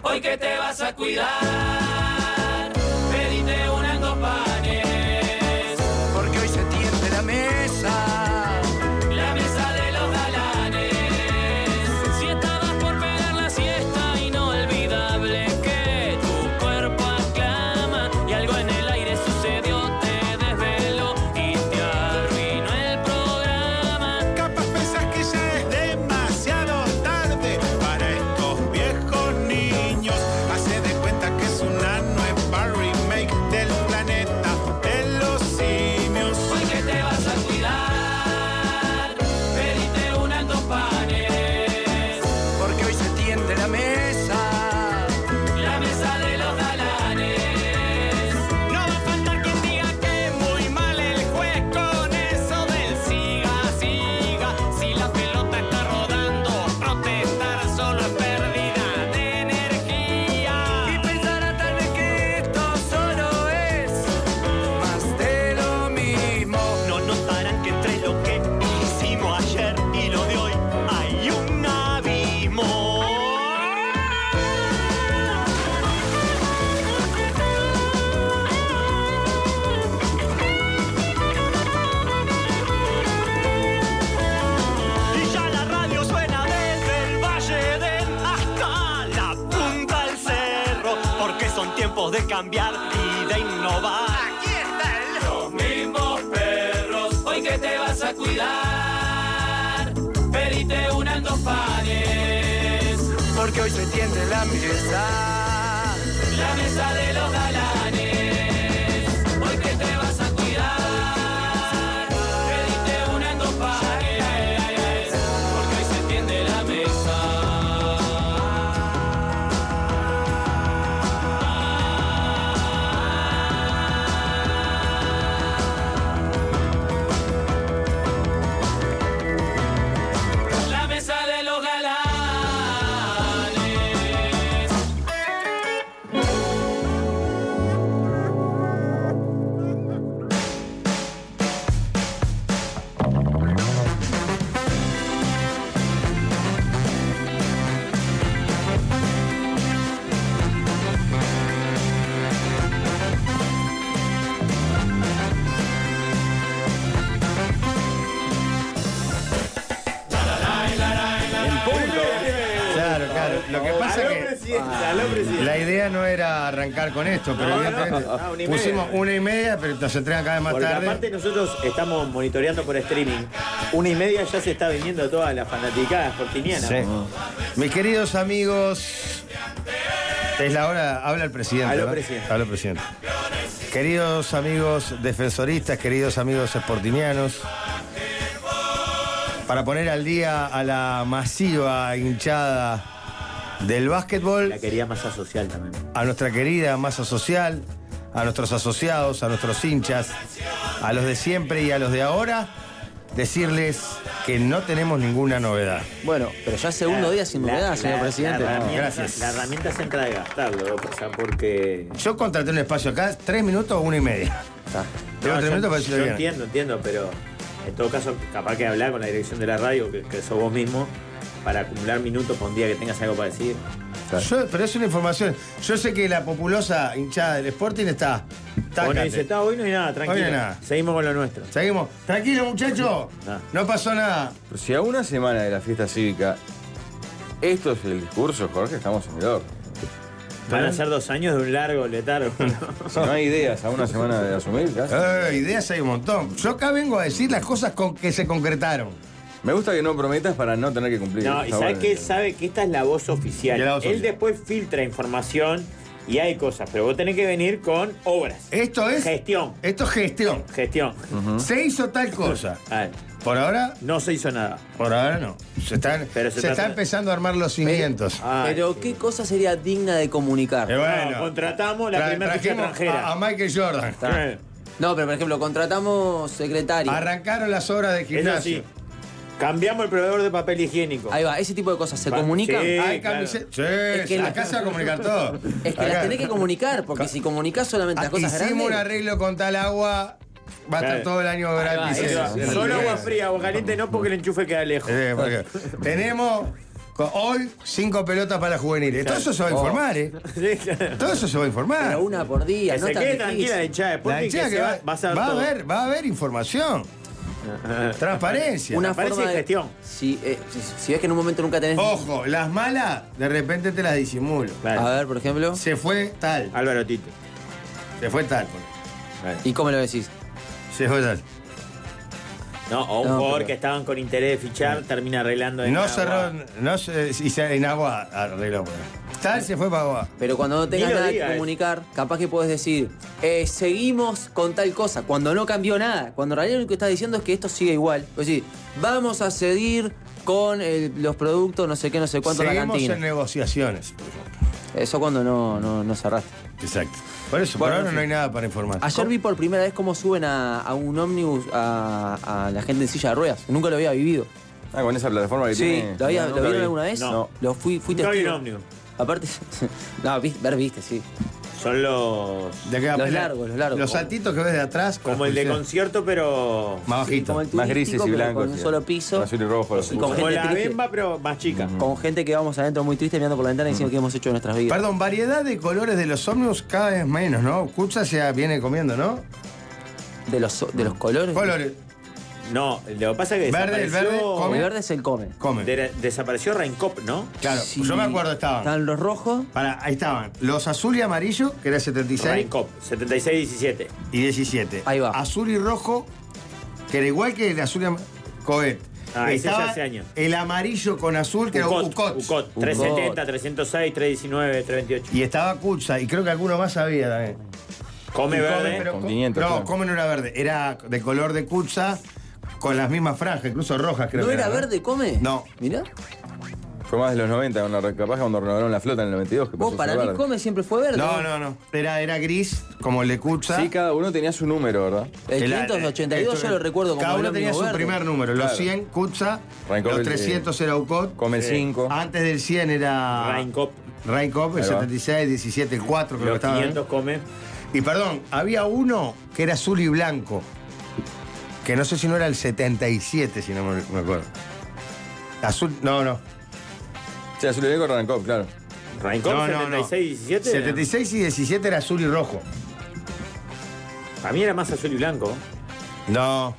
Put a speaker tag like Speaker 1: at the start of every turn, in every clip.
Speaker 1: hoy que te vas a cuidar, pedite una en 2 panes,
Speaker 2: porque hoy se tiende la mesa
Speaker 1: de los galanes. Si estabas por pegar la siesta, inolvidable que tu cuerpo aclama y algo en el aire sucedió, te desveló y te arruinó el programa.
Speaker 2: capaz pensás que ya es demasiado tarde para estos viejos niños. Hace de cuenta que es una nueva remake del planeta de los simios.
Speaker 1: Hoy que te vas a cuidar, pedite una en 2 panes,
Speaker 2: Porque hoy se tiende la mesa
Speaker 1: de los galanes.
Speaker 2: No va a faltar quien diga que muy mal el juez con eso del siga, siga. Si la pelota está rodando, protestar solo es pérdida de energía. Y pensará tal vez que esto solo es más de lo mismo. No notarán que entre lo que hicimos ayer y lo de hoy hay un abismo. Y ya la radio suena desde el Valle del hasta la punta del cerro, porque son tiempos de cambiar y de innovar. Aquí está
Speaker 1: Los mismos perros, hoy que te vas a cuidar, pedite una en 2 panes,
Speaker 2: porque hoy se tiende la mesa
Speaker 1: de los galanes. Hoy que te vas a cuidar, pedite una en 2 panes, porque hoy se tiende la mesa. La mesa de los galanes.
Speaker 3: Claro, claro. Lo que pasa es que la idea no era arrancar con esto, pero evidentemente
Speaker 4: una y media.
Speaker 3: pusimos 1:30, pero se entregan cada vez más
Speaker 4: Porque
Speaker 3: tarde.
Speaker 4: aparte nosotros estamos monitoreando por streaming. 1:30 ya se está viniendo toda la fanaticada sportiniana.
Speaker 3: Sí. Mis queridos amigos, es la hora, habla el presidente.
Speaker 4: Habla el
Speaker 3: ¿no?
Speaker 4: presidente.
Speaker 3: Habla el presidente. Queridos amigos defensoristas, queridos amigos sportinianos, para poner al día a la masiva hinchada del básquetbol,
Speaker 4: La quería masa social también.
Speaker 3: a nuestra querida masa social, a nuestros asociados, a nuestros hinchas, a los de siempre y a los de ahora, decirles que no tenemos ninguna novedad.
Speaker 5: Bueno, pero ya segundo día sin novedad, señor presidente.
Speaker 3: gracias.
Speaker 4: La herramienta se entra de gastarlo, o sea, porque...
Speaker 3: Yo contraté un espacio acá, 3 minutos o 1:30. Tengo 3 minutos para decirlo
Speaker 4: yo
Speaker 3: bien.
Speaker 4: entiendo, pero en todo caso, capaz que hablar con la dirección de la radio, que sos vos mismo, para acumular minutos para un día que tengas algo para decir.
Speaker 3: Pero es una información. Yo sé que la populosa hinchada del Sporting está.
Speaker 4: Bueno, dice, hoy no hay nada, tranquilo.
Speaker 3: Hoy no hay nada.
Speaker 4: Seguimos con lo nuestro.
Speaker 3: Seguimos. Tranquilo, muchachos. No pasó nada.
Speaker 6: Pero si a una semana de la fiesta cívica esto es el discurso, Jorge, estamos en el horno.
Speaker 4: Van a ser 2 años de un largo letargo.
Speaker 6: Si no hay ideas a una semana de asumir, casi.
Speaker 3: Ideas hay un montón. Yo acá vengo a decir las cosas que se concretaron.
Speaker 6: Me gusta que no prometas para no tener que cumplir.
Speaker 4: No, y sabe que él sabe que esta es la voz oficial.
Speaker 3: Y la voz
Speaker 4: Él
Speaker 3: oficial.
Speaker 4: después filtra información y hay cosas, pero vos tenés que venir con obras.
Speaker 3: Esto es
Speaker 4: Gestión.
Speaker 3: Esto es gestión.
Speaker 4: Gestión.
Speaker 3: Se hizo tal cosa.
Speaker 4: A ver,
Speaker 3: Por ahora,
Speaker 4: no se hizo nada.
Speaker 3: por ahora no. Se está empezando a armar los cimientos.
Speaker 5: Pero ¿qué cosa sería digna de comunicar?
Speaker 3: Bueno,
Speaker 4: contratamos la primera ficha
Speaker 3: trajimos
Speaker 4: extranjera.
Speaker 3: a Michael Jordan.
Speaker 5: No, pero por ejemplo, contratamos secretario.
Speaker 3: Arrancaron las obras de
Speaker 4: Eso
Speaker 3: gimnasio.
Speaker 4: sí. Cambiamos el proveedor de papel higiénico.
Speaker 5: Ahí va, ese tipo de cosas se comunican.
Speaker 4: Sí,
Speaker 3: Hay
Speaker 4: claro.
Speaker 3: camisetas. Sí,
Speaker 5: Es que
Speaker 3: acá se va a comunicar todo.
Speaker 5: Es que las tenés que comunicar, porque si comunicás solamente las cosas
Speaker 3: Hicimos
Speaker 5: grandes.
Speaker 3: un arreglo con tal agua, va a estar
Speaker 4: Claro.
Speaker 3: todo el año gratis.
Speaker 5: ahí va.
Speaker 3: Sí.
Speaker 4: Solo agua fría, agua caliente no, porque el enchufe queda lejos.
Speaker 3: Porque tenemos Hoy 5 pelotas para la juvenil. Todo eso se va a informar, ¿eh?
Speaker 4: Sí, claro.
Speaker 3: Todo eso se va a informar.
Speaker 5: Pero una por día,
Speaker 4: Que
Speaker 5: no
Speaker 4: se
Speaker 5: tan
Speaker 4: quede
Speaker 5: difícil.
Speaker 4: tranquila la hinchada de Sporting,
Speaker 3: La hinchada
Speaker 4: que
Speaker 3: que
Speaker 4: se
Speaker 3: va,
Speaker 4: va a hacer todo.
Speaker 3: va a haber información. Transparencia.
Speaker 5: Una
Speaker 4: Parece
Speaker 5: forma de
Speaker 4: gestión.
Speaker 5: Si ves que en un momento nunca tenés.
Speaker 3: Ojo, las malas, de repente te las disimulo.
Speaker 4: Claro.
Speaker 5: A ver, por ejemplo.
Speaker 3: Se fue tal.
Speaker 4: Álvaro Tito.
Speaker 3: Se fue tal.
Speaker 5: ¿Y cómo lo decís?
Speaker 3: Se fue tal.
Speaker 4: No, o un
Speaker 5: No,
Speaker 4: jugador
Speaker 5: pero-
Speaker 4: que estaban con interés de fichar termina arreglando en
Speaker 3: No
Speaker 4: agua.
Speaker 3: cerró. No se, y se, en agua arregló. Tal se fue para agua.
Speaker 5: Pero cuando no tengas
Speaker 4: Ni lo
Speaker 5: nada
Speaker 4: digas.
Speaker 5: que comunicar, capaz que podés decir, seguimos con tal cosa, cuando no cambió nada. Cuando en realidad lo único que estás diciendo es que esto sigue igual. Es decir, vamos a seguir con los productos, no sé qué, no sé cuánto, en la
Speaker 3: Seguimos
Speaker 5: cantina.
Speaker 3: en negociaciones, por ejemplo.
Speaker 5: Eso cuando no cerraste.
Speaker 3: Exacto. Por eso,
Speaker 5: Bueno,
Speaker 3: por ahora
Speaker 5: en
Speaker 3: no hay
Speaker 5: fin.
Speaker 3: nada para informar.
Speaker 5: Ayer vi por primera vez cómo suben a un ómnibus a la gente en silla de ruedas. Nunca lo había vivido.
Speaker 6: Ah, con esa plataforma que
Speaker 5: Sí,
Speaker 6: tiene.
Speaker 5: ¿lo
Speaker 6: Nunca
Speaker 5: vieron
Speaker 6: vi.
Speaker 5: alguna vez?
Speaker 4: No.
Speaker 5: Lo fui
Speaker 4: Nunca vi un
Speaker 5: testigo.
Speaker 4: ómnibus.
Speaker 5: Aparte, no, viste, sí.
Speaker 4: Son los.
Speaker 3: De que
Speaker 5: Los
Speaker 3: apenas-
Speaker 5: largos, los largos.
Speaker 3: Los saltitos que ves de atrás. con
Speaker 4: Como el de
Speaker 3: las
Speaker 4: concierto, pero.
Speaker 3: más
Speaker 5: Sí,
Speaker 3: bajito.
Speaker 5: como el
Speaker 6: Más grises
Speaker 5: turístico,
Speaker 6: y
Speaker 5: pero
Speaker 6: blancos.
Speaker 5: con un
Speaker 6: sí.
Speaker 5: solo piso.
Speaker 6: Azul y rojo.
Speaker 5: Y con
Speaker 4: Como
Speaker 5: gente
Speaker 4: la
Speaker 5: triste.
Speaker 4: Bemba, pero más chica.
Speaker 5: Con gente que vamos adentro muy triste mirando por la ventana diciendo que hemos hecho de nuestras vidas.
Speaker 3: Perdón, variedad de colores de los ómnibus cada vez menos, ¿no? Cucha se viene comiendo, ¿no?
Speaker 5: De los colores.
Speaker 3: Colores.
Speaker 4: No, lo que pasa es que
Speaker 3: Verde, el
Speaker 4: desapareció.
Speaker 3: verde, come.
Speaker 5: El verde es el come.
Speaker 3: Come.
Speaker 4: Desapareció Raincop, ¿no?
Speaker 3: Claro,
Speaker 5: Sí.
Speaker 3: yo me acuerdo estaban.
Speaker 5: Están los rojos.
Speaker 3: Ahí estaban. Los azul y amarillo, que era 76
Speaker 4: Raincop, 76-17.
Speaker 3: y 17.
Speaker 5: Ahí va.
Speaker 3: Azul y rojo, que era igual que el azul y Coet.
Speaker 4: Ah, ese ya
Speaker 3: Estaba
Speaker 4: hace años.
Speaker 3: el amarillo con azul, que era Ucot.
Speaker 4: Ucot. 370, 306, 319, 328.
Speaker 3: Y estaba Cucha, y creo que alguno más había también.
Speaker 4: Come
Speaker 3: Y
Speaker 4: verde.
Speaker 3: pero
Speaker 6: Con 500,
Speaker 3: no,
Speaker 6: claro.
Speaker 3: come no era verde, era de color de Cucha, con las mismas franjas, incluso rojas, creo
Speaker 5: ¿No
Speaker 3: que
Speaker 5: era verde come?
Speaker 3: No.
Speaker 5: Mirá.
Speaker 6: Fue más de los 90, capaz que cuando renovaron la flota en el 92. Que
Speaker 5: Vos,
Speaker 6: pasó a
Speaker 5: para
Speaker 6: ser
Speaker 5: mí
Speaker 6: verde.
Speaker 5: come siempre fue verde.
Speaker 3: No. Era gris, como el de Cucha.
Speaker 6: Sí, cada uno tenía su número, ¿verdad?
Speaker 5: El 582 yo lo recuerdo como
Speaker 3: Cada
Speaker 5: el
Speaker 3: uno tenía
Speaker 5: ómnibus
Speaker 3: su
Speaker 5: verde.
Speaker 3: primer número. Los
Speaker 6: Claro.
Speaker 3: 100, Cucha.
Speaker 6: Raincop
Speaker 3: Los
Speaker 6: el-
Speaker 3: 300 era Ucot.
Speaker 6: Come el 5.
Speaker 3: Antes del 100 era
Speaker 4: Raincop.
Speaker 3: Raincop, el
Speaker 6: Ahí va.
Speaker 3: 76, 17, el 4, creo que
Speaker 4: Los
Speaker 3: estaba.
Speaker 4: 500 come.
Speaker 3: Y perdón, había uno que era azul y blanco. Que no sé si no era el 77, si no me acuerdo. Azul, no.
Speaker 6: Sí, azul y blanco Raincop, claro.
Speaker 4: Raincop,
Speaker 3: No.
Speaker 4: 76-17.
Speaker 3: 76 y 17 era azul y rojo.
Speaker 4: Para mí era más azul y blanco.
Speaker 3: No.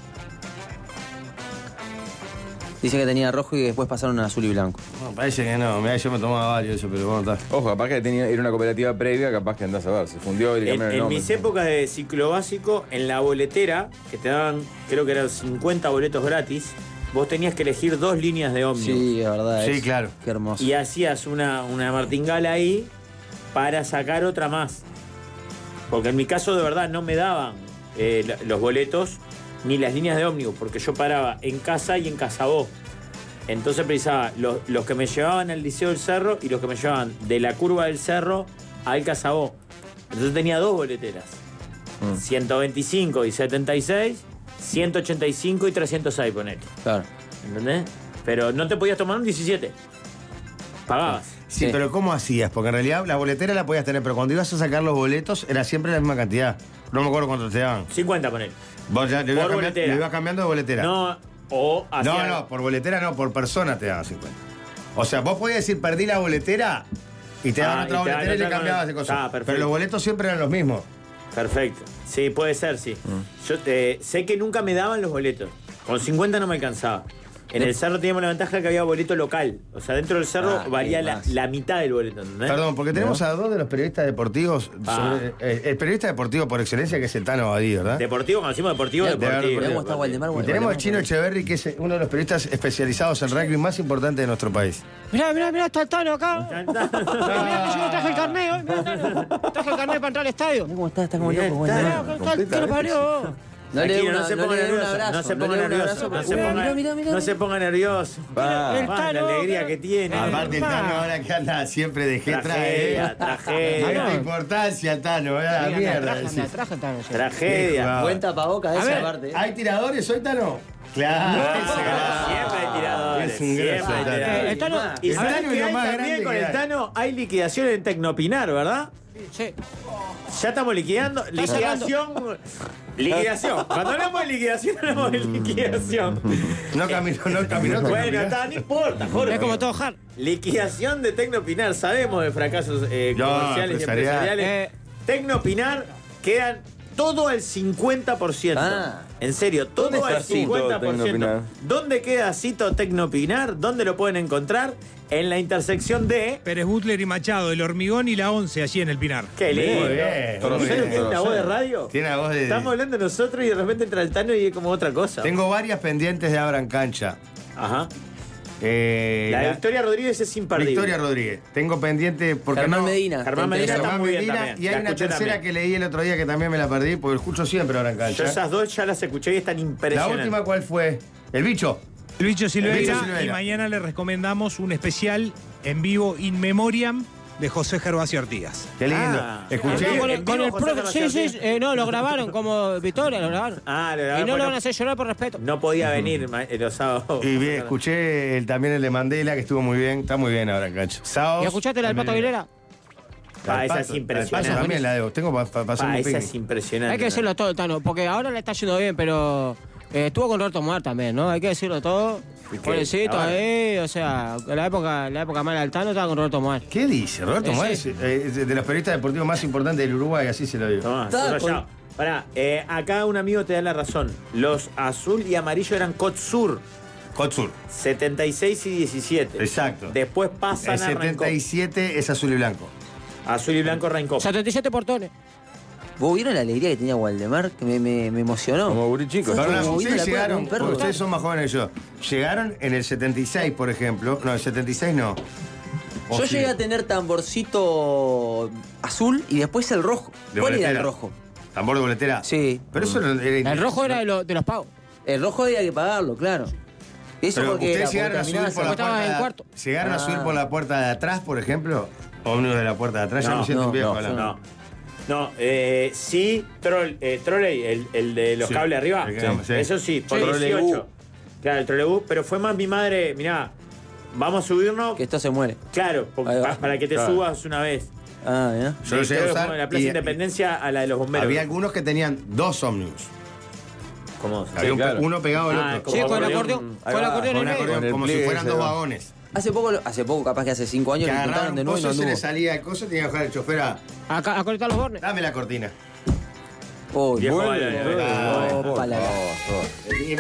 Speaker 5: Dice que tenía rojo y después pasaron a azul y blanco.
Speaker 3: No, parece que no. Mirá, yo me tomaba varios eso, pero bueno, está.
Speaker 6: Ojo, capaz que era una cooperativa previa, capaz que andás a ver. Se fundió y le
Speaker 4: En,
Speaker 6: cambiaron el
Speaker 4: en
Speaker 6: nombre.
Speaker 4: mis épocas de ciclo básico, en la boletera, que te daban, creo que eran 50 boletos gratis, vos tenías que elegir 2 líneas de ómnibus.
Speaker 5: Sí, es verdad.
Speaker 3: Sí,
Speaker 5: es-
Speaker 3: claro.
Speaker 5: Qué hermoso.
Speaker 4: Y hacías una martingala ahí para sacar otra más. Porque en mi caso, de verdad, no me daban los boletos ni las líneas de ómnibus, porque yo paraba en casa y en Casabó. Entonces precisaba los que me llevaban al Liceo del Cerro y los que me llevaban de la curva del Cerro al Casabó. Entonces tenía 2 boleteras. 125 y 76, 185 y 306, ponele.
Speaker 5: Claro.
Speaker 4: ¿Entendés? Pero no te podías tomar un 17. Pagabas.
Speaker 3: Sí,
Speaker 5: Sí.
Speaker 3: pero ¿cómo hacías? Porque en realidad la boletera la podías tener, pero cuando ibas a sacar los boletos era siempre la misma cantidad. No me acuerdo cuánto te daban.
Speaker 4: 50, ponele.
Speaker 3: Vos ya le ibas,
Speaker 4: Por boletera.
Speaker 3: le ibas cambiando de boletera.
Speaker 4: No, o hacía...
Speaker 3: No, por boletera no, por persona te daban 50. O sea, vos podías decir perdí la boletera y te daban
Speaker 4: Ah,
Speaker 3: otra
Speaker 4: y te daban
Speaker 3: boletera y le
Speaker 4: otra
Speaker 3: cambiabas de
Speaker 4: con-
Speaker 3: cosa.
Speaker 4: perfecto.
Speaker 3: Pero los boletos siempre eran los mismos.
Speaker 4: Perfecto. Sí, puede ser, sí. Yo sé que nunca me daban los boletos. Con 50 no me alcanzaba. En el cerro teníamos la ventaja que había boleto local. O sea, dentro del cerro
Speaker 5: Ah,
Speaker 4: valía
Speaker 5: qué
Speaker 4: la,
Speaker 5: más.
Speaker 4: la mitad del boleto, ¿entendés?
Speaker 3: Perdón, porque tenemos a dos de los periodistas deportivos.
Speaker 4: Ah.
Speaker 3: El periodista deportivo por excelencia que es el Tano Abadí, ¿verdad?
Speaker 4: Deportivo, cuando decimos deportivo,
Speaker 5: Mirá,
Speaker 4: deportivo.
Speaker 5: mirá cómo está Waldemar.
Speaker 3: Y tenemos al Chino Echeverry, que es uno de los periodistas especializados en rugby más importantes de nuestro país.
Speaker 7: Mirá, está el Tano acá. Mirá que yo traje el carnet hoy. Mirá, traje el carnet para entrar al estadio.
Speaker 5: Mirá cómo está como
Speaker 4: Mirá,
Speaker 5: loco.
Speaker 4: está.
Speaker 5: Waldemar.
Speaker 7: ¿Qué lo parió?
Speaker 5: No le dé
Speaker 4: Tranquilo,
Speaker 5: una-
Speaker 4: no se
Speaker 5: no
Speaker 4: ponga
Speaker 5: le dé un
Speaker 4: nervioso.
Speaker 5: abrazo.
Speaker 4: No se
Speaker 5: no
Speaker 4: ponga
Speaker 5: le dé un
Speaker 4: nervioso.
Speaker 5: abrazo,
Speaker 4: No
Speaker 5: porque-
Speaker 4: se ponga-
Speaker 5: mirá.
Speaker 4: no se ponga nervioso.
Speaker 6: Va.
Speaker 7: El
Speaker 4: Va, la
Speaker 7: Tano.
Speaker 4: alegría que tiene.
Speaker 3: Aparte, el Tano ahora que anda siempre de jetra,
Speaker 4: Tragedia, tragedia.
Speaker 3: Qué importancia el Tano, la mierda. decís.
Speaker 7: Traje el Tano. sí.
Speaker 4: Tragedia.
Speaker 5: Buen tapaboca
Speaker 7: A
Speaker 5: esa
Speaker 7: ver,
Speaker 5: parte.
Speaker 3: ¿Hay tiradores hoy, Tano? Claro.
Speaker 4: Siempre hay tirador.
Speaker 3: es un grosso,
Speaker 4: siempre.
Speaker 3: Tano.
Speaker 7: El Tano-
Speaker 4: Y
Speaker 3: El
Speaker 4: sabés
Speaker 3: Tano es
Speaker 4: que
Speaker 3: lo
Speaker 4: hay
Speaker 3: más
Speaker 4: también
Speaker 3: grande
Speaker 4: con
Speaker 3: que
Speaker 4: el
Speaker 3: hay.
Speaker 4: Tano, hay liquidación en Tecnopinar, ¿verdad?
Speaker 7: Sí.
Speaker 4: Ya estamos liquidando. Liquidación. Liquidación. Cuando hablamos de liquidación, hablamos de liquidación.
Speaker 3: No caminó.
Speaker 4: Bueno, no importa, Jorge.
Speaker 7: Es como todo hard.
Speaker 4: Liquidación de Tecnopinar. Sabemos de fracasos comerciales y
Speaker 3: empresarial.
Speaker 4: empresariales. Tecnopinar quedan todo al 50%.
Speaker 5: Ah.
Speaker 4: En serio, todo
Speaker 6: ¿Dónde
Speaker 4: al
Speaker 6: está Cito
Speaker 4: 50%.
Speaker 6: Tecnopinar?
Speaker 4: ¿Dónde queda Cito Tecnopinar? ¿Dónde lo pueden encontrar? En la intersección de...
Speaker 8: Pérez Butler y Machado, el Hormigón y la 11 allí en el Pinar.
Speaker 4: ¡Qué lindo!
Speaker 3: Muy bien,
Speaker 4: ¿Sabes
Speaker 3: muy
Speaker 4: lo que es
Speaker 3: bien.
Speaker 4: una voz de radio?
Speaker 3: Tiene la voz de...
Speaker 4: Estamos hablando de nosotros y de repente entra el Tano y es como otra cosa.
Speaker 3: Tengo varias pendientes de Abran Cancha.
Speaker 4: Ajá. La
Speaker 3: La
Speaker 4: de Victoria Rodríguez es imperdible.
Speaker 3: Victoria Rodríguez. Tengo pendiente porque
Speaker 5: Germán
Speaker 3: no...
Speaker 5: Medina.
Speaker 4: Germán
Speaker 5: te
Speaker 4: Medina
Speaker 5: interesa.
Speaker 4: está muy bien
Speaker 3: Medina,
Speaker 4: también.
Speaker 3: y hay
Speaker 4: La
Speaker 3: una
Speaker 4: escuché
Speaker 3: tercera
Speaker 4: también.
Speaker 3: que leí el otro día que también me la perdí porque escucho siempre Abran
Speaker 4: Yo
Speaker 3: Cancha.
Speaker 4: esas dos ya las escuché y están
Speaker 3: La
Speaker 4: impresionantes.
Speaker 3: última, ¿cuál fue? El bicho.
Speaker 8: El Bicho Silveira,
Speaker 3: Silveira.
Speaker 8: y mañana le recomendamos un especial en vivo in memoriam de José Gervasio Artigas.
Speaker 3: Qué lindo.
Speaker 4: Ah.
Speaker 3: Escuché.
Speaker 7: Con
Speaker 4: ¿En
Speaker 7: el, con
Speaker 4: vivo,
Speaker 7: el
Speaker 4: José
Speaker 7: profe. Sí,
Speaker 4: Gervasio
Speaker 7: sí. No, lo grabaron como Victoria, lo grabaron.
Speaker 4: Ah, le
Speaker 7: Y
Speaker 4: grabaron,
Speaker 7: no lo
Speaker 4: bueno,
Speaker 7: van a hacer llorar por respeto.
Speaker 4: no podía venir los sábados.
Speaker 3: Y bien, escuché también el de Mandela, que estuvo muy bien. Está muy bien Abran Cancha. Sábados.
Speaker 7: ¿Y escuchaste la del Pato Aguilera?
Speaker 4: Ah, esa
Speaker 3: Pato,
Speaker 4: es
Speaker 3: la del
Speaker 4: impresionante.
Speaker 3: Pato también la debo. Tengo para pasar un
Speaker 4: Esa
Speaker 3: picnic.
Speaker 4: es impresionante.
Speaker 7: Hay que decirlo todo, Tano, porque ahora le está yendo bien, pero estuvo con Roberto Muar también, ¿no? Hay que decirlo todo.
Speaker 4: ¿Y qué?
Speaker 7: Pobrecito
Speaker 4: Ahora.
Speaker 7: ahí, o sea, la época mala del Tano estaba con Roberto Muar.
Speaker 3: ¿Qué dice? Roberto
Speaker 7: Sí.
Speaker 3: Muárez es de los periodistas deportivos más importantes del Uruguay, así se lo digo.
Speaker 4: Tomá,
Speaker 5: Está
Speaker 4: subrayado. Pará, acá un amigo te da la razón. Los azul y amarillo eran Cotsur,
Speaker 3: Cotsur.
Speaker 4: 76 y 17.
Speaker 3: Exacto.
Speaker 4: Después pasan
Speaker 3: El
Speaker 4: a Rancop.
Speaker 3: 77 es azul y blanco.
Speaker 4: Azul y blanco Rancop.
Speaker 7: 77 portones.
Speaker 5: ¿Vos vieron la alegría que tenía Waldemar? Que me emocionó.
Speaker 6: Como gurichicos.
Speaker 5: Fue
Speaker 3: Perdóname,
Speaker 5: como vino
Speaker 3: ustedes
Speaker 5: la cola de
Speaker 3: llegaron,
Speaker 5: un perro.
Speaker 3: porque ustedes son más jóvenes que yo. Llegaron en el 76, por ejemplo. No, el 76 no. O
Speaker 5: Yo
Speaker 3: sí.
Speaker 5: llegué a tener tamborcito azul y después el rojo.
Speaker 3: De
Speaker 5: ¿Cuál era
Speaker 3: boletera.
Speaker 5: el rojo?
Speaker 3: Tambor de boletera.
Speaker 5: Sí.
Speaker 3: Pero eso era
Speaker 7: El rojo era de los pagos.
Speaker 5: El rojo había que pagarlo, claro. Eso
Speaker 3: Pero
Speaker 5: porque
Speaker 3: ustedes
Speaker 5: era,
Speaker 3: llegaron a
Speaker 5: porque
Speaker 3: subir por la
Speaker 7: Porque estabas
Speaker 3: puerta.
Speaker 7: en cuarto.
Speaker 3: ¿Llegaron a subir
Speaker 5: Ah.
Speaker 3: por la puerta de atrás, por ejemplo? Ómnibus de la puerta de atrás, ya
Speaker 4: No,
Speaker 3: me siento
Speaker 5: no,
Speaker 3: un viejo
Speaker 5: no,
Speaker 3: hablando.
Speaker 4: No, sí, Trolley, el de los
Speaker 3: Sí,
Speaker 4: cables arriba.
Speaker 3: el que llama, sí.
Speaker 4: Eso sí, por
Speaker 5: Sí.
Speaker 4: 18. Claro, el trolebús, pero fue más mi madre, mirá, vamos a subirnos.
Speaker 5: que esto se muere.
Speaker 4: Claro, porque
Speaker 5: Ahí va.
Speaker 4: para que te
Speaker 6: Claro.
Speaker 4: subas una vez.
Speaker 5: Ah, ¿ya?
Speaker 3: Yo lo llegué a
Speaker 4: Creo que
Speaker 3: usar
Speaker 4: fue de la Plaza
Speaker 3: y-
Speaker 4: Independencia a la de los bomberos.
Speaker 3: Había algunos que tenían dos ómnibus.
Speaker 4: ¿Cómo?
Speaker 3: Había
Speaker 6: claro.
Speaker 3: uno pegado al
Speaker 4: Ah,
Speaker 3: otro.
Speaker 4: como
Speaker 7: Sí, con el
Speaker 4: acordeón.
Speaker 7: acordeón.
Speaker 6: Ahí
Speaker 7: Con el
Speaker 6: va,
Speaker 7: acordeón
Speaker 3: Con
Speaker 7: en
Speaker 3: un
Speaker 7: el medio.
Speaker 3: acordeón,
Speaker 6: el
Speaker 3: como si
Speaker 6: pliegue
Speaker 3: fueran
Speaker 6: ese,
Speaker 3: dos
Speaker 6: ¿no?
Speaker 3: vagones.
Speaker 5: Hace poco, capaz que hace 5 años,
Speaker 3: Que
Speaker 5: lo intentaron
Speaker 3: agarraron
Speaker 5: de nuevo y no
Speaker 3: coso, se le
Speaker 5: anduvo.
Speaker 3: salía el coso, tenía que bajar el chofer a...
Speaker 7: A conectar los bornes.
Speaker 3: Dame la cortina.
Speaker 5: Uy,
Speaker 4: Viejo
Speaker 6: Vuelve,
Speaker 4: Valores.
Speaker 6: vuelve,
Speaker 5: Oh,
Speaker 6: por
Speaker 5: palabra.
Speaker 6: favor.
Speaker 3: Y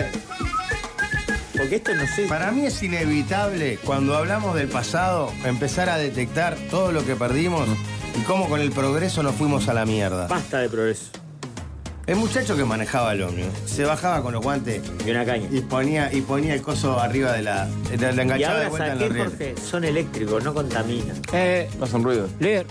Speaker 4: Porque esto no sé.
Speaker 3: Para mí es inevitable, cuando hablamos del pasado, empezar a detectar todo lo que perdimos y cómo con el progreso nos fuimos a la mierda.
Speaker 4: Basta de progreso.
Speaker 3: El muchacho que manejaba el ómnibus se bajaba con los guantes
Speaker 4: Y una caña.
Speaker 3: y ponía el coso arriba de la
Speaker 4: Y
Speaker 3: enganchaba de
Speaker 4: ahora,
Speaker 3: vuelta en
Speaker 4: ¿sabes
Speaker 3: los
Speaker 4: qué,
Speaker 3: rieles.
Speaker 4: Jorge? Son eléctricos, no contaminan.
Speaker 6: No hacen ruido.
Speaker 7: Líder.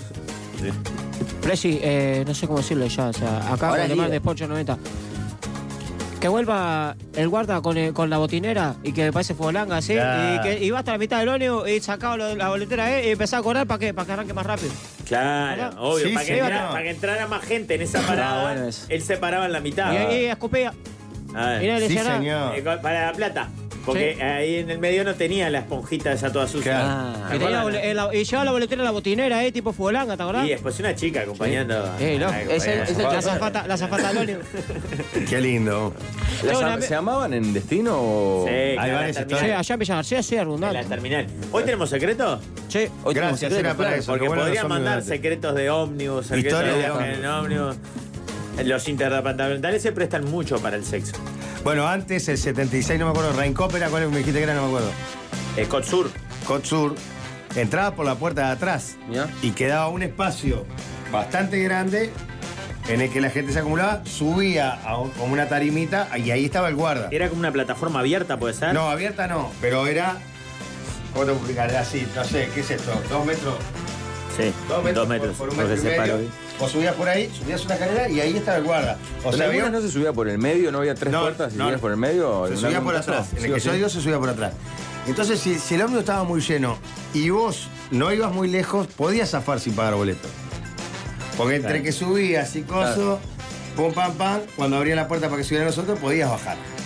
Speaker 7: Presi, no sé cómo decirlo ya. O sea, acá
Speaker 5: Ahora
Speaker 7: con
Speaker 5: es
Speaker 7: más
Speaker 5: líder.
Speaker 7: de Sporcho 90. Que vuelva el guarda con la botinera y que parece Fogolanga, ¿sí?
Speaker 3: Claro.
Speaker 7: Y va hasta la mitad del ómnibus y sacaba la boletera y empezaba a correr para que arranque más rápido.
Speaker 4: Claro,
Speaker 7: ¿Verdad?
Speaker 4: obvio.
Speaker 3: Sí,
Speaker 4: para, que
Speaker 3: señor.
Speaker 4: para que entrara más gente en esa parada,
Speaker 5: bueno eso.
Speaker 4: él se paraba en la mitad.
Speaker 7: Y escupía.
Speaker 4: A ver.
Speaker 7: Y nadie le
Speaker 3: Sí,
Speaker 7: decía nada.
Speaker 3: señor.
Speaker 4: Para La Plata. Porque
Speaker 7: Sí.
Speaker 4: ahí en el medio no tenía la esponjita esa toda sucia.
Speaker 3: Claro.
Speaker 5: Ah,
Speaker 7: Y, y llevaba la boletera en la botinera, tipo Fogolanga, ¿te acordás?
Speaker 4: Y después una chica acompañando.
Speaker 7: Sí, loco.
Speaker 4: Ay,
Speaker 5: Es el- es el
Speaker 4: bueno.
Speaker 7: La zafata del ómnibus.
Speaker 3: Qué lindo.
Speaker 7: Tengo una-
Speaker 6: ¿Se amaban en destino o...?
Speaker 4: Sí,
Speaker 3: Hay
Speaker 4: que en la
Speaker 3: varias
Speaker 4: terminal.
Speaker 7: Sí, allá en Villa García, sí,
Speaker 4: En la
Speaker 7: abundante.
Speaker 4: terminal. ¿Hoy tenemos secretos?
Speaker 7: Sí.
Speaker 5: hoy tenemos
Speaker 3: Gracias,
Speaker 5: secretos,
Speaker 3: era para
Speaker 5: claro.
Speaker 3: eso.
Speaker 4: Porque
Speaker 3: que bueno
Speaker 4: podrían
Speaker 3: los
Speaker 4: mandar
Speaker 3: ómnibus de antes.
Speaker 4: secretos de ómnibus, secretos
Speaker 3: Historia
Speaker 4: de
Speaker 3: de
Speaker 4: viajes en ómnibus. Los interdepartamentales se prestan mucho para el sexo.
Speaker 3: Bueno, antes, el 76, no me acuerdo, Raincop era, ¿cuál me dijiste que era? No me acuerdo.
Speaker 4: Cotsur.
Speaker 3: Cotsur, entraba por la puerta de atrás
Speaker 5: Mirá.
Speaker 3: y quedaba un espacio bastante grande en el que la gente se acumulaba, subía como una tarimita y ahí estaba el guarda.
Speaker 4: Era como una plataforma abierta, ¿puede ser?
Speaker 3: No, abierta no, pero era. ¿Cómo te puedo explicar? Era así, no sé, ¿qué es esto? 2 metros.
Speaker 4: Sí,
Speaker 3: 2 metros,
Speaker 4: 2 metros.
Speaker 3: por un
Speaker 4: porque
Speaker 3: metro y
Speaker 4: se
Speaker 3: medio.
Speaker 4: paró ahí.
Speaker 3: O subías por ahí, subías una escalera y ahí estaba el guarda. O
Speaker 6: ¿En
Speaker 3: sea,
Speaker 6: algunas
Speaker 3: había-
Speaker 6: no se subía por el medio? ¿No había tres
Speaker 3: No,
Speaker 6: puertas? ¿Y
Speaker 3: no.
Speaker 6: subías por el medio?
Speaker 3: se
Speaker 6: ¿En
Speaker 3: subía
Speaker 6: algún
Speaker 3: por
Speaker 6: caso?
Speaker 3: atrás. En
Speaker 6: Sí
Speaker 3: el
Speaker 6: o
Speaker 3: que yo
Speaker 6: sí.
Speaker 3: digo se subía por atrás. Entonces, si el ómnibus estaba muy lleno y vos no ibas muy lejos, podías zafar sin pagar boleto. Porque entre que subías y coso, pum, pam, pam, cuando abrían la puerta para que subieran nosotros, podías bajar.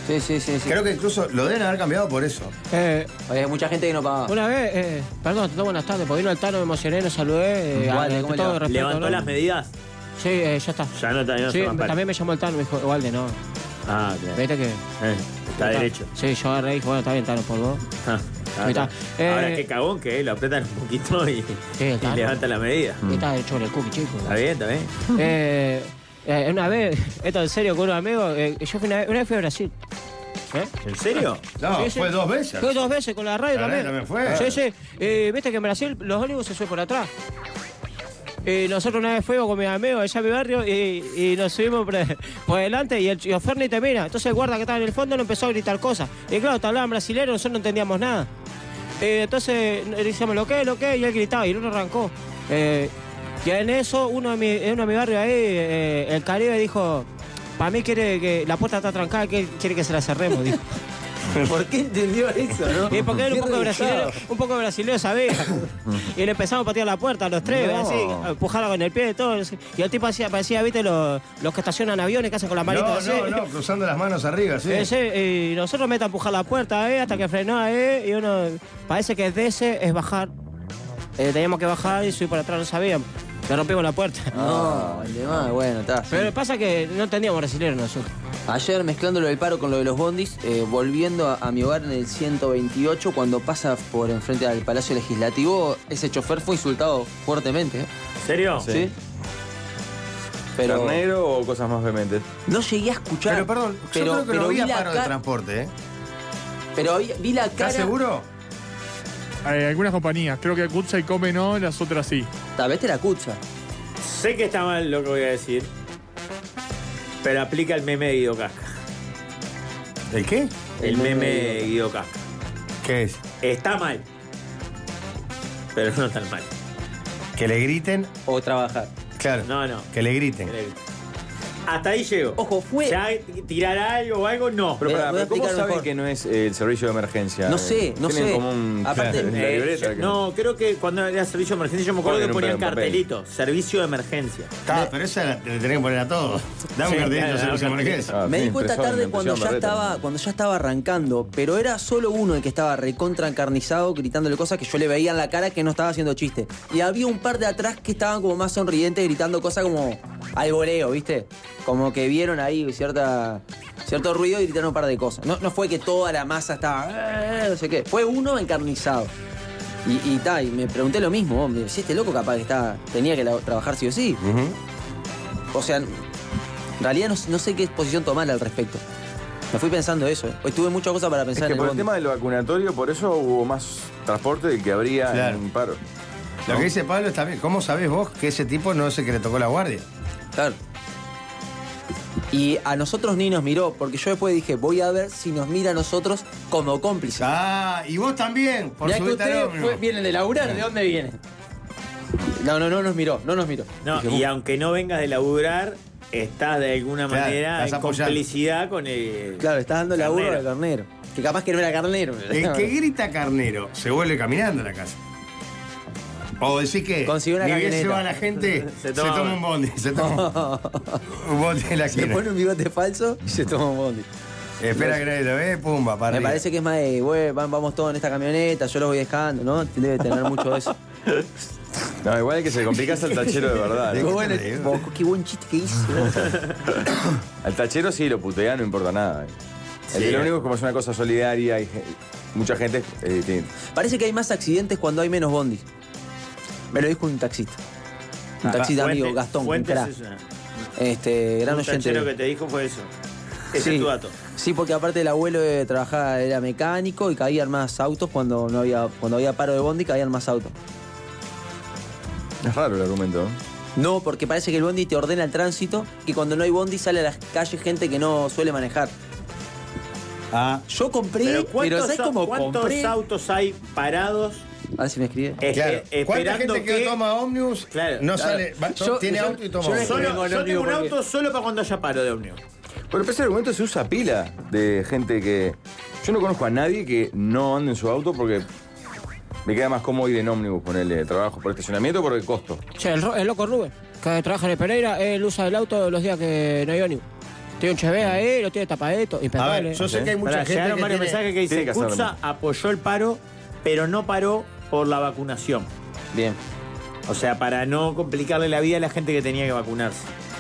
Speaker 5: Sí.
Speaker 3: Creo que incluso lo deben haber cambiado por eso.
Speaker 5: Hay mucha gente que no pagaba.
Speaker 7: Una vez, perdón, buenas tardes, porque vino el Tano, me emocioné, nos saludé.
Speaker 5: Igual, ¿cómo
Speaker 7: todo
Speaker 5: le va?
Speaker 7: respeto,
Speaker 4: ¿Levantó
Speaker 7: ¿no?
Speaker 4: las medidas?
Speaker 7: Sí, ya está.
Speaker 4: Ya no
Speaker 7: Sí,
Speaker 4: se más
Speaker 7: también me llamó el Tano, me dijo, Walde, no.
Speaker 4: Ah, claro.
Speaker 7: Vete que.
Speaker 4: Está derecho.
Speaker 7: Sí, yo agarré y dije, bueno, está bien, Tano, por vos.
Speaker 4: Ah,
Speaker 7: Ahí está.
Speaker 4: Ahora qué cagón que lo apretan un poquito y
Speaker 7: está.
Speaker 4: levanta la medida.
Speaker 7: Ahí está hecho el cookie, chico.
Speaker 4: Está bien.
Speaker 7: Una vez, esto en serio, con un amigo, yo una vez fui a Brasil.
Speaker 4: ¿En serio?
Speaker 3: No,
Speaker 7: Sí, sí.
Speaker 3: fue 2 veces.
Speaker 7: Fue 2 veces con la radio
Speaker 3: La radio
Speaker 7: también.
Speaker 3: también fue.
Speaker 7: Sí. Viste que en Brasil los ómnibus se suben por atrás. Nosotros una vez fuimos con mis amigos allá a mi barrio y nos subimos por delante y el chofer ni te mira. Entonces el guarda que estaba en el fondo no empezó a gritar cosas. Y claro, te hablaban brasileños, nosotros no entendíamos nada. Entonces le decíamos, ¿lo qué? Y él gritaba y el otro arrancó. Y en eso, uno de mi barrio ahí, el Caribe, dijo, para mí quiere que la puerta está trancada, que él quiere que se la cerremos, dijo.
Speaker 5: ¿Por qué entendió eso, no?
Speaker 7: Porque él
Speaker 5: Qué
Speaker 7: un poco brasileño sabía. Y le empezamos a patear la puerta a los tres,
Speaker 6: No.
Speaker 7: así, a empujarla con el pie y todo. Y el tipo parecía, viste, los que estacionan aviones que hacen con las manitas así.
Speaker 3: No, cruzando las manos arriba, sí.
Speaker 7: Y nosotros meta a empujar la puerta, hasta que frenó, y uno, parece que es bajar. Teníamos que bajar y subir para atrás, no sabíamos. Le rompimos la puerta.
Speaker 5: No, el demás, bueno, está.
Speaker 7: Pero pasa que no entendíamos brasileño nosotros.
Speaker 5: Ayer mezclándolo del paro con lo de los bondis, volviendo a mi hogar en el 128, cuando pasa por enfrente al Palacio Legislativo, ese chofer fue insultado fuertemente.
Speaker 4: ¿En serio?
Speaker 5: ¿Sí? Pero
Speaker 6: ¿Carnero o cosas más vehementes?
Speaker 5: no llegué a escuchar.
Speaker 3: Pero perdón, yo creo que no
Speaker 5: vi
Speaker 3: había
Speaker 5: la
Speaker 3: paro de
Speaker 5: cara-
Speaker 3: transporte, ¿eh?
Speaker 5: Pero vi la cara.
Speaker 3: ¿Estás seguro?
Speaker 9: Algunas compañías, creo que Kutza y Come no, las otras sí.
Speaker 5: Tal vez te la cucha.
Speaker 4: Sé que está mal lo que voy a decir, pero aplica el meme de Guido Casca.
Speaker 3: ¿El qué?
Speaker 4: El meme de Guido Casca.
Speaker 3: ¿Qué es?
Speaker 4: Está mal, pero no tan mal.
Speaker 3: Que le griten,
Speaker 5: O trabajar.
Speaker 3: claro.
Speaker 4: No.
Speaker 3: Que le griten.
Speaker 4: Hasta ahí llego.
Speaker 5: Ojo, fue.
Speaker 4: ¿Ya tirar algo o algo? No.
Speaker 6: Pero,
Speaker 5: Voy a
Speaker 6: pará, pero ¿cómo
Speaker 5: explicar
Speaker 6: saben
Speaker 5: mejor.
Speaker 6: que no es el servicio de emergencia?
Speaker 5: No sé.
Speaker 6: Tienen como un...
Speaker 5: Aparte,
Speaker 6: en la libreta que-
Speaker 4: No, creo que cuando era servicio de emergencia, yo me acuerdo
Speaker 6: Ponen
Speaker 4: que
Speaker 6: un
Speaker 4: ponían
Speaker 6: papel.
Speaker 4: cartelito. Servicio de emergencia.
Speaker 3: Pero esa le tenés que poner a todos. Dame
Speaker 4: Sí,
Speaker 3: un cartelito
Speaker 4: claro,
Speaker 3: de servicio de
Speaker 4: dame un
Speaker 3: emergencia.
Speaker 6: Ah,
Speaker 5: Me
Speaker 6: sí,
Speaker 5: di cuenta
Speaker 6: impresora,
Speaker 5: tarde cuando
Speaker 6: impresión berreta.
Speaker 5: cuando ya estaba arrancando, pero era solo uno el que estaba recontra encarnizado, gritándole cosas que yo le veía en la cara que no estaba haciendo chiste. Y había un par de atrás que estaban como más sonrientes, gritando cosas como al voleo, ¿viste? Como que vieron ahí cierto ruido y gritaron un par de cosas. No fue que toda la masa estaba, no sé qué. Fue uno encarnizado. Y me pregunté lo mismo, hombre, si este loco capaz que tenía que trabajar sí o sí. O sea, en realidad no sé qué posición tomar al respecto. Me fui pensando eso. Hoy tuve muchas cosas para
Speaker 6: Es
Speaker 5: pensar
Speaker 6: que
Speaker 5: en
Speaker 6: por el
Speaker 5: bondi.
Speaker 6: tema del vacunatorio, por eso hubo más transporte del que habría
Speaker 3: Claro.
Speaker 6: en paro.
Speaker 3: Lo que dice Pablo está bien. ¿Cómo sabés vos que ese tipo no es el que le tocó la guardia?
Speaker 5: Claro. Y a nosotros ni nos miró, porque yo después dije, voy a ver si nos mira a nosotros como cómplices.
Speaker 3: Ah, y vos también, por
Speaker 5: Mirá que
Speaker 3: subirte al
Speaker 5: ustedes
Speaker 3: ómnibus.
Speaker 5: vienen de laburar, ¿de dónde vienen? No nos miró.
Speaker 4: No,
Speaker 5: Dije,
Speaker 4: y aunque no vengas de laburar, estás de alguna
Speaker 3: Claro,
Speaker 4: manera
Speaker 3: estás
Speaker 4: en
Speaker 3: apoyando.
Speaker 4: complicidad con el.
Speaker 5: Claro, estás dando laburo
Speaker 4: Carnero.
Speaker 5: al carnero. Que capaz que no era carnero.
Speaker 3: El que grita carnero se vuelve caminando a la casa. O decís que
Speaker 5: Consiguió una
Speaker 3: ni bien se
Speaker 5: camioneta.
Speaker 3: va la gente,
Speaker 4: Se
Speaker 3: se
Speaker 4: toma-
Speaker 3: toma un bondi. Se toma un bondi en la
Speaker 5: Se
Speaker 3: esquina.
Speaker 5: pone un bigote falso y se toma un bondi.
Speaker 3: Espera que nadie lo ve, pumba, para
Speaker 5: Me
Speaker 3: arriba.
Speaker 5: parece que es más de, güey, vamos todos en esta camioneta, yo los voy dejando, ¿no? Debe tener mucho de eso.
Speaker 6: No, igual es que se complica al tachero de verdad.
Speaker 3: Digo,
Speaker 6: ¿eh?
Speaker 3: bueno,
Speaker 5: Vos, qué buen chiste que hizo.
Speaker 6: Al tachero sí lo putea, no importa nada.
Speaker 4: Sí.
Speaker 6: El de lo único es como es una cosa solidaria y mucha gente tiene...
Speaker 5: Parece que hay más accidentes cuando hay menos bondis. Me lo dijo un taxista. Un taxista amigo, Gastón, un
Speaker 4: Fuentes
Speaker 5: crack.
Speaker 4: es una-
Speaker 5: Gran
Speaker 4: un
Speaker 5: oyente.
Speaker 4: tachero que te dijo fue eso. Ese
Speaker 5: Sí.
Speaker 4: es tu dato.
Speaker 5: Sí, porque aparte el abuelo trabajaba, era mecánico y caían más autos cuando había paro de bondi, caían más autos.
Speaker 6: Es raro el argumento, ¿no?
Speaker 5: No, porque parece que el bondi te ordena el tránsito y cuando no hay bondi sale a las calles gente que no suele manejar.
Speaker 3: Ah,
Speaker 5: Yo compré, pero ¿sabes cómo
Speaker 4: ¿cuántos
Speaker 5: compré?
Speaker 4: autos hay parados
Speaker 5: A ver si me escribe.
Speaker 3: claro. ¿Cuánta
Speaker 4: esperando
Speaker 3: gente que toma ómnibus
Speaker 4: Claro.
Speaker 3: no
Speaker 5: Claro.
Speaker 3: sale,
Speaker 5: Yo-
Speaker 3: tiene
Speaker 5: yo-
Speaker 3: auto y toma
Speaker 5: yo
Speaker 3: ómnibus?
Speaker 5: le-
Speaker 4: Solo, yo tengo un
Speaker 5: porque-
Speaker 4: auto solo para cuando haya paro de ómnibus.
Speaker 6: Pero ese argumento se usa pila de gente que... Yo no conozco a nadie que no ande en su auto porque me queda más cómodo ir en ómnibus, ponerle trabajo por estacionamiento por el costo.
Speaker 7: Che, el loco Rubén, que trabaja en el Pereira, él usa el auto los días que no hay ómnibus. Tiene un Chevette ahí, lo tiene tapadito,
Speaker 3: A ver,
Speaker 7: impecable.
Speaker 3: yo sé que hay mucha
Speaker 4: Pará,
Speaker 3: gente
Speaker 4: llegaron
Speaker 3: que
Speaker 4: varios
Speaker 3: tiene...
Speaker 4: mensajes que dice
Speaker 6: tiene que hacerlo.
Speaker 4: CUTSA apoyó el paro, pero no paró por la vacunación.
Speaker 5: Bien.
Speaker 4: O sea, para no complicarle la vida a la gente que tenía que vacunarse.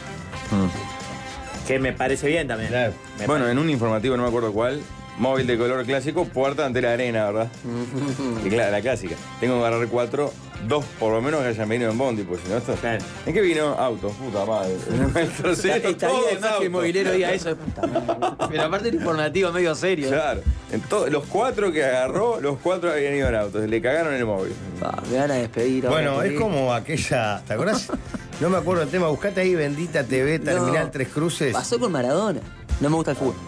Speaker 4: Que me parece bien también.
Speaker 3: Claro.
Speaker 4: Me
Speaker 6: Bueno, en un informativo, no me acuerdo cuál, móvil de color clásico, puerta ante la arena, ¿verdad? Y claro, la clásica. Tengo que agarrar 4, 2 por lo menos que hayan venido en bondi, pues si no esto.
Speaker 4: Claro.
Speaker 6: ¿En qué vino? Auto, puta madre. El trocero,
Speaker 5: Estaría
Speaker 6: todos
Speaker 5: de más que el
Speaker 6: autos.
Speaker 5: movilero diga eso de puta madre. Pero aparte era informativo medio serio.
Speaker 6: Claro. Los 4 que agarró, los 4 habían ido en autos. Le cagaron el móvil.
Speaker 5: Me van a despedir. ahora,
Speaker 3: Bueno, es
Speaker 5: ¿qué?
Speaker 3: como aquella, ¿te acordás? No me acuerdo el tema, buscate ahí Bendita TV, Terminal
Speaker 5: No.
Speaker 3: Tres Cruces.
Speaker 5: Pasó con Maradona. No me gusta el fútbol.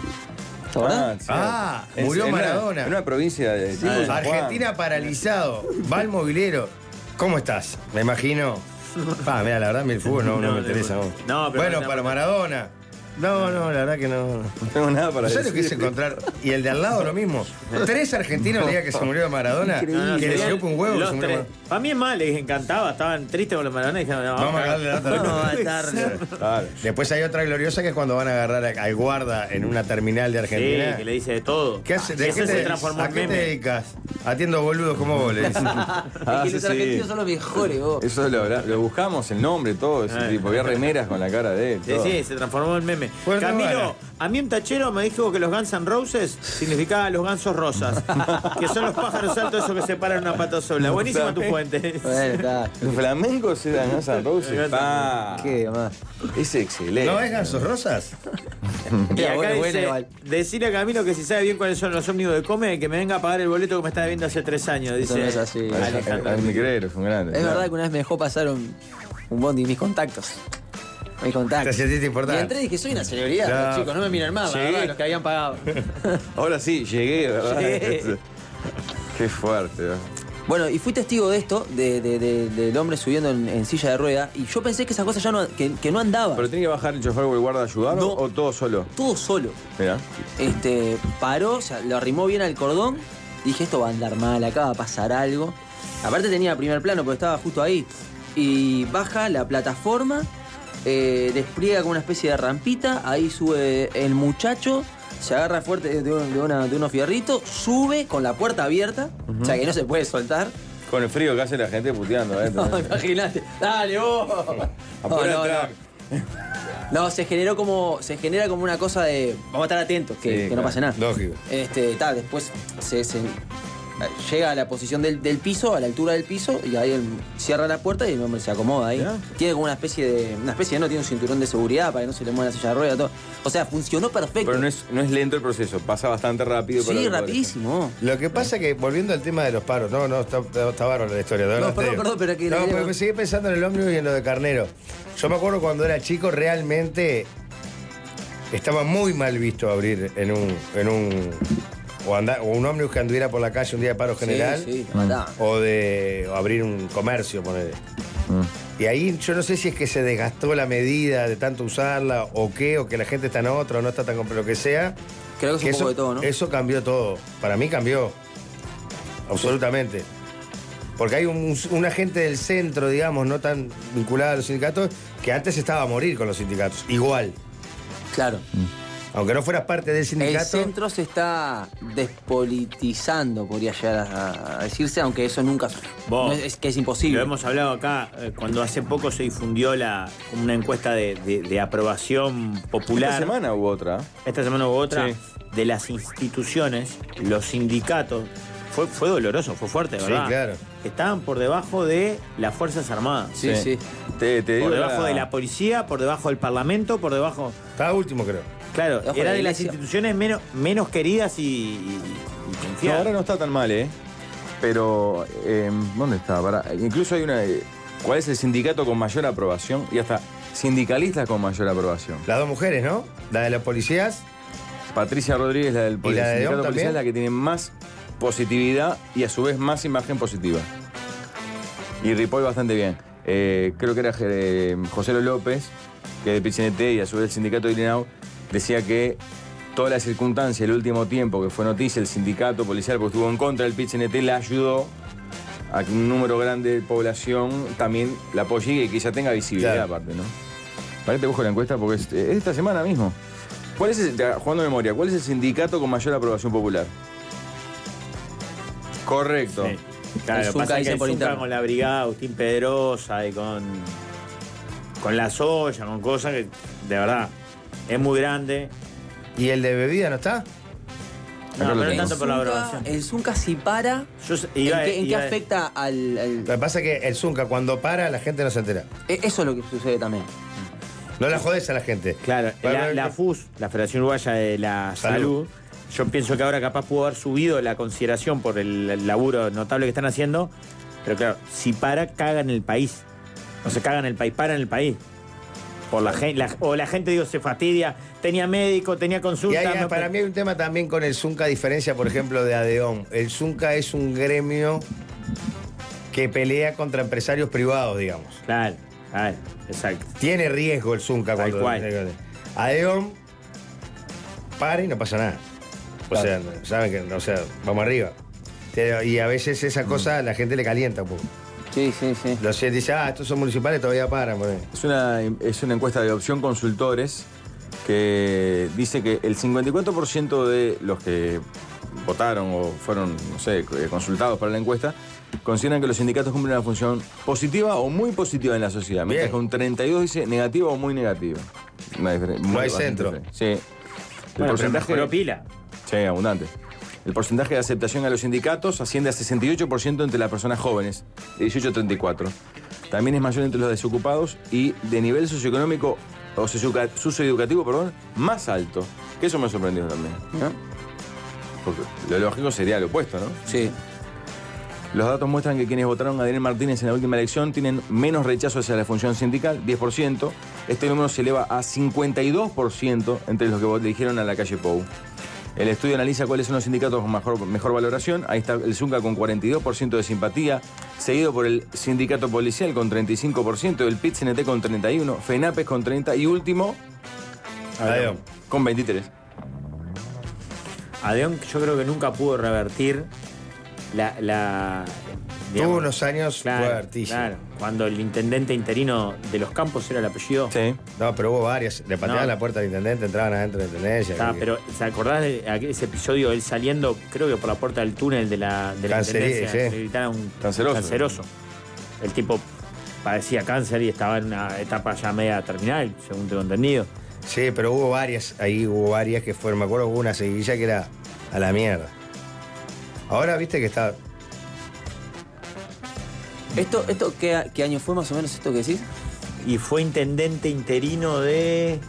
Speaker 5: ¿Te acordás?
Speaker 6: Sí.
Speaker 3: Ah, murió
Speaker 6: En
Speaker 3: Maradona.
Speaker 6: una provincia de tipo San Juan.
Speaker 3: Argentina paralizado, va al movilero. ¿Cómo estás? Me imagino. Mira, la verdad, el fútbol no me interesa.
Speaker 4: No, pero
Speaker 3: bueno,
Speaker 4: no,
Speaker 3: para Maradona. No, la verdad que no.
Speaker 6: No tengo nada para
Speaker 3: ¿Sabes lo que es
Speaker 6: decir.
Speaker 3: encontrar? Y el de al lado lo mismo. 3 argentinos el día que se murió de Maradona, que le
Speaker 4: serían
Speaker 3: dio con un huevo que
Speaker 4: los
Speaker 3: se murió
Speaker 4: tres.
Speaker 3: Maradona.
Speaker 4: Para mí es mal, les encantaba, estaban tristes con los Maradona y dijeron, no,
Speaker 3: Vamos a darle la data.
Speaker 5: No, va a estar.
Speaker 6: Claro.
Speaker 3: Después hay otra gloriosa que es cuando van a agarrar al guarda en una terminal de
Speaker 4: Sí,
Speaker 3: Argentina.
Speaker 4: que le dice de todo.
Speaker 3: ¿Qué hace? ¿De
Speaker 4: Ese
Speaker 3: qué
Speaker 4: se
Speaker 3: te,
Speaker 4: transformó
Speaker 3: ¿A
Speaker 4: en
Speaker 3: qué te
Speaker 4: meme.
Speaker 3: dedicas? Atiendo boludos como vos, le dicen.
Speaker 5: Es que los argentinos son los mejores, vos.
Speaker 6: Eso lo buscamos, el nombre, todo ese tipo. Había remeras con la cara de él.
Speaker 4: Sí,
Speaker 6: todo.
Speaker 4: sí, se transformó en meme.
Speaker 3: Bueno,
Speaker 4: Camilo,
Speaker 3: bueno.
Speaker 4: a mí un tachero me dijo que los Guns N' Roses significaba los gansos rosas, que son los pájaros altos esos que se paran una pata sola. Buenísima tu fuente.
Speaker 5: Bueno, está.
Speaker 6: Los flamencos eran Guns N' Roses. Pa.
Speaker 5: ¿Qué más?
Speaker 6: Es excelente.
Speaker 3: ¿No es Gansos Rosas?
Speaker 4: Y acá
Speaker 5: Buena,
Speaker 4: dice,
Speaker 5: igual.
Speaker 4: decirle a Camilo que si sabe bien cuáles son los ómnibus de Come, que me venga a pagar el boleto que me está debiendo hace 3 años,
Speaker 5: Eso
Speaker 4: dice
Speaker 5: no es así.
Speaker 4: Alejandro.
Speaker 6: Al micrero, es un grande.
Speaker 5: Es verdad que una vez me dejó pasar un bondi mis contactos. Mis contactos.
Speaker 3: Te sentiste
Speaker 5: Y
Speaker 3: importante.
Speaker 5: entré y dije, soy una celebridad,
Speaker 3: Claro.
Speaker 5: chicos, no me miran más, la
Speaker 6: Sí.
Speaker 5: verdad, los que habían pagado.
Speaker 6: Ahora sí, llegué, ¿verdad?
Speaker 5: Sí.
Speaker 6: Qué fuerte, ¿no?
Speaker 5: Bueno, y fui testigo de esto, del hombre subiendo en silla de rueda, y yo pensé que esas cosas ya no, que no andaba.
Speaker 6: ¿Pero tiene que bajar el chofer o el guarda a ayudarlo
Speaker 5: No.
Speaker 6: o todo solo?
Speaker 5: Todo solo.
Speaker 6: Mira.
Speaker 5: Paró, o sea, lo arrimó bien al cordón. Dije, esto va a andar mal, acá va a pasar algo. Aparte tenía primer plano porque estaba justo ahí. Y baja la plataforma, despliega como una especie de rampita, ahí sube el muchacho, se agarra fuerte de unos fierritos, sube con la puerta abierta, o sea que no se puede soltar.
Speaker 6: Con el frío que hace la gente puteando, ¿eh?
Speaker 5: No, imagínate. Dale, vos.
Speaker 6: Apura
Speaker 5: No,
Speaker 6: el
Speaker 5: no,
Speaker 6: track.
Speaker 5: No, se genera como una cosa de vamos a estar atentos, que
Speaker 6: Sí,
Speaker 5: no
Speaker 6: claro.
Speaker 5: pase nada.
Speaker 3: Lógico.
Speaker 5: Después se llega a la posición del piso, a la altura del piso, y ahí él cierra la puerta y el hombre se acomoda ahí.
Speaker 6: Ya.
Speaker 5: Tiene como una especie de, no tiene un cinturón de seguridad para que no se le mueva la silla de rueda, todo. O sea, funcionó perfecto.
Speaker 6: Pero no es lento el proceso, pasa bastante rápido. para
Speaker 5: Sí,
Speaker 6: lo que
Speaker 5: rapidísimo.
Speaker 3: Lo que pasa que, volviendo al tema de los paros, está bárbaro la historia. de verdad
Speaker 5: No,
Speaker 3: te digo.
Speaker 5: perdón, pero que
Speaker 3: No,
Speaker 5: le-
Speaker 3: pero me seguí pensando en el ómnibus y en lo de Carnero. Yo me acuerdo cuando era chico, realmente estaba muy mal visto abrir en un o un ómnibus que anduviera por la calle un día de paro general.
Speaker 5: Sí, te mataban.
Speaker 3: O abrir un comercio, ponele. Y ahí yo no sé si es que se desgastó la medida de tanto usarla o qué, o que la gente está en otra o no está tan lo que sea.
Speaker 5: Creo que es un poco de todo, ¿no?
Speaker 3: Eso cambió todo. Para mí cambió. Absolutamente. Porque hay una gente del centro, digamos, no tan vinculada a los sindicatos, que antes estaba a morir con los sindicatos. Igual.
Speaker 5: Claro.
Speaker 3: Aunque no fueras parte del
Speaker 5: El
Speaker 3: sindicato.
Speaker 5: centro se está despolitizando, podría llegar a decirse, aunque eso nunca.
Speaker 4: Vos,
Speaker 5: no es que es imposible.
Speaker 4: Lo hemos hablado acá cuando hace poco se difundió una encuesta de aprobación popular.
Speaker 6: Esta semana hubo otra.
Speaker 4: Esta semana hubo otra.
Speaker 6: Sí.
Speaker 4: De las instituciones, los sindicatos. Fue doloroso, fue fuerte,
Speaker 3: Sí,
Speaker 4: ¿verdad?
Speaker 3: claro.
Speaker 4: Estaban por debajo de las Fuerzas Armadas.
Speaker 5: Sí, sí.
Speaker 6: Te digo
Speaker 4: Por debajo de la policía, por debajo del Parlamento, por debajo.
Speaker 3: Estaba último, creo.
Speaker 4: Claro,
Speaker 5: Debajo
Speaker 4: era
Speaker 5: de
Speaker 4: de
Speaker 5: la
Speaker 4: las
Speaker 5: iglesia.
Speaker 4: instituciones menos queridas y
Speaker 6: No,
Speaker 4: confiadas.
Speaker 6: ahora no está tan mal, ¿eh? Pero, ¿dónde está? Incluso hay una... ¿Cuál es el sindicato con mayor aprobación? Y hasta sindicalistas con mayor aprobación.
Speaker 3: Las dos mujeres, ¿no? La de los policías.
Speaker 6: Patricia Rodríguez, la del
Speaker 3: ¿Y la de
Speaker 6: sindicato
Speaker 3: León
Speaker 6: policial,
Speaker 3: también?
Speaker 6: la que tiene más positividad y a su vez más imagen positiva. Y Ripoll bastante bien. Creo que era José López, que es de PCNT y a su vez el sindicato de INAU, decía que toda la circunstancia, el último tiempo que fue noticia, el sindicato policial, porque estuvo en contra del PCNT, le ayudó a que un número grande de población también la apoye y que ella tenga visibilidad
Speaker 3: Claro.
Speaker 6: aparte, ¿no? Para que te busco la encuesta porque es esta semana mismo. ¿Cuál es jugando de memoria, cuál es el sindicato con mayor aprobación popular? Correcto.
Speaker 4: Sí. Claro,
Speaker 5: El
Speaker 4: lo que
Speaker 5: Zunca
Speaker 4: pasa es que
Speaker 5: dice
Speaker 4: el
Speaker 5: por
Speaker 4: Zunca
Speaker 5: interno.
Speaker 4: con la brigada Agustín Pedrosa y con la soya, con cosas que de verdad es muy grande.
Speaker 3: ¿Y el de bebida no está?
Speaker 4: No,
Speaker 6: Acá lo
Speaker 4: pero no
Speaker 6: tengo.
Speaker 4: tanto por la aprobación.
Speaker 5: El Zunca si para,
Speaker 4: Yo
Speaker 5: ¿en qué afecta al...?
Speaker 3: Lo que pasa es que el Zunca cuando para la gente no se entera.
Speaker 5: Eso es lo que sucede también.
Speaker 3: No la jodes a la gente.
Speaker 4: Claro, la FUS, la Federación Uruguaya de la Salud, yo pienso que ahora capaz pudo haber subido la consideración por el laburo notable que están haciendo, pero claro, si para, caga en el país. No se caga en el país, para en el país. Por la gente, o la gente, digo, se fastidia, tenía médico, tenía
Speaker 3: Y
Speaker 4: consulta.
Speaker 3: para mí hay un tema también con el Zunca, a diferencia, por ejemplo, de ADEOM. El Zunca es un gremio que pelea contra empresarios privados, digamos.
Speaker 4: Claro, exacto.
Speaker 3: Tiene riesgo el Zunca
Speaker 4: Tal
Speaker 3: cuando.
Speaker 4: cual.
Speaker 3: ADEOM para y no pasa nada. O sea, saben que, o sea, vamos arriba. Y a veces esa cosa a la gente le calienta un poco.
Speaker 5: Sí, sí, sí.
Speaker 3: Los dice, estos son municipales, todavía paran. Bueno.
Speaker 6: Es una encuesta de Opción Consultores que dice que el 54% de los que votaron o fueron, no sé, consultados para la encuesta, consideran que los sindicatos cumplen una función positiva o muy positiva en la sociedad. Mientras
Speaker 3: Bien.
Speaker 6: que un 32 dice negativa o muy negativa. No
Speaker 3: hay centro.
Speaker 6: Sí. El
Speaker 4: Bueno, pero
Speaker 6: porcentaje...
Speaker 4: mejoró pila.
Speaker 6: Sí, abundante. El porcentaje de aceptación a los sindicatos asciende a 68% entre las personas jóvenes, de 18 a 34. También es mayor entre los desocupados y de nivel socioeconómico o socioeducativo, perdón, más alto. Que eso me ha sorprendido también.
Speaker 5: ¿No?
Speaker 6: Porque lo lógico sería lo opuesto, ¿no?
Speaker 5: Sí.
Speaker 6: Los datos muestran que quienes votaron a Daniel Martínez en la última elección tienen menos rechazo hacia la función sindical, 10%. Este número se eleva a 52% entre los que eligieron a la calle Pou. El estudio analiza cuáles son los sindicatos con mejor valoración. Ahí está el Zunca con 42% de simpatía, seguido por el sindicato policial con 35%, el PIT-CNT con 31%, FENAPES con 30% y último,
Speaker 3: ADEOM.
Speaker 6: con 23%.
Speaker 4: ADEOM yo creo que nunca pudo revertir
Speaker 3: Tuvo unos años
Speaker 4: claro,
Speaker 3: fuertísimos.
Speaker 4: claro, cuando el intendente interino de Los Campos era el apellido.
Speaker 6: Sí.
Speaker 3: No, pero hubo varias. Le pateaban
Speaker 4: No.
Speaker 3: la puerta al intendente, entraban adentro de la intendencia.
Speaker 4: Pero ¿se acordás de ese episodio, él saliendo, creo que por la puerta del túnel de la intendencia?
Speaker 3: Sí.
Speaker 4: Le gritaron canceroso. El tipo padecía cáncer y estaba en una etapa ya media terminal, según tengo entendido.
Speaker 3: Sí, pero hubo varias que fueron. Me acuerdo hubo una seguidilla que era a la mierda. Ahora viste que está.
Speaker 5: ¿Esto qué año fue más o menos esto que decís?
Speaker 4: Y fue intendente interino de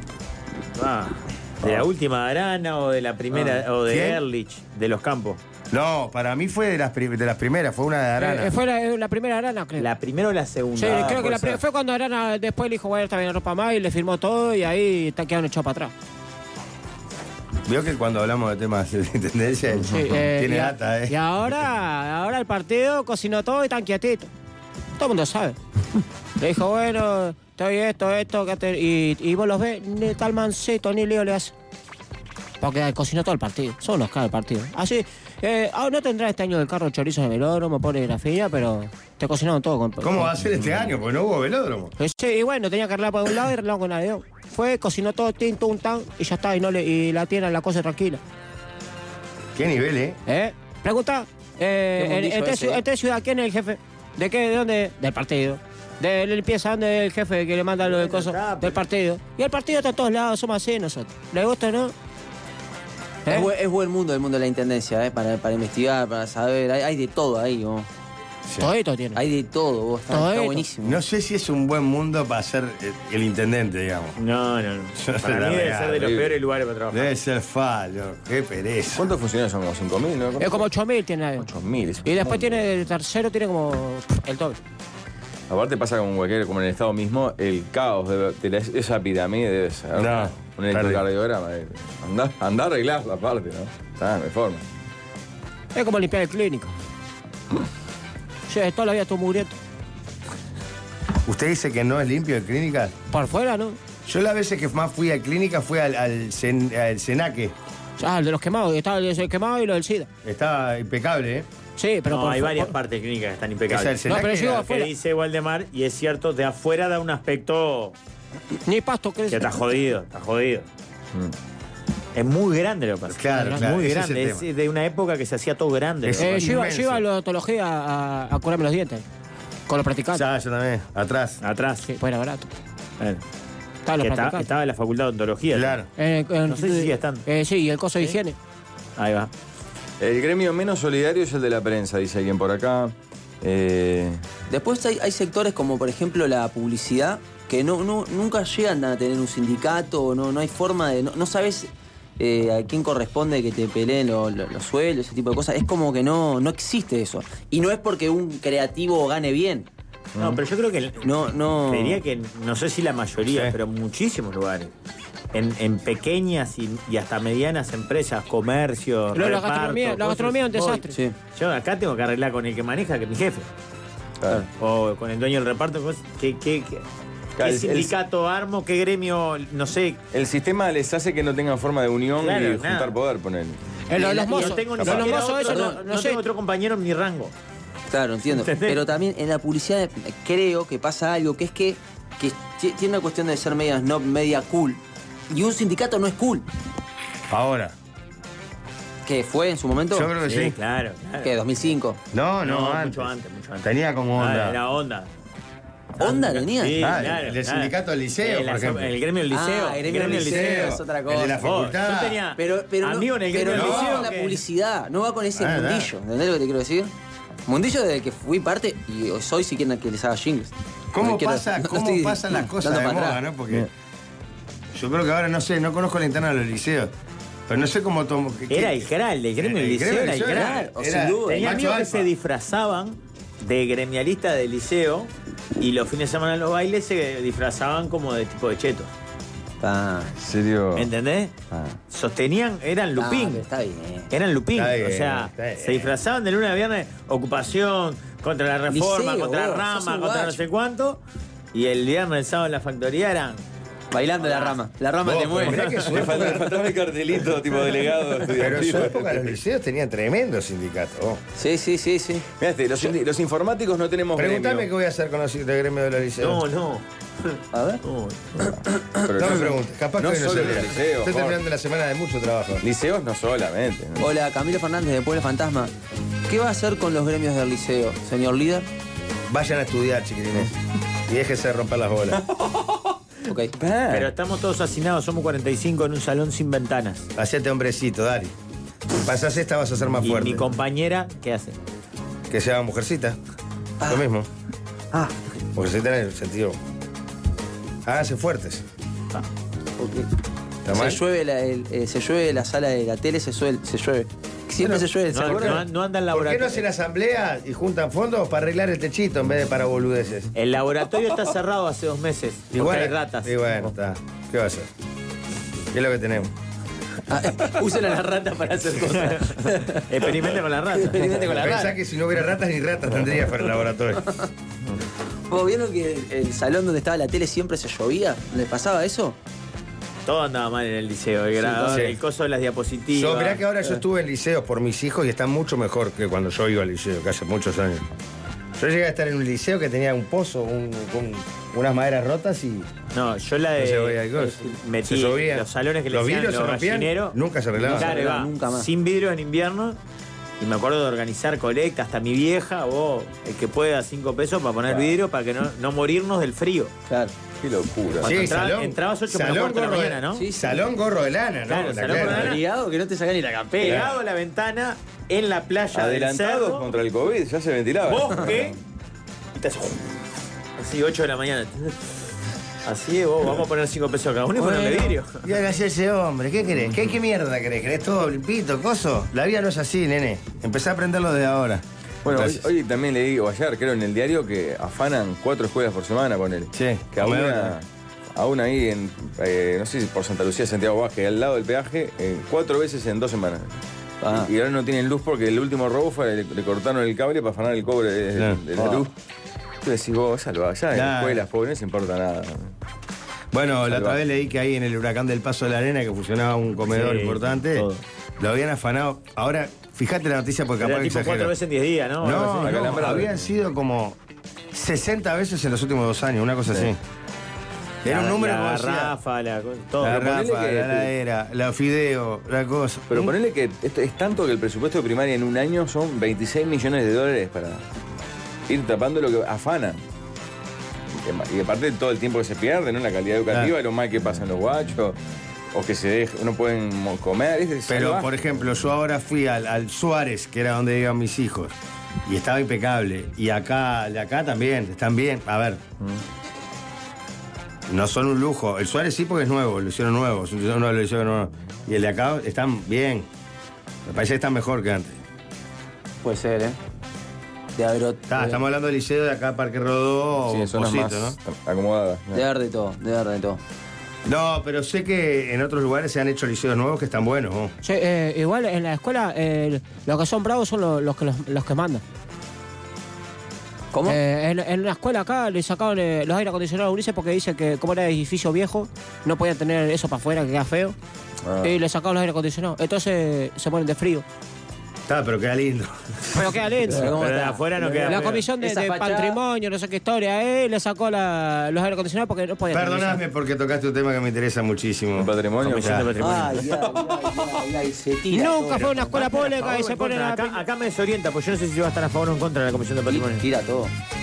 Speaker 4: la última Arana o de la primera, o de
Speaker 3: ¿Quién?
Speaker 4: Ehrlich, de Los Campos.
Speaker 3: No, para mí fue de las primeras, fue una de Arana.
Speaker 7: Fue la primera Arana, creo.
Speaker 4: ¿La primera o la segunda?
Speaker 7: Sí, creo que fue cuando Arana después le dijo, bueno, está bien, ropa más, y le firmó todo y ahí quedaron echados para atrás.
Speaker 3: Vio que cuando hablamos de temas de intendencia, tiene data,
Speaker 7: Y ahora el partido cocinó todo y están quietitos. Todo el mundo sabe. Le dijo, bueno, estoy esto, y vos los ves, ni tal mancito, ni lío le hace. Porque cocinó todo el partido. Son unos caros el partido. Así, no tendrá este año el carro chorizo de velódromo, pobre grafía, pero te cocinaron todo.
Speaker 3: ¿Cómo va a ser este año? Porque no hubo velódromo.
Speaker 7: Sí, y bueno, tenía que arreglar por un lado y arreglar con la de otro. Fue, cocinó todo, un tan, y ya está, y la tiene la cosa tranquila.
Speaker 3: ¿Qué nivel,
Speaker 7: Pregunta, ¿en ciudad quién es el jefe? ¿De qué? ¿De dónde? Del partido. De limpieza, ¿dónde es el jefe que le manda lo del coso? Del partido. Y el partido está en todos lados, somos así nosotros. ¿Le gusta o no?
Speaker 5: Es buen mundo el mundo de la intendencia, para investigar, para saber. Hay de todo ahí, vos.
Speaker 3: Sí.
Speaker 7: Todito tiene.
Speaker 5: Hay de todo, vos. Está buenísimo.
Speaker 3: No sé si es un buen mundo para ser el intendente, digamos.
Speaker 4: No. Para mí debe ser de los peores lugares para trabajar.
Speaker 3: Debe ser fallo. Qué pereza.
Speaker 6: ¿Cuántos funcionarios son? ¿Como 5.000? ¿No?
Speaker 7: Es como 8.000 tiene ADEOM.
Speaker 6: 8.000.
Speaker 7: Y después tiene el tercero, tiene como el doble.
Speaker 6: Aparte pasa como en el Estado mismo, el caos de esa pirámide debe ser
Speaker 3: No,
Speaker 6: un electrocardiograma. Andá a arreglarla aparte, ¿no? Está, no hay forma.
Speaker 7: Es como limpiar el clínico. Toda la vida estuvo mugriento.
Speaker 3: ¿Usted dice que no es limpio el clínica?
Speaker 7: Por fuera, ¿no?
Speaker 3: Yo las veces que más fui a clínica fue al Senaque.
Speaker 7: El de los quemados. Estaba el quemado y lo del SIDA.
Speaker 3: Está impecable,
Speaker 7: Sí, pero
Speaker 4: hay varias partes clínicas que están impecables.
Speaker 3: ¿Es el
Speaker 7: No, pero yo
Speaker 4: Lo que
Speaker 7: afuera.
Speaker 4: dice Waldemar, y es cierto, de afuera da un aspecto
Speaker 7: Ni pasto
Speaker 4: Que
Speaker 7: crece.
Speaker 4: está jodido, está jodido. Es muy grande lo que pasa.
Speaker 3: Claro,
Speaker 4: es
Speaker 3: claro,
Speaker 4: muy
Speaker 3: ese es
Speaker 4: grande.
Speaker 3: el
Speaker 4: Es
Speaker 3: tema.
Speaker 4: de una época que se hacía todo grande.
Speaker 3: Es-
Speaker 7: Yo iba
Speaker 3: inmenso.
Speaker 7: a la odontología a curarme los dientes. Con los practicantes.
Speaker 3: Ya, yo también. Atrás.
Speaker 4: Atrás.
Speaker 7: Sí, pues era barato.
Speaker 4: Bueno,
Speaker 7: Estaban los
Speaker 4: que
Speaker 7: practicantes.
Speaker 4: estaba en la facultad de odontología.
Speaker 3: Claro.
Speaker 4: No sé si sigue estando.
Speaker 7: Sí, y el coso de higiene.
Speaker 4: Ahí va.
Speaker 6: El gremio menos solidario es el de la prensa, dice alguien por acá.
Speaker 5: Después hay sectores como, por ejemplo, la publicidad, que nunca llegan a tener un sindicato, no hay forma de... No sabes a quién corresponde que te peleen los sueldos, ese tipo de cosas. Es como que no existe eso. Y no es porque un creativo gane bien.
Speaker 4: No, pero yo creo que.
Speaker 5: No.
Speaker 4: Te diría que, no sé si la mayoría,
Speaker 3: Sí.
Speaker 4: pero en muchísimos lugares. En pequeñas y hasta medianas empresas, comercio.
Speaker 7: Pero la
Speaker 4: reparto,
Speaker 7: gastronomía es un
Speaker 4: cosas,
Speaker 7: desastre.
Speaker 5: Sí.
Speaker 4: Yo acá tengo que arreglar con el que maneja, que es mi jefe.
Speaker 6: Claro.
Speaker 4: O con el dueño del reparto. Cosas. ¿Qué
Speaker 6: Claro,
Speaker 4: sindicato armo? ¿Qué gremio? No sé.
Speaker 6: El sistema les hace que no tengan forma de unión
Speaker 4: Claro,
Speaker 6: y
Speaker 4: nada.
Speaker 6: juntar poder, poner.
Speaker 7: Lo de los
Speaker 4: Y
Speaker 7: mozos.
Speaker 4: no tengo ni
Speaker 7: Lo de los
Speaker 4: siquiera
Speaker 7: mozos,
Speaker 4: otro,
Speaker 7: eso
Speaker 4: no
Speaker 7: sé.
Speaker 4: tengo otro compañero en mi rango.
Speaker 5: Claro, entiendo.
Speaker 4: ¿Entendés?
Speaker 5: Pero también en la publicidad creo que pasa algo, que es que tiene una cuestión de ser media snob, media cool. Y un sindicato no es cool.
Speaker 3: Ahora.
Speaker 5: ¿Qué fue en su momento?
Speaker 3: Yo creo que sí.
Speaker 4: Claro.
Speaker 5: ¿Qué? ¿2005?
Speaker 3: No,
Speaker 4: No,
Speaker 3: antes.
Speaker 4: mucho antes.
Speaker 3: Tenía como onda.
Speaker 4: Era onda.
Speaker 5: ¿Onda tenía?
Speaker 4: Sí,
Speaker 3: Ah,
Speaker 4: claro,
Speaker 3: el del
Speaker 4: claro.
Speaker 3: sindicato del liceo, por ejemplo.
Speaker 4: El gremio del liceo.
Speaker 5: Ah, el gremio del liceo es otra cosa.
Speaker 3: El de la
Speaker 4: Vos,
Speaker 3: facultad.
Speaker 4: yo tenía
Speaker 5: Pero
Speaker 4: amigo en el gremio
Speaker 5: no
Speaker 4: del
Speaker 5: va
Speaker 4: liceo.
Speaker 5: con la
Speaker 4: que-
Speaker 5: publicidad, no va con ese
Speaker 3: Ah,
Speaker 5: mundillo. ¿Entendés lo que te quiero decir? Mundillo desde que fui parte y soy si quieren que les haga jingles.
Speaker 3: ¿Cómo
Speaker 5: No quiero-
Speaker 3: pasan
Speaker 5: no estoy
Speaker 3: las cosas
Speaker 5: dando
Speaker 3: de
Speaker 5: para
Speaker 3: moda,
Speaker 5: atrás.
Speaker 3: no? Porque yo creo que ahora no sé, no conozco la interna de los liceos. Pero no sé cómo tomo.
Speaker 4: Era el cral, el gremio del liceo era el cral.
Speaker 5: o sin duda.
Speaker 4: Tenía
Speaker 3: macho
Speaker 4: amigos que
Speaker 3: alfa.
Speaker 4: se disfrazaban de gremialistas del liceo y los fines de semana en los bailes se disfrazaban como de tipo de chetos.
Speaker 5: Ah,
Speaker 6: ¿En serio?
Speaker 4: ¿Entendés?
Speaker 6: Ah.
Speaker 4: Sostenían, eran lupín.
Speaker 5: pero está bien.
Speaker 4: Eran lupín.
Speaker 3: Está bien,
Speaker 4: O sea,
Speaker 3: está bien.
Speaker 4: se disfrazaban de lunes a viernes, ocupación, contra la reforma,
Speaker 5: Liceo,
Speaker 4: contra la
Speaker 5: vos, sos
Speaker 4: rama,
Speaker 5: un
Speaker 4: contra no
Speaker 5: guacho.
Speaker 4: sé cuánto. Y el viernes, el sábado en la factoría eran.
Speaker 5: Bailando la rama. La rama
Speaker 3: Vos,
Speaker 5: te
Speaker 3: pero mirá
Speaker 5: mueve.
Speaker 3: que su
Speaker 6: Le
Speaker 3: época-
Speaker 6: faltaba el cartelito tipo delegado.
Speaker 3: Pero en su época los liceos tenían tremendo sindicato. Oh.
Speaker 5: Sí.
Speaker 6: Mirá, los informáticos no tenemos
Speaker 3: Pregúntame qué
Speaker 6: gremio.
Speaker 3: voy a hacer con los del gremio de los liceos.
Speaker 4: No.
Speaker 5: A ver.
Speaker 6: Pero
Speaker 3: No me preguntes, capaz
Speaker 6: no
Speaker 3: que hoy no
Speaker 6: solo
Speaker 3: se
Speaker 6: los
Speaker 3: lea.
Speaker 6: liceos,
Speaker 3: Estoy
Speaker 6: Jorge.
Speaker 3: terminando la semana de mucho trabajo.
Speaker 6: Liceos no solamente. ¿no?
Speaker 5: Hola, Camilo Fernández de Pueblo Fantasma. ¿Qué va a hacer con los gremios del liceo, señor líder?
Speaker 3: Vayan a estudiar, chiquilines. Y déjense de romper las bolas.
Speaker 5: Ok.
Speaker 4: Pero estamos todos hacinados, somos 45 en un salón sin ventanas.
Speaker 3: Hacete hombrecito, dale. Si pasás esta vas a ser más
Speaker 4: Y
Speaker 3: fuerte.
Speaker 4: mi compañera, ¿qué hace?
Speaker 3: Que sea mujercita. Lo mismo.
Speaker 5: Ah,
Speaker 3: Mujercita en el sentido. Háganse fuertes. ¿Está mal?
Speaker 5: se llueve la sala de la tele, se llueve. Siempre se llueve. ¿se
Speaker 4: No,
Speaker 5: acuerdan?
Speaker 4: no anda en
Speaker 3: ¿Por qué no
Speaker 4: laboratorio.
Speaker 3: hacen asamblea y juntan fondos para arreglar el techito en vez de para boludeces?
Speaker 4: El laboratorio está cerrado hace 2 meses. Porque hay ratas.
Speaker 3: Y bueno, está. ¿Qué va a hacer? ¿Qué es lo que tenemos?
Speaker 5: Ah, usen a las ratas para hacer cosas.
Speaker 4: Experimente con la rata.
Speaker 5: Experimente con la
Speaker 3: Pensá
Speaker 5: rata.
Speaker 3: que si no hubiera ratas ni ratas tendría para el laboratorio.
Speaker 5: ¿Vos vieron que el salón donde estaba la tele siempre se llovía? ¿Les pasaba eso?
Speaker 4: Todo andaba mal en el liceo. El grabador,
Speaker 3: sí.
Speaker 4: el coso de las diapositivas.
Speaker 3: Yo, mirá que ahora yo estuve en liceos por mis hijos y está mucho mejor que cuando yo iba al liceo, que hace muchos años. Yo llegué a estar en un liceo que tenía un pozo, con unas maderas rotas y
Speaker 4: No, yo la de.
Speaker 3: no se veía el coso.
Speaker 4: metí
Speaker 3: Se llovía.
Speaker 4: los salones que le
Speaker 3: Los
Speaker 4: decían
Speaker 3: vidrios se
Speaker 4: los
Speaker 3: rompían,
Speaker 4: gallineros.
Speaker 3: nunca se arreglaban.
Speaker 4: Claro, va,
Speaker 5: Nunca más.
Speaker 4: sin vidrio en invierno. Y me acuerdo de organizar colectas, hasta mi vieja, vos, el que pueda, 5 pesos para poner vidrio para que no morirnos del frío.
Speaker 5: Claro.
Speaker 6: Qué locura.
Speaker 4: Cuando entrabas 8 menos cuarto de la mañana, ¿no?
Speaker 5: Sí,
Speaker 3: Salón gorro de lana, ¿no?
Speaker 4: Claro,
Speaker 3: Está
Speaker 4: salón gorro de lana.
Speaker 5: Ligado que no te sacan ni la campera.
Speaker 4: Pegado a la ventana, en la playa del
Speaker 6: Adelantados
Speaker 4: cerro,
Speaker 6: contra el COVID, ya se ventilaba.
Speaker 4: bosque, y te haces, así 8 de la mañana. Así es, vos, vamos a poner 5 pesos cada uno y ponerle vidrio.
Speaker 3: Y haga ese hombre, ¿qué querés? ¿Qué mierda querés? ¿Querés todo limpito, coso? La vida no es así, nene. Empezá a aprenderlo desde ahora.
Speaker 6: Bueno,
Speaker 3: Gracias.
Speaker 6: hoy también leí, o ayer creo en el diario, que afanan 4 escuelas por semana con él.
Speaker 3: Sí,
Speaker 6: Que aún ahí en, no sé si por Santa Lucía, Santiago Vázquez, al lado del peaje, 4 veces en 2 semanas.
Speaker 5: Ah.
Speaker 6: Y ahora no tienen luz porque el último robo fue, le cortaron el cable para afanar el cobre de la
Speaker 3: Ah.
Speaker 6: luz. Tú decís, vos, salva, ya en
Speaker 3: Claro.
Speaker 6: escuelas pobres no se importa nada.
Speaker 3: Bueno, la
Speaker 6: Salvaje.
Speaker 3: otra vez leí que ahí en el huracán del Paso de la Arena, que funcionaba un comedor
Speaker 4: Sí,
Speaker 3: importante,
Speaker 4: todo.
Speaker 3: lo habían afanado. Ahora, fíjate la noticia porque
Speaker 4: Era
Speaker 3: capaz que
Speaker 4: tipo 4
Speaker 3: exagero.
Speaker 4: veces en 10 días, ¿no? Algo
Speaker 3: No,
Speaker 4: así.
Speaker 3: no,
Speaker 6: Acalambrado.
Speaker 3: habían sido como 60 veces en los últimos 2 años, una cosa así. Era un número
Speaker 4: la
Speaker 3: como decía,
Speaker 4: garrafa, todo.
Speaker 3: la
Speaker 6: Pero ponele
Speaker 3: Rafa,
Speaker 6: que-
Speaker 3: la heladera, la fideo, la cosa.
Speaker 6: Pero ponele que esto es tanto que el presupuesto de primaria en un año son 26 millones de dólares para ir tapando lo que afanan. Y aparte de todo el tiempo que se pierde, ¿no? La calidad educativa, lo mal que pasan los guachos, o que no pueden comer.
Speaker 3: Pero,
Speaker 6: salvaje.
Speaker 3: por ejemplo, yo ahora fui al Suárez, que era donde iban mis hijos, y estaba impecable. Y acá, de acá también, están bien. A ver. No son un lujo. El Suárez sí porque es nuevo, lo hicieron nuevo. No lo hicieron nuevo. Y el de acá están bien. Me parece que están mejor que antes.
Speaker 5: Puede ser, ¿eh? De haber,
Speaker 3: Estamos hablando del liceo de acá, Parque Rodó,
Speaker 6: Sí, zonas
Speaker 3: Posito,
Speaker 6: más
Speaker 3: ¿no?
Speaker 6: acomodadas.
Speaker 5: de haber de todo, de haber de todo.
Speaker 3: No, pero sé que en otros lugares se han hecho liceos nuevos que están buenos, ¿no?
Speaker 7: Sí, igual en la escuela los que son bravos son los que mandan.
Speaker 5: ¿Cómo?
Speaker 7: En una escuela acá le sacaron los aire acondicionados a Ulises porque dice que como era edificio viejo, no podían tener eso para afuera, que queda feo.
Speaker 6: Ah.
Speaker 7: Y le sacaron los aire acondicionados. Entonces se ponen de frío.
Speaker 3: Está, pero queda lindo.
Speaker 7: Pero queda lindo.
Speaker 5: Pero ¿cómo
Speaker 4: Pero de
Speaker 5: está?
Speaker 4: afuera no queda
Speaker 7: La
Speaker 4: feo.
Speaker 7: comisión de
Speaker 5: Esa fachada-
Speaker 7: patrimonio, no sé qué historia, le sacó los aire acondicionados porque no podía tener
Speaker 3: Perdonadme porque tocaste un tema que me interesa muchísimo.
Speaker 6: Un patrimonio.
Speaker 4: Comisión de patrimonio.
Speaker 5: Ay, se tira.
Speaker 7: Nunca fue una escuela pública y se pone a...
Speaker 4: Acá me desorienta, pues yo no sé si va a estar a favor o en contra de la Comisión de Patrimonio.
Speaker 5: Tira todo.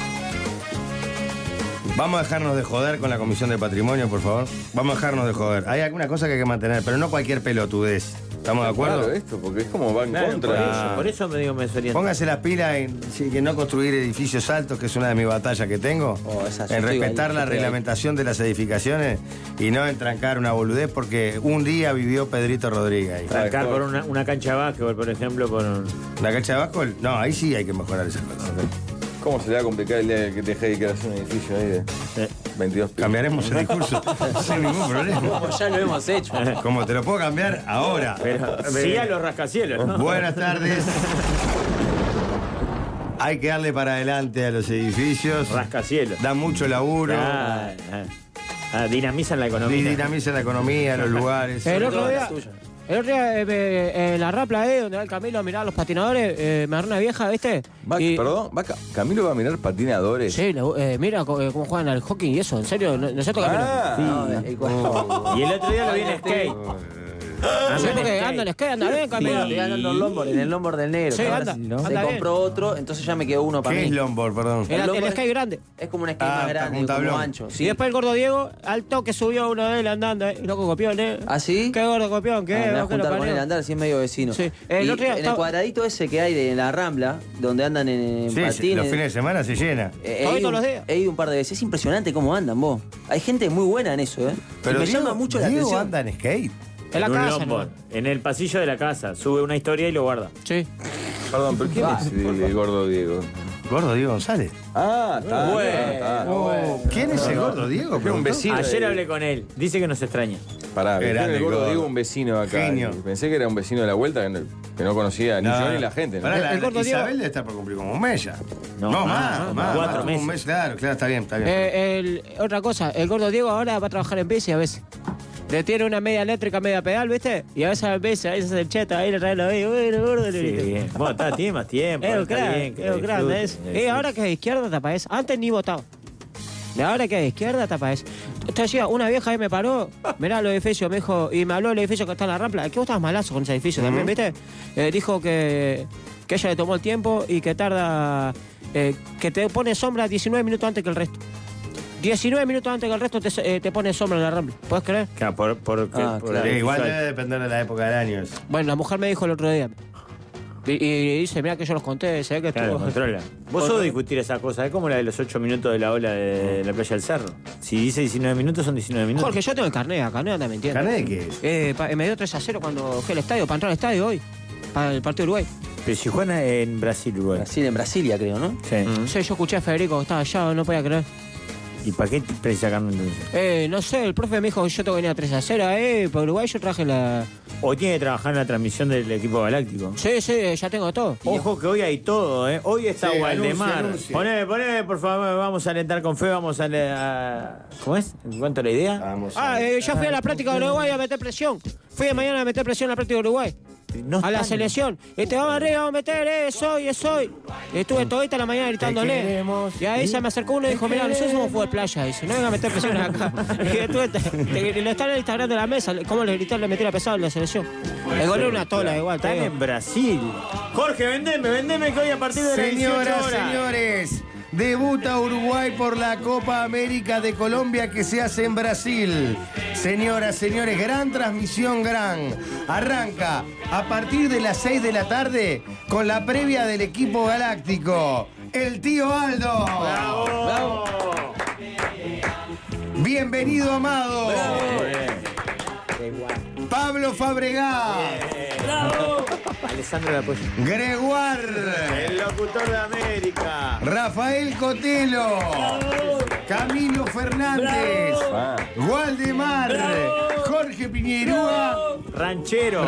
Speaker 3: Vamos a dejarnos de joder con la Comisión de Patrimonio, por favor. Vamos a dejarnos de joder. Hay alguna cosa que hay que mantener, pero no cualquier pelotudez. ¿Estamos de acuerdo?
Speaker 6: Claro, esto, porque es como va en
Speaker 4: Claro,
Speaker 6: contra.
Speaker 4: por eso me digo me desorienta.
Speaker 3: Póngase las pilas en que no construir edificios altos, que es una de mis batallas que tengo.
Speaker 5: Oh, esa yo
Speaker 3: En
Speaker 5: estoy
Speaker 3: respetar
Speaker 5: ahí,
Speaker 3: la
Speaker 5: yo estoy ahí.
Speaker 3: reglamentación de las edificaciones y no en trancar una boludez, porque un día vivió Pedrito Rodríguez ahí.
Speaker 4: Trancar por una cancha de básquetbol, por ejemplo, por un...
Speaker 3: ¿La cancha de básquetbol? No, ahí sí hay que mejorar esas cosas.
Speaker 6: ¿Cómo se le va a complicar el día que deje de hacer un edificio ahí de 22 pisos?
Speaker 3: Cambiaremos el discurso sin ningún problema.
Speaker 5: Como ya lo hemos hecho.
Speaker 3: Como te lo puedo cambiar ahora.
Speaker 4: Pero sí a los rascacielos, ¿no?
Speaker 3: Buenas tardes. Hay que darle para adelante a los edificios.
Speaker 4: Rascacielos.
Speaker 3: Da mucho laburo.
Speaker 4: Dinamizan la economía.
Speaker 3: Dinamiza la economía, los lugares.
Speaker 7: El otro
Speaker 5: Todas
Speaker 7: día,
Speaker 5: las tuyas.
Speaker 7: el otro día en la Rapla, donde va el Camilo a mirar a los patinadores, me agarró una vieja, ¿viste?
Speaker 6: Perdón, Camilo va a mirar patinadores.
Speaker 7: Sí, mira cómo juegan al hockey y eso, en serio, no sé tocar
Speaker 6: Ah,
Speaker 4: Y el otro día lo vi en skate.
Speaker 7: No sé porque anda en skate, anda bien, Camilo.
Speaker 5: Estoy andando en longboard, en el longboard del negro.
Speaker 7: Sí,
Speaker 5: que ahora
Speaker 7: anda,
Speaker 5: se
Speaker 7: anda bien.
Speaker 5: compró otro, entonces ya me quedó uno para
Speaker 3: ¿Qué
Speaker 5: mí.
Speaker 3: es longboard, perdón?
Speaker 7: El
Speaker 5: longboard
Speaker 7: skate grande.
Speaker 5: Es como un skate
Speaker 3: Ah,
Speaker 5: más
Speaker 3: está
Speaker 5: grande,
Speaker 3: con un
Speaker 5: como
Speaker 3: tablón.
Speaker 5: ancho.
Speaker 7: Y
Speaker 5: Sí.
Speaker 7: después el gordo Diego, al toque subió uno de él andando, loco copión,
Speaker 5: ¿Ah, sí?
Speaker 7: Qué gordo copión, qué,
Speaker 5: Me voy a
Speaker 7: vos que lo
Speaker 5: juntar con él
Speaker 7: parió.
Speaker 5: a andar, si es medio vecino.
Speaker 7: Sí.
Speaker 5: Y
Speaker 7: El otro día
Speaker 5: en el
Speaker 7: estaba-
Speaker 5: cuadradito ese que hay de la Rambla, donde andan en
Speaker 3: Sí,
Speaker 5: patines.
Speaker 3: los fines de semana se llena.
Speaker 7: Hoy todos los días.
Speaker 5: He ido un par de veces. Es impresionante cómo andan vos. Hay gente muy buena en eso, ¿eh?
Speaker 3: Pero
Speaker 5: y me
Speaker 3: Diego,
Speaker 5: llama mucho la
Speaker 3: Diego
Speaker 5: atención.
Speaker 3: anda en skate.
Speaker 7: En la
Speaker 4: un
Speaker 7: casa,
Speaker 4: longboard,
Speaker 7: ¿no?
Speaker 4: en el pasillo de la casa. Sube una historia y lo guarda.
Speaker 7: Sí.
Speaker 6: Perdón, pero ¿quién es el gordo Diego?
Speaker 3: Gordo Diego González.
Speaker 6: Ah, está.
Speaker 5: Bueno.
Speaker 3: ¿Quién es el gordo Diego?
Speaker 6: Era un vecino.
Speaker 4: Ayer hablé con él. Dice que nos extraña.
Speaker 6: Pará,
Speaker 3: Qué
Speaker 6: era
Speaker 3: grande
Speaker 6: el gordo
Speaker 3: gordo.
Speaker 6: Diego, un vecino acá.
Speaker 3: Genio.
Speaker 6: Y pensé que era un vecino de la vuelta que no conocía ni yo ni la gente. ¿no?
Speaker 3: Pará,
Speaker 7: El gordo
Speaker 3: Isabel
Speaker 7: Diego-
Speaker 3: debe estar por cumplir como un mes ya.
Speaker 4: No,
Speaker 3: No,
Speaker 4: más,
Speaker 3: más.
Speaker 4: 4
Speaker 3: como
Speaker 4: meses.
Speaker 3: un mes, claro, está bien, está bien.
Speaker 7: Otra cosa, el gordo Diego ahora va a trabajar en bici a veces. Le tiene una media eléctrica, media pedal, ¿viste? Y a veces a veces, ahí se hace el cheta, ahí le trae la vida, bueno, gordo, le grita.
Speaker 4: Sí. Bueno, tiene más tiempo.
Speaker 7: Es un
Speaker 4: está
Speaker 7: crack,
Speaker 4: bien, que
Speaker 7: es un
Speaker 4: lo
Speaker 7: crack,
Speaker 4: disfrute,
Speaker 7: es.
Speaker 4: lo
Speaker 7: Y
Speaker 4: disfrute.
Speaker 7: ahora que de izquierda tapa eso. Antes ni votaba. Y ahora que de izquierda tapa eso. Te decía, una vieja ahí me paró, mirá los edificios, me dijo, y me habló del edificio que está en la Rampla. Que vos estabas malazo con ese edificio también, ¿viste? Dijo que ella le tomó el tiempo y que tarda, que te pone sombra 19 minutos antes que el resto. 19 minutos antes que el resto te pone sombra en la Rampla. ¿Puedes creer?
Speaker 4: Claro, por
Speaker 5: Ah,
Speaker 4: por
Speaker 5: claro.
Speaker 4: el
Speaker 3: Igual
Speaker 4: visual.
Speaker 3: debe depender de la época del año. eso.
Speaker 7: Bueno, la mujer me dijo el otro día. Y dice, mira que yo los conté, se ve que
Speaker 4: Claro,
Speaker 7: estuvo...
Speaker 4: controla. Vos sos de discutir esa cosa, es como la de los 8 minutos de la ola de la playa del Cerro. Si dice 19 minutos, son 19 minutos.
Speaker 7: Jorge, yo tengo el carnet acá, no anda mintiendo.
Speaker 3: ¿Carnet de qué es?
Speaker 7: Me dio 3-0 cuando fui al estadio, para entrar al estadio hoy, para el partido de Uruguay.
Speaker 4: Pero si juegan en Brasil, Uruguay.
Speaker 5: Brasil, en Brasilia, creo, ¿no?
Speaker 4: Sí.
Speaker 7: Sí, yo escuché a Federico que estaba allá, no podía creer.
Speaker 4: ¿Y para qué te sacaron entonces?
Speaker 7: No sé, el profe me dijo que yo tengo que venir a 3-0, para Uruguay yo traje la...
Speaker 4: O tiene que trabajar en la transmisión del equipo galáctico.
Speaker 7: Sí, sí, ya tengo todo.
Speaker 4: Ojo que hoy hay todo, ¿eh? Hoy está
Speaker 3: Sí,
Speaker 4: Waldemar.
Speaker 3: anuncie.
Speaker 4: Poné, por favor, vamos a alentar con fe, vamos a... ¿Cómo es? ¿En cuanto a la idea?
Speaker 3: Vamos.
Speaker 7: Ya fui a la práctica de Uruguay a meter presión. Fui de mañana a meter presión en la práctica de Uruguay.
Speaker 4: No
Speaker 7: a la
Speaker 4: están.
Speaker 7: selección. Vamos arriba, vamos a meter, es hoy. Estuve todita la mañana gritándole.
Speaker 3: queremos.
Speaker 7: Y ahí se me acercó uno y dijo, mira, nosotros somos fútbol playa. Dice, no vengan a meter presiones acá. Y lo está en el Instagram de la mesa. ¿Cómo le gritaron, le metieron pesado en la selección? El gol era una tola igual.
Speaker 4: Están en Brasil. Jorge, vendeme que hoy a partir de las 18
Speaker 3: Señoras,
Speaker 4: horas.
Speaker 3: señores, debuta Uruguay por la Copa América de Colombia que se hace en Brasil. Señoras, señores, gran transmisión, Arranca a partir de las 6 de la tarde con la previa del equipo galáctico. El tío Aldo.
Speaker 4: ¡Bravo!
Speaker 3: Bienvenido, Amado. Pablo Fabregá.
Speaker 4: Alessandro Lapolla.
Speaker 3: Gregoire.
Speaker 4: El locutor de América.
Speaker 3: Rafael Cotelo. Camilo Fernández. Waldemar. Jorge Piñerúa.
Speaker 4: Ranchero.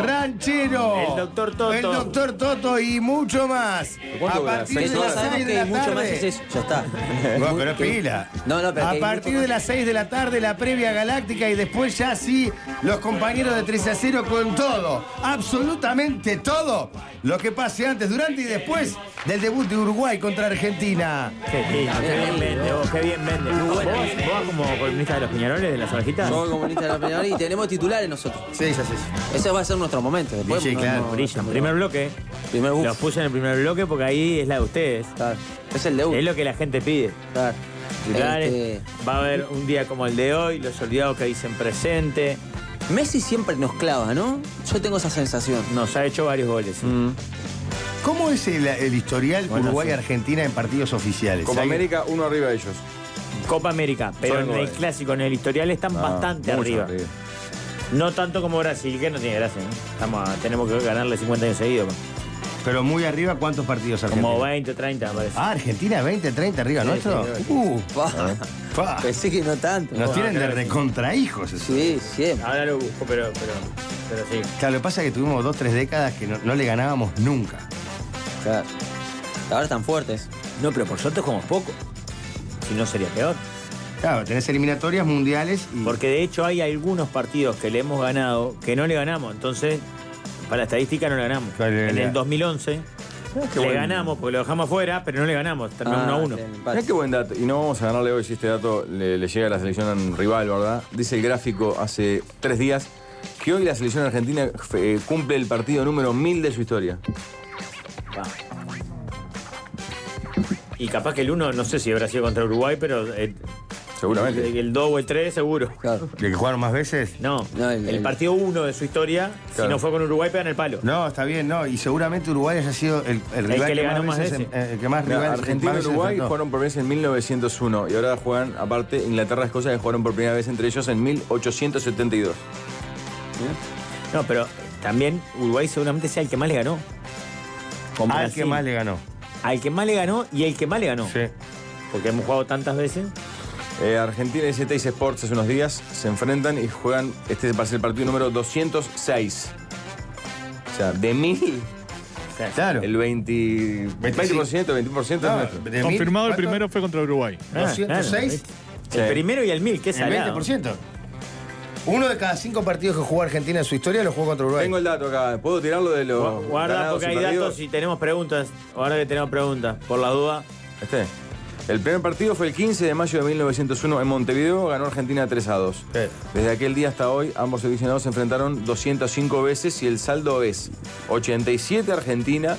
Speaker 3: El
Speaker 4: doctor Toto.
Speaker 3: El doctor Toto y mucho más.
Speaker 6: ¿Cuánto
Speaker 3: A
Speaker 6: dura?
Speaker 3: partir de
Speaker 5: Nosotros
Speaker 3: las 6
Speaker 5: sabemos
Speaker 3: de
Speaker 5: que
Speaker 3: la
Speaker 5: mucho más es
Speaker 3: tarde.
Speaker 5: eso. Ya está.
Speaker 3: No, pero es pila.
Speaker 5: No, pero
Speaker 3: A
Speaker 5: que
Speaker 3: partir
Speaker 5: mucho
Speaker 3: de las 6 de la tarde, la previa galáctica y después ya sí, los compañeros de 13-0 con todo, absolutamente todo, lo que pase antes, durante y después del debut de Uruguay contra Argentina.
Speaker 4: Qué bien vende, vos, qué bien vende. ¿Vos como columnista de los Piñaroles, de las orejitas?
Speaker 5: Somos comunistas de la Peñarol y tenemos titulares nosotros.
Speaker 3: Sí, ya sé.
Speaker 5: Ese va a ser nuestro momento. Después,
Speaker 3: Sí, claro.
Speaker 4: Brillan. Primer bloque.
Speaker 5: Primer bus.
Speaker 4: Los puse en el primer bloque porque ahí es la de ustedes.
Speaker 5: Claro. Es el debut.
Speaker 4: Es lo que la gente pide.
Speaker 5: Claro.
Speaker 4: Titulares. Va a haber un día como el de hoy, los olvidados que dicen presente.
Speaker 5: Messi siempre nos clava, ¿no? Yo tengo esa sensación.
Speaker 4: Nos ha hecho varios goles. ¿sí?
Speaker 3: ¿Cómo es el historial
Speaker 4: Bueno,
Speaker 3: Uruguay-Argentina en partidos oficiales?
Speaker 6: Copa
Speaker 3: ¿Alguien?
Speaker 6: América, uno arriba de ellos.
Speaker 4: Copa América, pero
Speaker 6: Son
Speaker 4: en el
Speaker 6: goles.
Speaker 4: clásico, en el historial están bastante
Speaker 6: mucho
Speaker 4: arriba. No tanto como Brasil, que no tiene gracia. ¿no? Tenemos que ganarle 50 años seguidos.
Speaker 3: Pero muy arriba, ¿cuántos partidos Argentina?
Speaker 4: Como 20, 30, me parece.
Speaker 3: Ah, Argentina 20, 30 arriba,
Speaker 4: Sí,
Speaker 3: ¿nuestro?
Speaker 4: sí,
Speaker 3: Pa.
Speaker 5: Pensé que no tanto.
Speaker 3: Nos tienen de
Speaker 4: claro.
Speaker 3: recontrahijos eso.
Speaker 5: Sí, siempre.
Speaker 4: Ahora lo busco, pero sí.
Speaker 3: Claro, lo que pasa es que tuvimos 2-3 décadas que no le ganábamos nunca.
Speaker 5: Claro. Ahora están fuertes.
Speaker 4: No, pero por suerte jugamos poco. Si no, sería peor.
Speaker 3: Claro, tenés eliminatorias mundiales y...
Speaker 4: Porque de hecho hay algunos partidos que le hemos ganado que no le ganamos. Entonces, para la estadística no le ganamos.
Speaker 3: Claro,
Speaker 4: En el 2011
Speaker 6: qué
Speaker 4: le
Speaker 6: buen-
Speaker 4: ganamos porque lo dejamos afuera, pero no le ganamos. Terminamos 1-1.
Speaker 5: sí,
Speaker 6: Mirá qué buen dato. Y no vamos a ganarle hoy si este dato le llega a la selección rival, ¿verdad? Dice el gráfico hace 3 días que hoy la selección argentina cumple el partido número 1000 de su historia.
Speaker 4: Va. Y capaz que el 1, no sé si habrá sido contra Uruguay, pero
Speaker 6: Seguramente.
Speaker 4: el 2 o el 3 seguro.
Speaker 5: Claro.
Speaker 3: ¿De que jugaron más veces?
Speaker 4: No,
Speaker 5: No,
Speaker 4: el partido 1 de su historia,
Speaker 6: Claro.
Speaker 4: si no fue con Uruguay, pegan el palo.
Speaker 3: No, está bien, no. Y seguramente Uruguay haya sido el rival
Speaker 4: que le ganó más veces.
Speaker 3: el que más
Speaker 6: Mira,
Speaker 3: rivales
Speaker 6: Argentina y
Speaker 3: más veces
Speaker 6: Uruguay
Speaker 3: enfrentó.
Speaker 6: jugaron por primera vez en 1901 y ahora juegan, aparte, Inglaterra y Escocia que jugaron por primera vez entre ellos en 1872.
Speaker 4: No, pero también Uruguay seguramente sea el que más le ganó. Con
Speaker 3: Al
Speaker 4: Brasil.
Speaker 3: que más le ganó.
Speaker 4: Al que más le ganó y el que más le ganó.
Speaker 3: Sí.
Speaker 4: Porque hemos jugado tantas veces.
Speaker 6: Argentina y Teis Sports hace unos días se enfrentan y juegan, este va a ser el partido número 206. O sea, de 1000,
Speaker 3: Claro.
Speaker 6: el 20%, 20% es
Speaker 3: No,
Speaker 6: nuestro.
Speaker 3: de
Speaker 9: Confirmado el
Speaker 3: 1000,
Speaker 9: primero fue contra Uruguay.
Speaker 3: ¿cuánto? 206,
Speaker 6: Sí.
Speaker 4: El primero y el 1000, que es
Speaker 3: el
Speaker 4: salado.
Speaker 3: 20%. Uno de cada 5 partidos que jugó Argentina en su historia lo jugó contra Uruguay.
Speaker 6: Tengo el dato acá, ¿puedo tirarlo de los
Speaker 4: Guarda
Speaker 6: ganados
Speaker 4: porque
Speaker 6: y
Speaker 4: hay
Speaker 6: perdidos?
Speaker 4: datos y tenemos preguntas. Ahora que tenemos preguntas, por la duda.
Speaker 6: El primer partido fue el 15 de mayo de 1901 en Montevideo, ganó Argentina 3-2.
Speaker 3: Sí.
Speaker 6: Desde aquel día hasta hoy, ambos seleccionados se enfrentaron 205 veces y el saldo es 87 Argentina,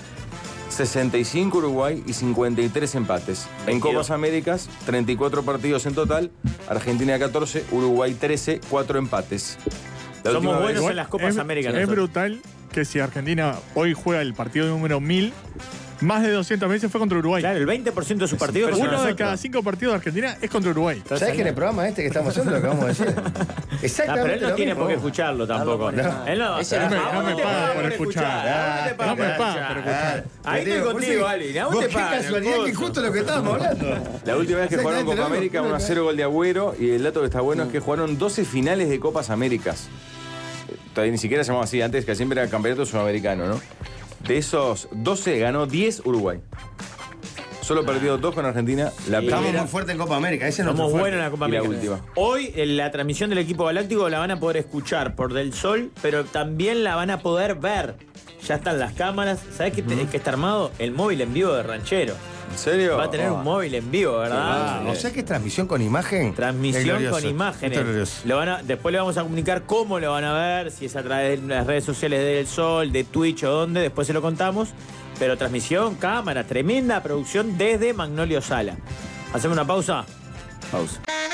Speaker 6: 65 Uruguay y 53 empates. En
Speaker 4: 22.
Speaker 6: Copas Américas, 34 partidos en total, Argentina 14, Uruguay 13, 4 empates. La
Speaker 4: Somos
Speaker 6: última vez-
Speaker 4: buenos en las Copas Américas.
Speaker 9: Es
Speaker 4: nosotros.
Speaker 9: brutal que si Argentina hoy juega el partido número 1000, más de 200 veces fue contra Uruguay.
Speaker 4: Claro, el 20% de sus partidos.
Speaker 9: Uno
Speaker 4: contra
Speaker 9: de
Speaker 4: nosotros.
Speaker 9: cada 5 partidos de Argentina es contra Uruguay.
Speaker 3: ¿Sabes que en el programa este que estamos haciendo lo acabamos de decir?
Speaker 4: Ah,
Speaker 3: Exactamente.
Speaker 4: pero él no
Speaker 3: lo
Speaker 4: tiene
Speaker 3: mismo.
Speaker 4: por qué escucharlo tampoco.
Speaker 5: No.
Speaker 4: Él no.
Speaker 5: Ese
Speaker 9: no me-
Speaker 4: ¿A
Speaker 9: no
Speaker 4: vos
Speaker 9: me
Speaker 4: te
Speaker 9: pagan
Speaker 4: pagan
Speaker 9: por escuchar.
Speaker 4: ¿A vos te pagan
Speaker 9: No me
Speaker 4: por
Speaker 9: pagan por escuchar.
Speaker 4: Ahí
Speaker 3: Te digo,
Speaker 4: estoy contigo,
Speaker 3: vos
Speaker 4: Ali. ¿A vos
Speaker 3: vos
Speaker 4: te
Speaker 3: qué
Speaker 4: pagan?
Speaker 3: casualidad que justo lo que estábamos hablando.
Speaker 6: La última vez que jugaron Copa
Speaker 3: Exactamente,
Speaker 6: América,
Speaker 3: no,
Speaker 6: 1-0 gol de Agüero, y el dato que está bueno es que jugaron 12 finales de Copas Américas. Todavía ni siquiera se llamaba así antes, que siempre era campeonato sudamericano, ¿no? De esos 12 ganó 10 Uruguay. solo perdido 2 con Argentina. La
Speaker 3: Estamos
Speaker 6: primera
Speaker 3: muy fuertes en Copa América. Ese es nuestro
Speaker 4: Somos
Speaker 3: fuerte.
Speaker 4: buenos en la Copa
Speaker 6: y la
Speaker 4: América.
Speaker 6: última.
Speaker 4: Hoy la transmisión del equipo galáctico la van a poder escuchar por Del Sol, pero también la van a poder ver. Ya están las cámaras. ¿Sabés qué, qué está armado? El móvil en vivo de Ranchero.
Speaker 6: ¿En serio?
Speaker 4: Va a tener un móvil en vivo, ¿verdad?
Speaker 3: O sea que es transmisión con imagen.
Speaker 4: Transmisión
Speaker 3: Es
Speaker 4: con
Speaker 3: glorioso.
Speaker 4: imágenes.
Speaker 3: Esto es glorioso.
Speaker 4: Después le vamos a comunicar cómo lo van a ver, si es a través de las redes sociales de Del Sol, de Twitch o dónde, después se lo contamos. Pero transmisión, cámara, tremenda producción desde Magnolio Sala. ¿Hacemos una pausa? Pausa.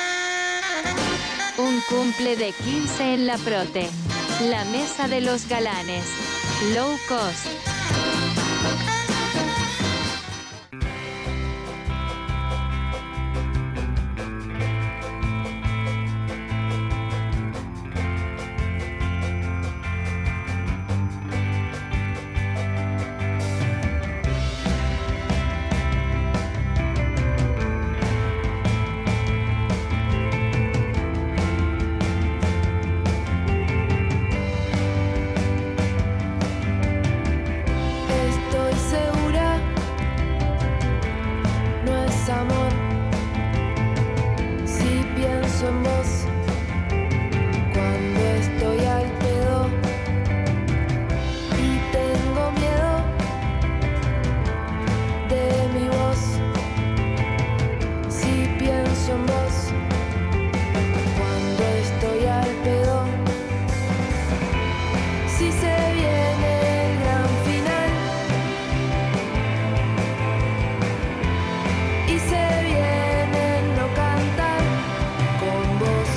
Speaker 10: Un cumple de 15 en la Prote. La mesa de los galanes. Low cost.
Speaker 11: Estoy segura, no es amor. Si pienso en vos, cuando estoy al pedo y tengo miedo de mi voz. Si pienso en vos, cuando estoy al pedo. Si se viene el gran final y se viene el no cantar con vos,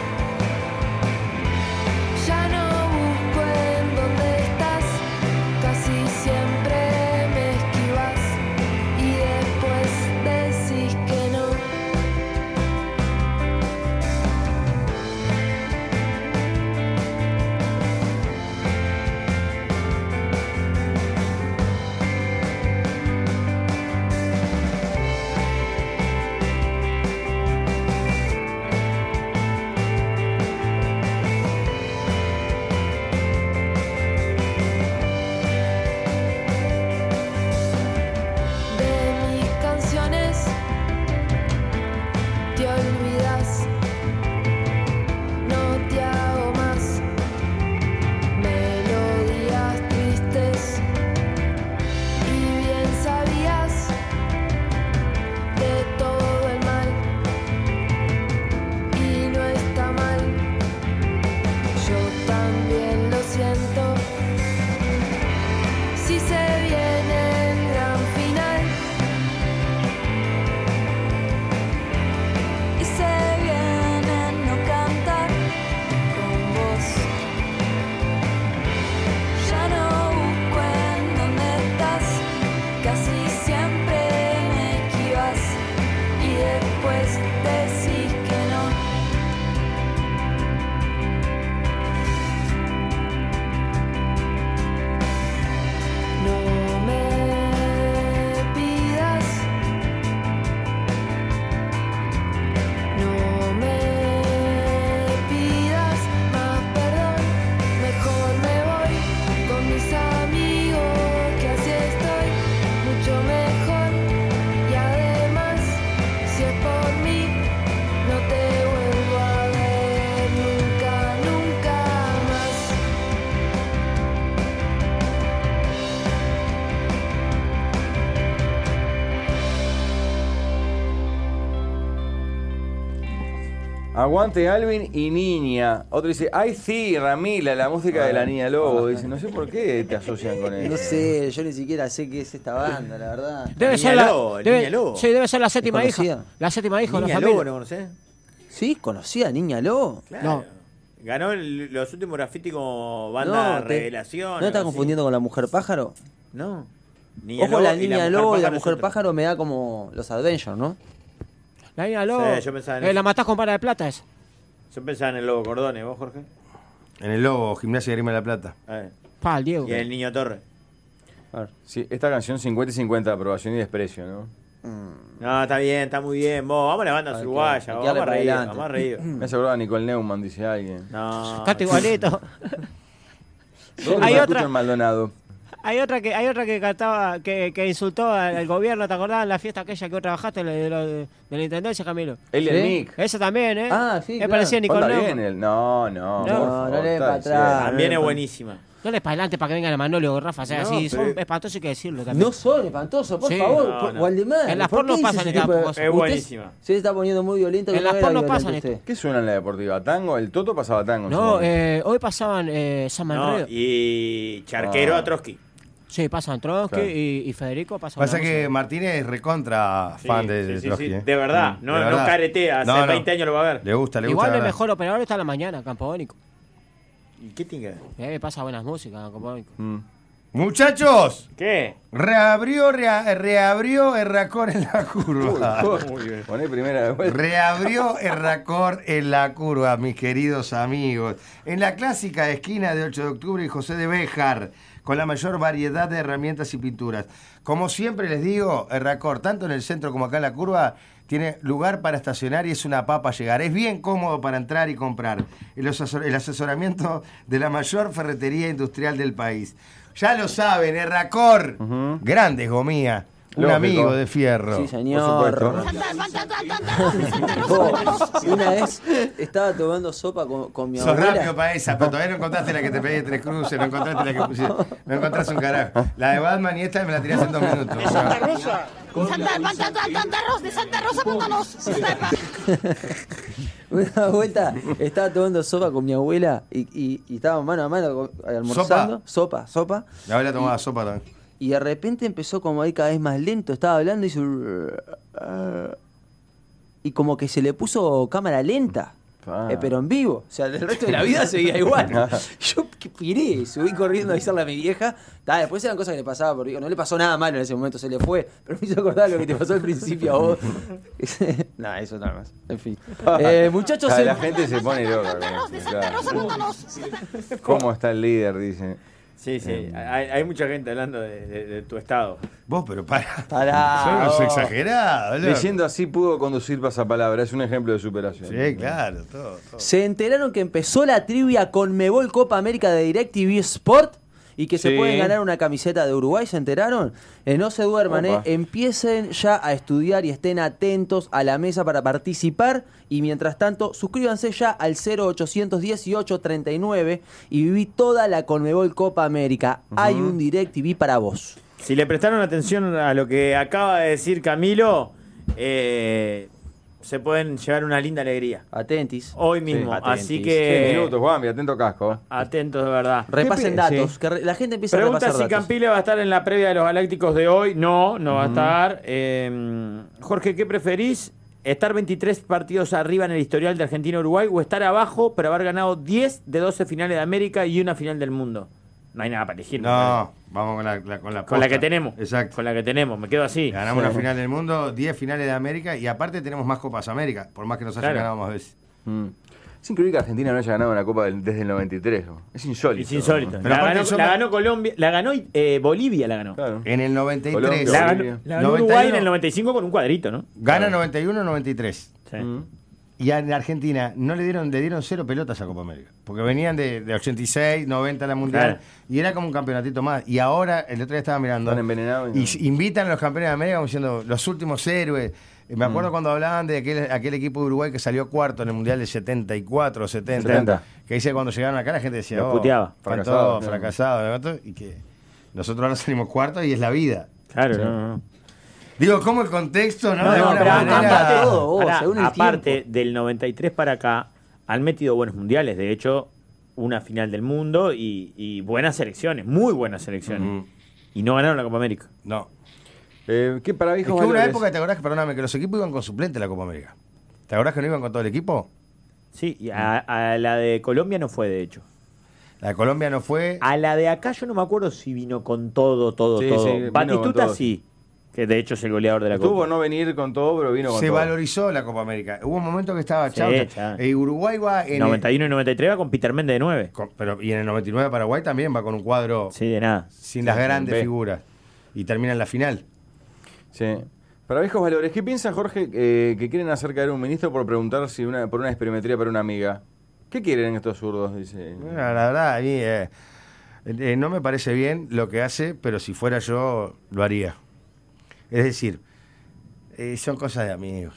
Speaker 11: ya no busco en dónde estás, casi siempre me esquivas y después decís que no. De mis canciones te olvidas, no te hago más melodías tristes y bien sabías de todo el mal y no está mal, yo también lo siento. Si se viene el gran final y se viene el no cantar con vos, ya no busco en dónde estás, casi siempre me esquivas y después decís que no. No me pidas, no me pidas más perdón, mejor me voy con mis amigos, que así estoy mucho mejor y además, si es por mí, no te vuelvo a ver nunca, nunca más.
Speaker 6: Aguante Alvin y Niña. Otro dice, ay sí, Ramila, la música de la Niña Lobo. Dice, no sé por qué te asocian con él.
Speaker 5: No sé, yo ni siquiera sé qué es esta banda, la verdad.
Speaker 7: Debe
Speaker 4: Niña
Speaker 7: ser la,
Speaker 4: Lobo,
Speaker 7: debe-
Speaker 4: Niña Lobo.
Speaker 7: Sí, debe ser la séptima
Speaker 5: ¿Es
Speaker 7: hija.
Speaker 5: conocida?
Speaker 7: La séptima hija de la
Speaker 4: Niña
Speaker 7: familia.
Speaker 4: Lobo, ¿no conocés?
Speaker 5: ¿Sí? ¿Conocía a Niña Lobo?
Speaker 4: Claro. Ganó los últimos graffiti como banda
Speaker 5: No,
Speaker 4: revelación.
Speaker 5: ¿No te estás
Speaker 4: algo así.
Speaker 5: confundiendo con la Mujer Pájaro?
Speaker 4: No.
Speaker 5: Ojo, la
Speaker 4: y
Speaker 5: Niña Lobo y la
Speaker 4: Pájaro es
Speaker 5: Mujer
Speaker 4: otra.
Speaker 5: Pájaro me da como los Adventures, ¿no?
Speaker 7: La niña Lobo.
Speaker 4: Sí, yo pensaba en eso.
Speaker 7: La matás con vara de plata esa.
Speaker 4: Yo pensaba en el Lobo Cordones, ¿vos, Jorge?
Speaker 3: En el Lobo, Gimnasia de Grima de la Plata.
Speaker 7: Pa, el Diego.
Speaker 4: Y en el Niño Torre.
Speaker 6: A ver, sí, esta canción 50 y 50, aprobación y desprecio, ¿no?
Speaker 4: No, está bien, está muy bien. Vos, vamos a la banda uruguaya, vos, vamos a reír, vamos a reír.
Speaker 6: Me hace acordar a Nicole Neumann, dice alguien.
Speaker 4: No.
Speaker 7: Canta igualito.
Speaker 6: ¿Dónde
Speaker 7: Hay
Speaker 6: se
Speaker 7: otra-
Speaker 6: escucha en Maldonado?
Speaker 7: Hay otra que cantaba, que insultó al gobierno, ¿te acordás? En la fiesta aquella que vos trabajaste de la intendencia, Camilo.
Speaker 6: Él el Nick.
Speaker 7: Esa también, ¿eh?
Speaker 5: Ah, sí,
Speaker 7: Me
Speaker 5: claro.
Speaker 7: parecía Nicolás.
Speaker 6: Onda bien él. No,
Speaker 5: No
Speaker 6: por
Speaker 5: le
Speaker 6: favor,
Speaker 5: pa'
Speaker 6: está
Speaker 5: atrás.
Speaker 4: También es buenísima.
Speaker 7: No les para adelante para que vengan a Manolio o Rafa, o sea,
Speaker 6: No,
Speaker 7: sí, son
Speaker 6: pero-
Speaker 7: espantosos, hay que decirlo también.
Speaker 5: No son espantosos, por
Speaker 7: Sí.
Speaker 5: favor.
Speaker 4: No.
Speaker 5: Waldemar.
Speaker 7: En las
Speaker 5: ¿por qué
Speaker 7: pornos
Speaker 5: dice
Speaker 7: pasan
Speaker 5: ese
Speaker 7: estas
Speaker 5: tipo de-
Speaker 7: cosas.
Speaker 4: Es
Speaker 5: Usted
Speaker 4: buenísima.
Speaker 5: se está poniendo muy violento.
Speaker 7: En
Speaker 5: que
Speaker 7: las
Speaker 5: no era
Speaker 7: pornos
Speaker 5: violento
Speaker 7: pasan
Speaker 5: usted.
Speaker 6: ¿Qué suena en la deportiva? ¿Tango? ¿El Toto pasaba tango?
Speaker 7: No,
Speaker 6: supongo.
Speaker 7: hoy pasaban San
Speaker 4: No,
Speaker 7: Manredo.
Speaker 4: y Charquero
Speaker 6: Ah.
Speaker 4: a Trotsky.
Speaker 7: Sí, pasan Trotsky
Speaker 6: Claro.
Speaker 7: y Federico pasan.
Speaker 3: Pasa que Martínez es recontra fan de
Speaker 4: Sí,
Speaker 3: Trotsky.
Speaker 4: sí,
Speaker 3: ¿eh?
Speaker 4: de verdad. No,
Speaker 3: De
Speaker 4: no
Speaker 3: verdad.
Speaker 4: caretea. Hace
Speaker 3: No, no.
Speaker 4: 20 años lo va a ver.
Speaker 3: Le gusta,
Speaker 7: Igual
Speaker 3: la
Speaker 7: el
Speaker 3: verdad.
Speaker 7: mejor operador está en la mañana, Campodónico.
Speaker 4: ¿Y qué tiene que ver?
Speaker 7: Pasa buenas músicas, Campodónico.
Speaker 3: Muchachos,
Speaker 4: ¿Qué?
Speaker 3: reabrió Erracor en la curva.
Speaker 6: Poné primera de vuelta.
Speaker 3: Reabrió Erracor en la curva, mis queridos amigos. En la clásica esquina de 8 de octubre y José de Béjar, con la mayor variedad de herramientas y pinturas. Como siempre les digo, Erracor, tanto en el centro como acá en la curva, tiene lugar para estacionar y es una papa llegar. Es bien cómodo para entrar y comprar. El asesoramiento de la mayor ferretería industrial del país. Ya lo saben, Erracor, grandes Gomía, un
Speaker 6: Lógico.
Speaker 3: amigo de Fierro.
Speaker 5: Sí, señor.
Speaker 6: Por
Speaker 5: Una vez estaba tomando sopa con mi
Speaker 3: Sos
Speaker 5: abuela.
Speaker 3: rápido para esa, pero todavía no encontraste la que te pedí de Tres Cruces, no encontraste la que pusiste. No encontraste un carajo. La de Batman y esta me la tirás en 2 minutos.
Speaker 12: Santa Rosa, Pantanos.
Speaker 5: Una vuelta estaba tomando sopa con mi abuela y estábamos mano a mano almorzando. Sopa.
Speaker 3: La abuela tomaba sopa también.
Speaker 5: Y de repente empezó como a ir cada vez más lento. Estaba hablando y hizo... Y como que se le puso cámara lenta. Pero en vivo. O sea, el resto de la vida seguía igual. Yo piré, subí corriendo a avisarle a mi vieja. Después eran cosas que le pasaba, porque no le pasó nada malo en ese momento, se le fue. Pero me hizo acordar lo que te pasó al principio a vos. Nah, eso nada más. En fin. Muchachos,
Speaker 6: La gente se pone loca. con esto, claro. ¿Cómo está el líder? Dice.
Speaker 4: Sí, sí. Hay mucha gente hablando de tu estado.
Speaker 3: Vos, pero para.
Speaker 5: Pará,
Speaker 3: Son unos
Speaker 5: vos.
Speaker 3: exagerados, loco.
Speaker 6: Diciendo así pudo conducir pasapalabra. Es un ejemplo de superación.
Speaker 3: Sí, claro, todo.
Speaker 5: Se enteraron que empezó la trivia Conmebol Copa América de DirecTV Sport y que se
Speaker 6: Sí.
Speaker 5: pueden ganar una camiseta de Uruguay, ¿se enteraron? No se duerman,
Speaker 6: Opa.
Speaker 5: empiecen ya a estudiar y estén atentos a la mesa para participar y mientras tanto suscríbanse ya al 0818 39 y viví toda la Conmebol Copa América. Hay un DirecTV para vos.
Speaker 4: Si le prestaron atención a lo que acaba de decir Camilo, se pueden llevar una linda alegría.
Speaker 5: Atentis.
Speaker 4: Hoy mismo.
Speaker 5: Sí,
Speaker 4: Así
Speaker 5: atentis.
Speaker 4: que.
Speaker 6: 6 minutos, Juanmi, atento casco.
Speaker 4: Atentos de verdad.
Speaker 5: Repasen datos,
Speaker 6: Sí.
Speaker 5: que la gente empieza a
Speaker 4: Pregunta
Speaker 5: repasar
Speaker 4: si
Speaker 5: datos.
Speaker 4: Campile va a estar en la previa de los Galácticos de hoy. No va a estar. Jorge, ¿qué preferís? ¿Estar 23 partidos arriba en el historial de Argentina-Uruguay o estar abajo pero haber ganado 10 de 12 finales de América y una final del mundo? No hay nada para elegir.
Speaker 3: No, vamos con la
Speaker 4: Con la
Speaker 3: posta.
Speaker 4: que tenemos.
Speaker 3: Exacto.
Speaker 4: Con la que tenemos. Me quedo así.
Speaker 3: Ganamos una final del mundo, 10 finales de América y aparte tenemos más Copas América, por más que nos hayan
Speaker 4: Claro.
Speaker 3: ganado más veces.
Speaker 6: Es increíble que Argentina no haya ganado una copa desde el 93. ¿no? Es insólito.
Speaker 4: Es insólito.
Speaker 3: Pero
Speaker 4: La
Speaker 3: aparte
Speaker 4: ganó,
Speaker 3: yo
Speaker 4: la
Speaker 3: me-
Speaker 4: ganó Colombia. La ganó Bolivia. La ganó.
Speaker 6: Claro.
Speaker 3: En el 93.
Speaker 6: Colombia,
Speaker 4: La
Speaker 6: Bolivia.
Speaker 4: ganó, la ganó
Speaker 3: 91.
Speaker 4: Uruguay en el 95 con un cuadrito, ¿no?
Speaker 3: Gana 91-93.
Speaker 4: Sí.
Speaker 3: Y en Argentina le dieron 0 pelotas a Copa América. Porque venían de 86, 90 a la Mundial.
Speaker 4: Claro.
Speaker 3: Y era como un campeonatito más. Y ahora, el otro día estaba mirando.
Speaker 6: Están envenenados y
Speaker 3: Y
Speaker 6: no.
Speaker 3: invitan a los campeones de América como diciendo los últimos héroes. Me acuerdo cuando hablaban de aquel equipo de Uruguay que salió cuarto en el Mundial de 74 o 70.
Speaker 6: 70.
Speaker 3: Que dice cuando llegaron acá la gente decía,
Speaker 4: Los puteaba.
Speaker 3: fracasado,
Speaker 6: Fracasado,
Speaker 3: fracasado. Y que nosotros ahora salimos cuarto y es la vida.
Speaker 4: Claro, no.
Speaker 3: Digo, ¿cómo el contexto, no?
Speaker 4: No,
Speaker 3: De
Speaker 4: no,
Speaker 3: alguna
Speaker 4: pero
Speaker 3: manera-
Speaker 5: cambia todo, vos,
Speaker 4: Pará,
Speaker 5: según el
Speaker 4: aparte,
Speaker 5: tiempo.
Speaker 4: del 93 para acá, han metido buenos mundiales. De hecho, una final del mundo y buenas selecciones, muy buenas selecciones. Y no ganaron la Copa América.
Speaker 3: No.
Speaker 6: ¿Qué para
Speaker 3: Es
Speaker 6: viejos
Speaker 3: que hubo una
Speaker 6: valores?
Speaker 3: época, ¿te acordás que, perdóname, que los equipos iban con suplente a la Copa América? ¿Te acordás que no iban con todo el equipo?
Speaker 4: Sí, y a la de Colombia no fue, de hecho.
Speaker 3: La de Colombia no fue.
Speaker 4: A la de acá yo no me acuerdo si vino con todo.
Speaker 6: Sí, sí, vino
Speaker 4: Batistuta
Speaker 6: con todo.
Speaker 4: sí, que de hecho es el goleador de la
Speaker 6: Estuvo
Speaker 4: Copa.
Speaker 6: por no venir con todo, pero vino con
Speaker 3: Se
Speaker 6: todo.
Speaker 3: valorizó la Copa América. Hubo un momento que estaba
Speaker 4: Sí,
Speaker 3: chao.
Speaker 4: chao.
Speaker 3: Uruguay va en
Speaker 4: 91 y 93 va con Peter Méndez de 9.
Speaker 3: y en el 99 Paraguay también va con un cuadro
Speaker 4: Sí, de nada.
Speaker 3: sin las
Speaker 6: Sí,
Speaker 3: grandes
Speaker 6: B.
Speaker 3: figuras. Y termina en la final.
Speaker 6: Sí. Para viejos valores, ¿qué piensa Jorge que quieren hacer caer un ministro por preguntar si por una espirometría para una amiga? ¿Qué quieren estos zurdos? Dice.
Speaker 3: La verdad, a mí, No me parece bien lo que hace, pero si fuera yo, lo haría. Es decir, son cosas de amigos.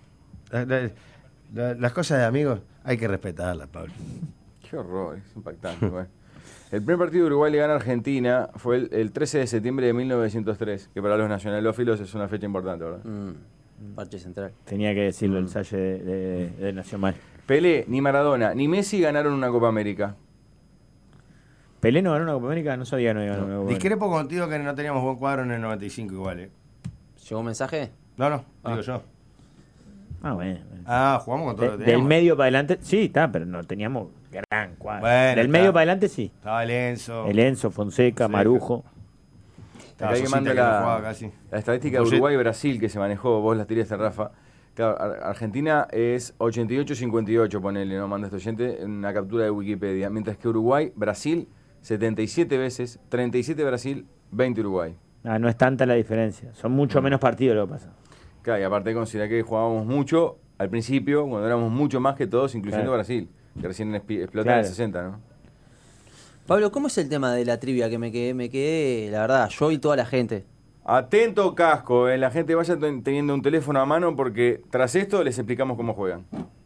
Speaker 3: Las cosas de amigos hay que respetarlas, Pablo.
Speaker 6: Qué horror, es impactante. Bueno. El primer partido de Uruguay le gana a Argentina fue el 13 de septiembre de 1903, que para los nacionalófilos es una fecha importante, ¿verdad?
Speaker 5: Parche central.
Speaker 4: Tenía que decirlo el Salle de Nacional.
Speaker 6: Pelé, ni Maradona, ni Messi ganaron una Copa América.
Speaker 4: ¿Pelé no ganó una Copa América? No sabía que no iba a ganar una Copa América.
Speaker 3: Discrepo contigo que no teníamos buen cuadro en el 95 igual,
Speaker 5: ¿Llegó un mensaje?
Speaker 3: No, digo yo.
Speaker 4: Ah, bueno.
Speaker 3: Jugamos con todo lo que
Speaker 4: Del
Speaker 3: teníamos.
Speaker 4: medio para adelante, sí, está, pero no teníamos gran cuadro.
Speaker 3: Bueno,
Speaker 4: Del medio para adelante, sí.
Speaker 3: Estaba el Enzo.
Speaker 4: El Enzo, Fonseca, Marujo.
Speaker 6: Acá hay que manda la estadística de Uruguay y Brasil que se manejó, vos las tiraste, Rafa. Claro, Argentina es 88-58, ponele, no manda este oyente, en una captura de Wikipedia. Mientras que Uruguay, Brasil, 77 veces, 37 Brasil, 20 Uruguay.
Speaker 4: Ah, no es tanta la diferencia. Son mucho menos partidos lo que pasa.
Speaker 6: Claro, y aparte considera que jugábamos mucho al principio, cuando éramos mucho más que todos, incluyendo Brasil, que recién explotó en el 60, ¿no?
Speaker 5: Pablo, ¿cómo es el tema de la trivia? Que me quedé, la verdad, yo y toda la gente.
Speaker 6: Atento casco, la gente vaya teniendo un teléfono a mano porque tras esto les explicamos cómo juegan.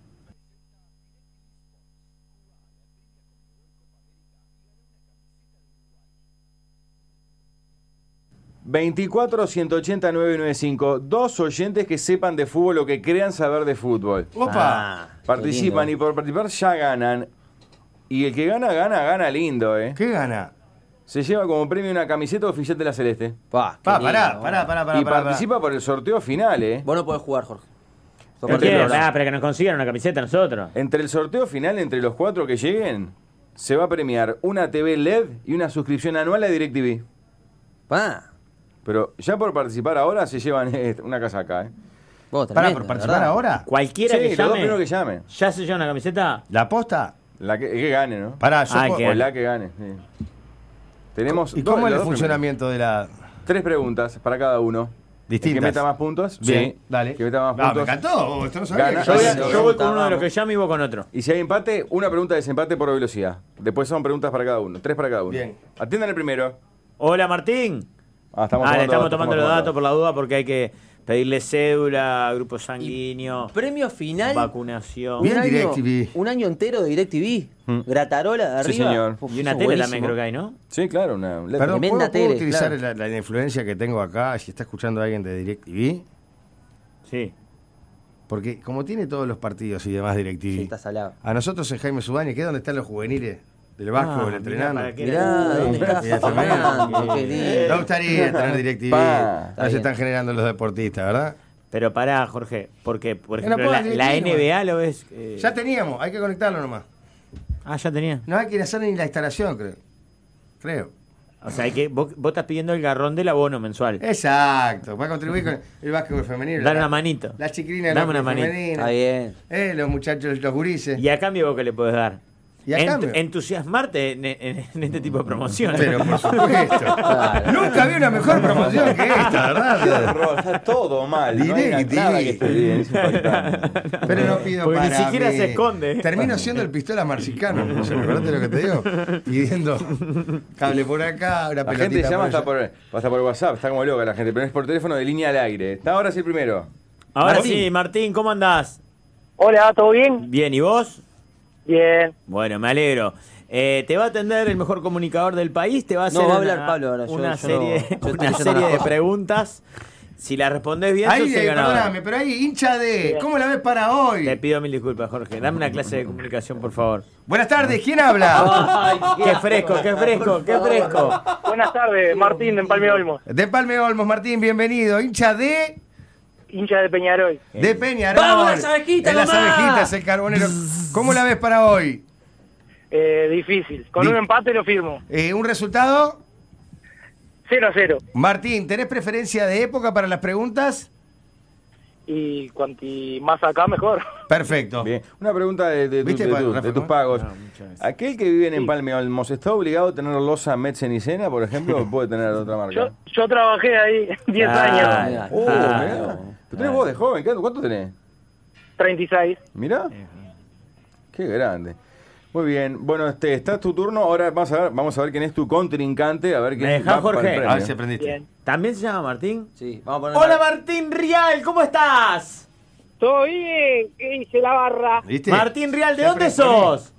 Speaker 6: ...24-180-995... Dos oyentes que sepan de fútbol o que crean saber de fútbol.
Speaker 3: ¡Opa!
Speaker 6: Participan y por participar ya ganan. Y el que gana lindo, ¿eh?
Speaker 3: ¿Qué gana?
Speaker 6: Se lleva como premio una camiseta oficial de la Celeste.
Speaker 3: Pará.
Speaker 6: Y participa por el sorteo final, ¿eh?
Speaker 5: Vos no podés jugar, Jorge.
Speaker 4: ¿Por qué? Pero que nos consigan una camiseta nosotros.
Speaker 6: Entre el sorteo final, entre los 4 que lleguen, se va a premiar una TV LED y una suscripción anual a DirecTV. Pero ya por participar ahora se llevan una casaca, ¿eh?
Speaker 5: Vos,
Speaker 3: ¿Para por participar ahora?
Speaker 4: Cualquiera que
Speaker 6: los
Speaker 4: llame.
Speaker 6: dos primeros que llame.
Speaker 4: ¿Ya se lleva una camiseta?
Speaker 3: ¿La posta?
Speaker 6: La que gane, ¿no?
Speaker 3: Pará,
Speaker 6: O la que gane, sí. Tenemos
Speaker 3: ¿Y cómo es el
Speaker 6: dos
Speaker 3: funcionamiento de la...?
Speaker 6: 3 preguntas para cada uno.
Speaker 3: Distintas.
Speaker 6: El que meta más puntos.
Speaker 3: Bien,
Speaker 6: sí.
Speaker 3: dale.
Speaker 6: Que meta más
Speaker 3: Me
Speaker 6: puntos.
Speaker 3: encantó. Esto no sabía.
Speaker 6: Gana.
Speaker 4: Yo voy con uno de los que llame y vos con otro.
Speaker 6: Y si hay empate, una pregunta de desempate por velocidad. Después son preguntas para cada uno. 3 para cada uno.
Speaker 3: Bien.
Speaker 6: Atiendan el primero.
Speaker 4: Hola, Martín.
Speaker 6: Le
Speaker 4: estamos tomando los datos por la duda porque hay que pedirle cédula, grupo sanguíneo,
Speaker 5: Premio final.
Speaker 4: vacunación.
Speaker 5: Un año entero de DirecTV. Gratarola de arriba.
Speaker 6: Sí, señor.
Speaker 4: Y una tele también creo que hay, ¿no?
Speaker 6: Sí, claro. Una
Speaker 3: Perdón,
Speaker 5: Tremenda
Speaker 3: ¿puedo
Speaker 5: tele,
Speaker 3: utilizar
Speaker 5: claro.
Speaker 3: la influencia que tengo acá si está escuchando a alguien de DirecTV?
Speaker 4: Sí.
Speaker 3: Porque como tiene todos los partidos y demás DirecTV,
Speaker 5: Sí, está salado.
Speaker 3: a nosotros en Jaime Subani, que es donde están los juveniles del básquetbol entrenando.
Speaker 5: Mirá, ¿dónde está?
Speaker 3: Y de femenino.
Speaker 5: Qué lindo.
Speaker 3: No gustaría tener DirecTV. Ahora se están generando los deportistas, ¿verdad?
Speaker 4: Pero pará, Jorge, porque, por
Speaker 3: No
Speaker 4: ejemplo,
Speaker 3: puedo
Speaker 4: la
Speaker 3: DirecTV,
Speaker 4: NBA lo ves...
Speaker 3: Ya teníamos, hay que conectarlo nomás.
Speaker 4: Ah, ya tenía.
Speaker 3: No hay que hacer ni la instalación, creo.
Speaker 4: O sea, vos estás pidiendo el garrón del abono mensual.
Speaker 3: Exacto, para contribuir con el básquetbol femenino.
Speaker 4: Dale una manito.
Speaker 3: La chiquilina del
Speaker 4: Dame una
Speaker 3: básquetbol
Speaker 4: manito.
Speaker 3: femenino.
Speaker 5: Está bien.
Speaker 3: Los muchachos, los gurises.
Speaker 4: ¿Y a cambio vos qué le podés dar?
Speaker 3: ¿Y a cambio?
Speaker 4: Entusiasmarte en este tipo de promociones.
Speaker 3: Pero por supuesto. Nunca vi una mejor promoción que esta, ¿verdad?
Speaker 6: Está todo mal. No hay nada que esté bien. Es impactante.
Speaker 3: Pero no pido
Speaker 4: Porque
Speaker 3: para
Speaker 4: ni siquiera
Speaker 3: mí.
Speaker 4: se esconde.
Speaker 3: Termino siendo el pistola marcicano. ¿No se me acuerdas lo que te digo? Pidiendo cable por acá, una
Speaker 6: La
Speaker 3: pelotita
Speaker 6: gente llama
Speaker 3: por allá.
Speaker 6: hasta por WhatsApp, está como loca la gente, pero es por teléfono de línea al aire. Está ahora sí el primero.
Speaker 4: Ahora
Speaker 5: Martín.
Speaker 4: sí, Martín, ¿cómo andás?
Speaker 12: Hola, ¿todo bien?
Speaker 4: Bien, ¿y vos?
Speaker 12: Bien.
Speaker 4: Bueno, me alegro. Te va a atender el mejor comunicador del país, te va a hacer
Speaker 5: va a hablar Pablo ahora, yo
Speaker 4: una
Speaker 5: no-
Speaker 4: serie,
Speaker 5: yo estoy
Speaker 4: una
Speaker 5: leyendo
Speaker 4: serie
Speaker 5: las
Speaker 4: de
Speaker 5: cosas.
Speaker 4: preguntas. Si la respondes bien,
Speaker 3: Ahí,
Speaker 4: sos el ganador.
Speaker 3: perdóname, pero ahí, hincha de. ¿Cómo la ves para hoy?
Speaker 4: Te pido mil disculpas, Jorge. Dame una clase de comunicación, por favor.
Speaker 3: Buenas tardes, ¿quién habla?
Speaker 5: Ay,
Speaker 4: Qué fresco, qué fresco, qué fresco.
Speaker 12: Buenas tardes, Martín de Empalme Olmos,
Speaker 3: De Palme Olmos, Martín, bienvenido. Hincha de.
Speaker 12: hincha de Peñarol.
Speaker 3: De Peñarol.
Speaker 5: ¡Vamos, las abejitas,
Speaker 3: En las
Speaker 5: mamá!
Speaker 3: abejitas, el carbonero. ¿Cómo la ves para hoy?
Speaker 12: Difícil. Con un empate lo firmo.
Speaker 3: ¿Un resultado?
Speaker 12: 0-0.
Speaker 3: Martín, ¿tenés preferencia de época para las preguntas?
Speaker 12: Y cuanti más acá, mejor.
Speaker 3: Perfecto.
Speaker 6: Bien. Una pregunta
Speaker 3: ¿Viste, Rafa,
Speaker 6: de tus
Speaker 3: no?
Speaker 6: pagos.
Speaker 4: No, muchas gracias.
Speaker 6: ¿Aquel que vive en Empalme Olmos está obligado a tener losa Metzen y Cena, por ejemplo, o puede tener otra marca?
Speaker 12: Yo trabajé ahí 10
Speaker 4: Ah,
Speaker 12: años.
Speaker 6: Mirá. Tú tenés vos de joven, ¿cuánto tenés?
Speaker 12: 36.
Speaker 6: Mirá. Qué grande. Muy bien. Bueno, está tu turno. Ahora vamos a ver quién es tu contrincante. A ver quién
Speaker 4: ¿Me dejás,
Speaker 6: va para el
Speaker 4: Jorge?
Speaker 6: premio.
Speaker 3: A ver si aprendiste.
Speaker 12: Bien.
Speaker 4: ¿También se llama Martín?
Speaker 5: Sí, vamos a poner.
Speaker 4: Hola Martín Rial, ¿cómo estás?
Speaker 12: ¿Todo bien? ¿Qué dice la barra?
Speaker 3: ¿Viste?
Speaker 4: Martín Rial, ¿de
Speaker 3: Siempre
Speaker 4: dónde sos?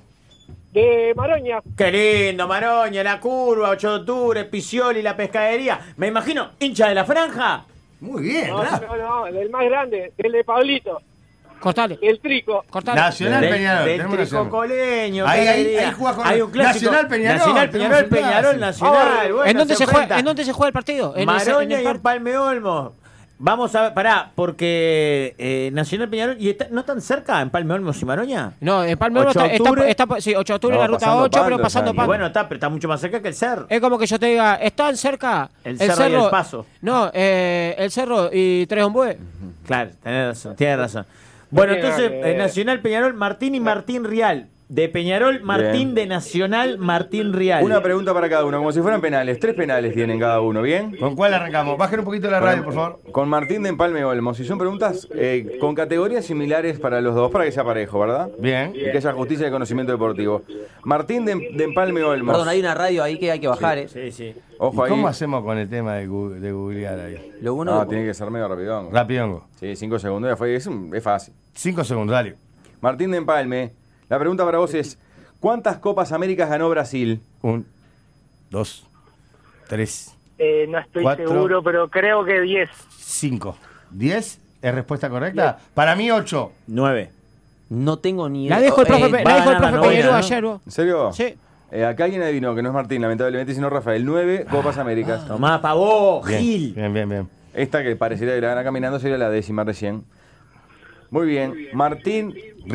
Speaker 12: De Maroña.
Speaker 4: Qué lindo, Maroña, la curva, 8 de octubre, Picioli, la pescadería. Me imagino, hincha de la franja.
Speaker 3: Muy bien,
Speaker 12: No,
Speaker 3: Rafa.
Speaker 12: no, del más grande, del de Pablito,
Speaker 7: Cortale,
Speaker 12: el Trico.
Speaker 7: cortale.
Speaker 3: Nacional Peñarol.
Speaker 4: Del
Speaker 3: tenemos Nacional.
Speaker 4: tricocoleño.
Speaker 3: Ahí
Speaker 4: pescadería.
Speaker 3: juega con
Speaker 4: Hay un clásico.
Speaker 3: Nacional Peñarol.
Speaker 4: Nacional
Speaker 3: tenemos
Speaker 4: Peñarol,
Speaker 3: un
Speaker 4: Peñarol
Speaker 3: clásico.
Speaker 4: Nacional. Bueno,
Speaker 7: ¿En dónde se
Speaker 4: enfrentan.
Speaker 7: juega el partido? En
Speaker 4: Maroña
Speaker 7: el
Speaker 4: y en Palme Olmo. Vamos a ver, pará, porque Nacional Peñarol, ¿no están cerca en Palme Olmos y Maroña?
Speaker 7: No, en Palme
Speaker 4: 8 de octubre.
Speaker 7: sí, 8 de octubre
Speaker 6: No,
Speaker 7: la ruta
Speaker 6: pasando
Speaker 7: 8, pero
Speaker 6: Pando,
Speaker 7: pasando
Speaker 6: están.
Speaker 4: Y
Speaker 7: Pando.
Speaker 4: bueno, pero está mucho más cerca que el Cerro.
Speaker 7: Es como que yo te diga, ¿están cerca?
Speaker 4: El Cerro y el Paso.
Speaker 7: No, el Cerro y Tres Ombue.
Speaker 4: Claro, tienes razón. Bueno,
Speaker 12: tiene
Speaker 4: entonces,
Speaker 12: nada que ver.
Speaker 4: Nacional Peñarol, Martín y Martín Rial. De Peñarol, Martín,
Speaker 6: Bien.
Speaker 4: de Nacional, Martín Rial.
Speaker 6: Una pregunta para cada uno, como si fueran penales. 3 penales tienen cada uno, ¿bien?
Speaker 3: ¿Con cuál arrancamos? Bajen un poquito la radio, por favor.
Speaker 6: Con Martín de Empalme Olmos. Si son preguntas con categorías similares para los dos, para que sea parejo, ¿verdad?
Speaker 3: Bien.
Speaker 6: Y que haya justicia y conocimiento deportivo. Martín de Empalme Olmos.
Speaker 5: Perdón, hay una radio ahí que hay que bajar,
Speaker 4: Sí, sí.
Speaker 6: Ojo ahí.
Speaker 3: ¿Cómo hacemos con el tema de googlear ahí?
Speaker 5: Lo bueno
Speaker 6: No, tiene que ser medio rapidón.
Speaker 3: Rapidongo.
Speaker 6: Sí, 5 segundos ya fue. Es fácil.
Speaker 3: 5 segundos, dale.
Speaker 6: Martín de Empalme, la pregunta para vos es: ¿cuántas Copas Américas ganó Brasil?
Speaker 3: 1, 2, 3,
Speaker 12: No estoy
Speaker 3: 4.
Speaker 12: seguro, pero creo que 10.
Speaker 3: 5. ¿10 es respuesta correcta? Para mí 8.
Speaker 4: 9.
Speaker 5: no tengo ni
Speaker 7: La dijo el profe,
Speaker 4: va a ganar la novena,
Speaker 7: Peñarol
Speaker 4: ¿no?
Speaker 7: ayer, vos.
Speaker 6: ¿En serio?
Speaker 7: Sí.
Speaker 6: Acá alguien adivinó que no es Martín, lamentablemente, sino Rafael. 9 Copas Américas.
Speaker 4: Tomá, pavó,
Speaker 3: Bien,
Speaker 4: Gil.
Speaker 3: bien.
Speaker 6: Esta que pareciera que la gana caminando sería la 10ª recién. Muy bien. Martín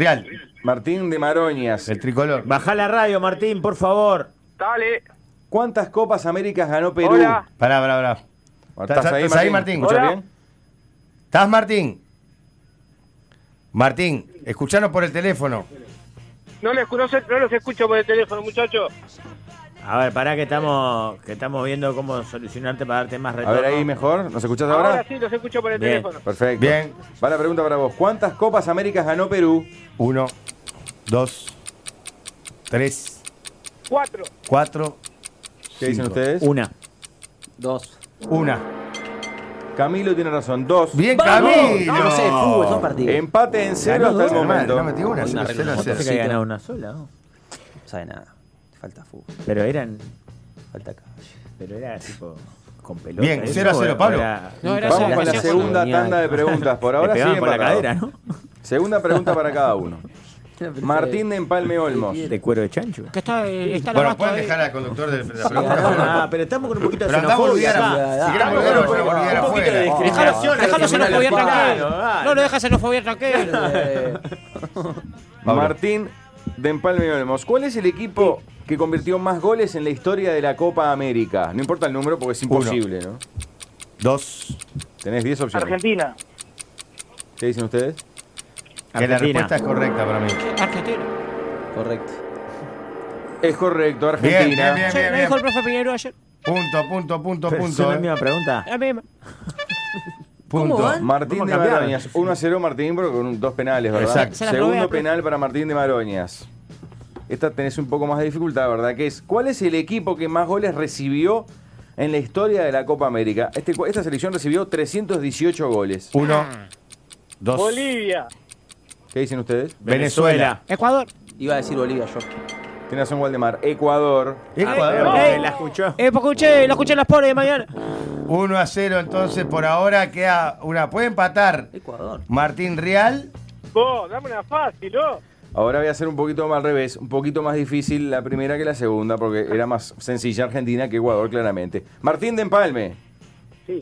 Speaker 6: de Maroñas.
Speaker 3: El tricolor.
Speaker 4: Bajá la radio, Martín, por favor.
Speaker 12: Dale.
Speaker 6: ¿Cuántas Copas Américas ganó Perú?
Speaker 12: Hola.
Speaker 3: Pará.
Speaker 6: ¿Estás ahí, Martín? ¿Me escuchas
Speaker 12: Hola.
Speaker 6: bien?
Speaker 3: ¿Estás, Martín? Martín, escuchanos por el teléfono.
Speaker 12: No los escucho por el teléfono, muchachos.
Speaker 4: A ver, pará que estamos viendo cómo solucionarte para darte más
Speaker 6: A
Speaker 4: retorno.
Speaker 6: ver ahí mejor. ¿Nos escuchás ahora?
Speaker 12: Ahora sí los escucho por el
Speaker 4: Bien.
Speaker 12: teléfono.
Speaker 6: Perfecto.
Speaker 3: Bien.
Speaker 6: Va la pregunta para vos. ¿Cuántas Copas Américas ganó Perú?
Speaker 3: 1, 2, 3,
Speaker 12: 4.
Speaker 3: 4.
Speaker 6: ¿Qué dicen ustedes?
Speaker 4: Una.
Speaker 5: 2.
Speaker 3: 1.
Speaker 6: Camilo tiene razón. 2.
Speaker 3: Bien,
Speaker 4: ¡Vamos!
Speaker 3: Camilo.
Speaker 5: No sé de fútbol, son partidos.
Speaker 6: Empate en 0
Speaker 3: Ganó
Speaker 6: hasta el
Speaker 3: dos,
Speaker 6: momento.
Speaker 3: No metió una,
Speaker 5: Hoy
Speaker 3: 0,
Speaker 5: me arreglo
Speaker 3: 0,
Speaker 5: una
Speaker 3: 0.
Speaker 4: Pensé que había ganado una sola, ¿no?
Speaker 5: No sabe nada. Falta fútbol.
Speaker 4: Pero eran.
Speaker 5: Falta calle.
Speaker 4: Pero era tipo. Con pelota.
Speaker 3: Bien,
Speaker 4: ¿eso?
Speaker 3: 0 a 0,
Speaker 4: ¿O
Speaker 3: Pablo.
Speaker 7: No, era
Speaker 6: Vamos
Speaker 7: esa-
Speaker 6: con la
Speaker 7: esa-
Speaker 6: segunda
Speaker 5: colonial.
Speaker 6: tanda de preguntas. Por
Speaker 4: Le
Speaker 6: ahora
Speaker 4: pegaban
Speaker 6: sigue
Speaker 4: por la
Speaker 6: empatado.
Speaker 4: cadera, ¿no?
Speaker 6: Segunda pregunta para cada uno. Martín de Empalme Olmos.
Speaker 4: De cuero de chancho.
Speaker 7: Que está la
Speaker 3: Bueno,
Speaker 7: Basto
Speaker 3: pueden
Speaker 7: ahí.
Speaker 3: dejar al conductor de la pregunta.
Speaker 4: Ah, pero estamos con un poquito de
Speaker 3: Pero andá a
Speaker 4: xenofobia
Speaker 3: volver
Speaker 4: acá.
Speaker 3: Si quieren volver,
Speaker 4: Un
Speaker 3: volver
Speaker 4: poquito de
Speaker 3: afuera.
Speaker 4: discriminación.
Speaker 7: Déjalo xenofobia tranquilo.
Speaker 4: Claro,
Speaker 7: No lo dejas xenofobia tranquilo.
Speaker 6: Martín de Empalme Olmos. ¿Cuál es el equipo que convirtió más goles en la historia de la Copa América? No importa el número porque es imposible, ¿no?
Speaker 3: 2.
Speaker 6: Tenés 10 opciones.
Speaker 12: Argentina.
Speaker 6: ¿Qué dicen ustedes?
Speaker 3: Que la
Speaker 4: Argentina.
Speaker 3: respuesta es correcta para mí.
Speaker 7: Argentina.
Speaker 5: Correcto.
Speaker 6: Es correcto, Argentina.
Speaker 3: Bien.
Speaker 7: Sí, me dijo el profe Peñarol ayer.
Speaker 3: Punto.
Speaker 4: Pero es la misma pregunta.
Speaker 7: La misma.
Speaker 3: Punto.
Speaker 6: Martín
Speaker 4: ¿Cómo
Speaker 6: de
Speaker 4: cambiaron?
Speaker 6: Maroñas. 1-0 Martín, pero con 2 penales, ¿verdad?
Speaker 3: Exacto.
Speaker 7: Se la probé
Speaker 6: Segundo
Speaker 7: a profe.
Speaker 6: penal para Martín de Maroñas. Esta tenés un poco más de dificultad, ¿verdad? Que es, ¿cuál es el equipo que más goles recibió en la historia de la Copa América? Esta selección recibió 318 goles.
Speaker 3: 1, 2.
Speaker 12: Bolivia.
Speaker 6: ¿Qué dicen ustedes?
Speaker 3: Venezuela.
Speaker 7: Ecuador.
Speaker 5: Iba a decir Bolivia yo.
Speaker 6: Tiene razón Waldemar. Ecuador.
Speaker 3: Ecuador.
Speaker 4: La escuchó.
Speaker 7: Lo escuché en las pobres de mañana.
Speaker 3: 1-0, entonces por ahora queda una. Puede empatar
Speaker 5: Ecuador.
Speaker 3: Martín Rial.
Speaker 12: Vos, dame una fácil, ¿no?
Speaker 6: Ahora voy a hacer un poquito más al revés, un poquito más difícil la primera que la segunda, porque era más sencilla Argentina que Ecuador, claramente. Martín de Empalme.
Speaker 12: Sí.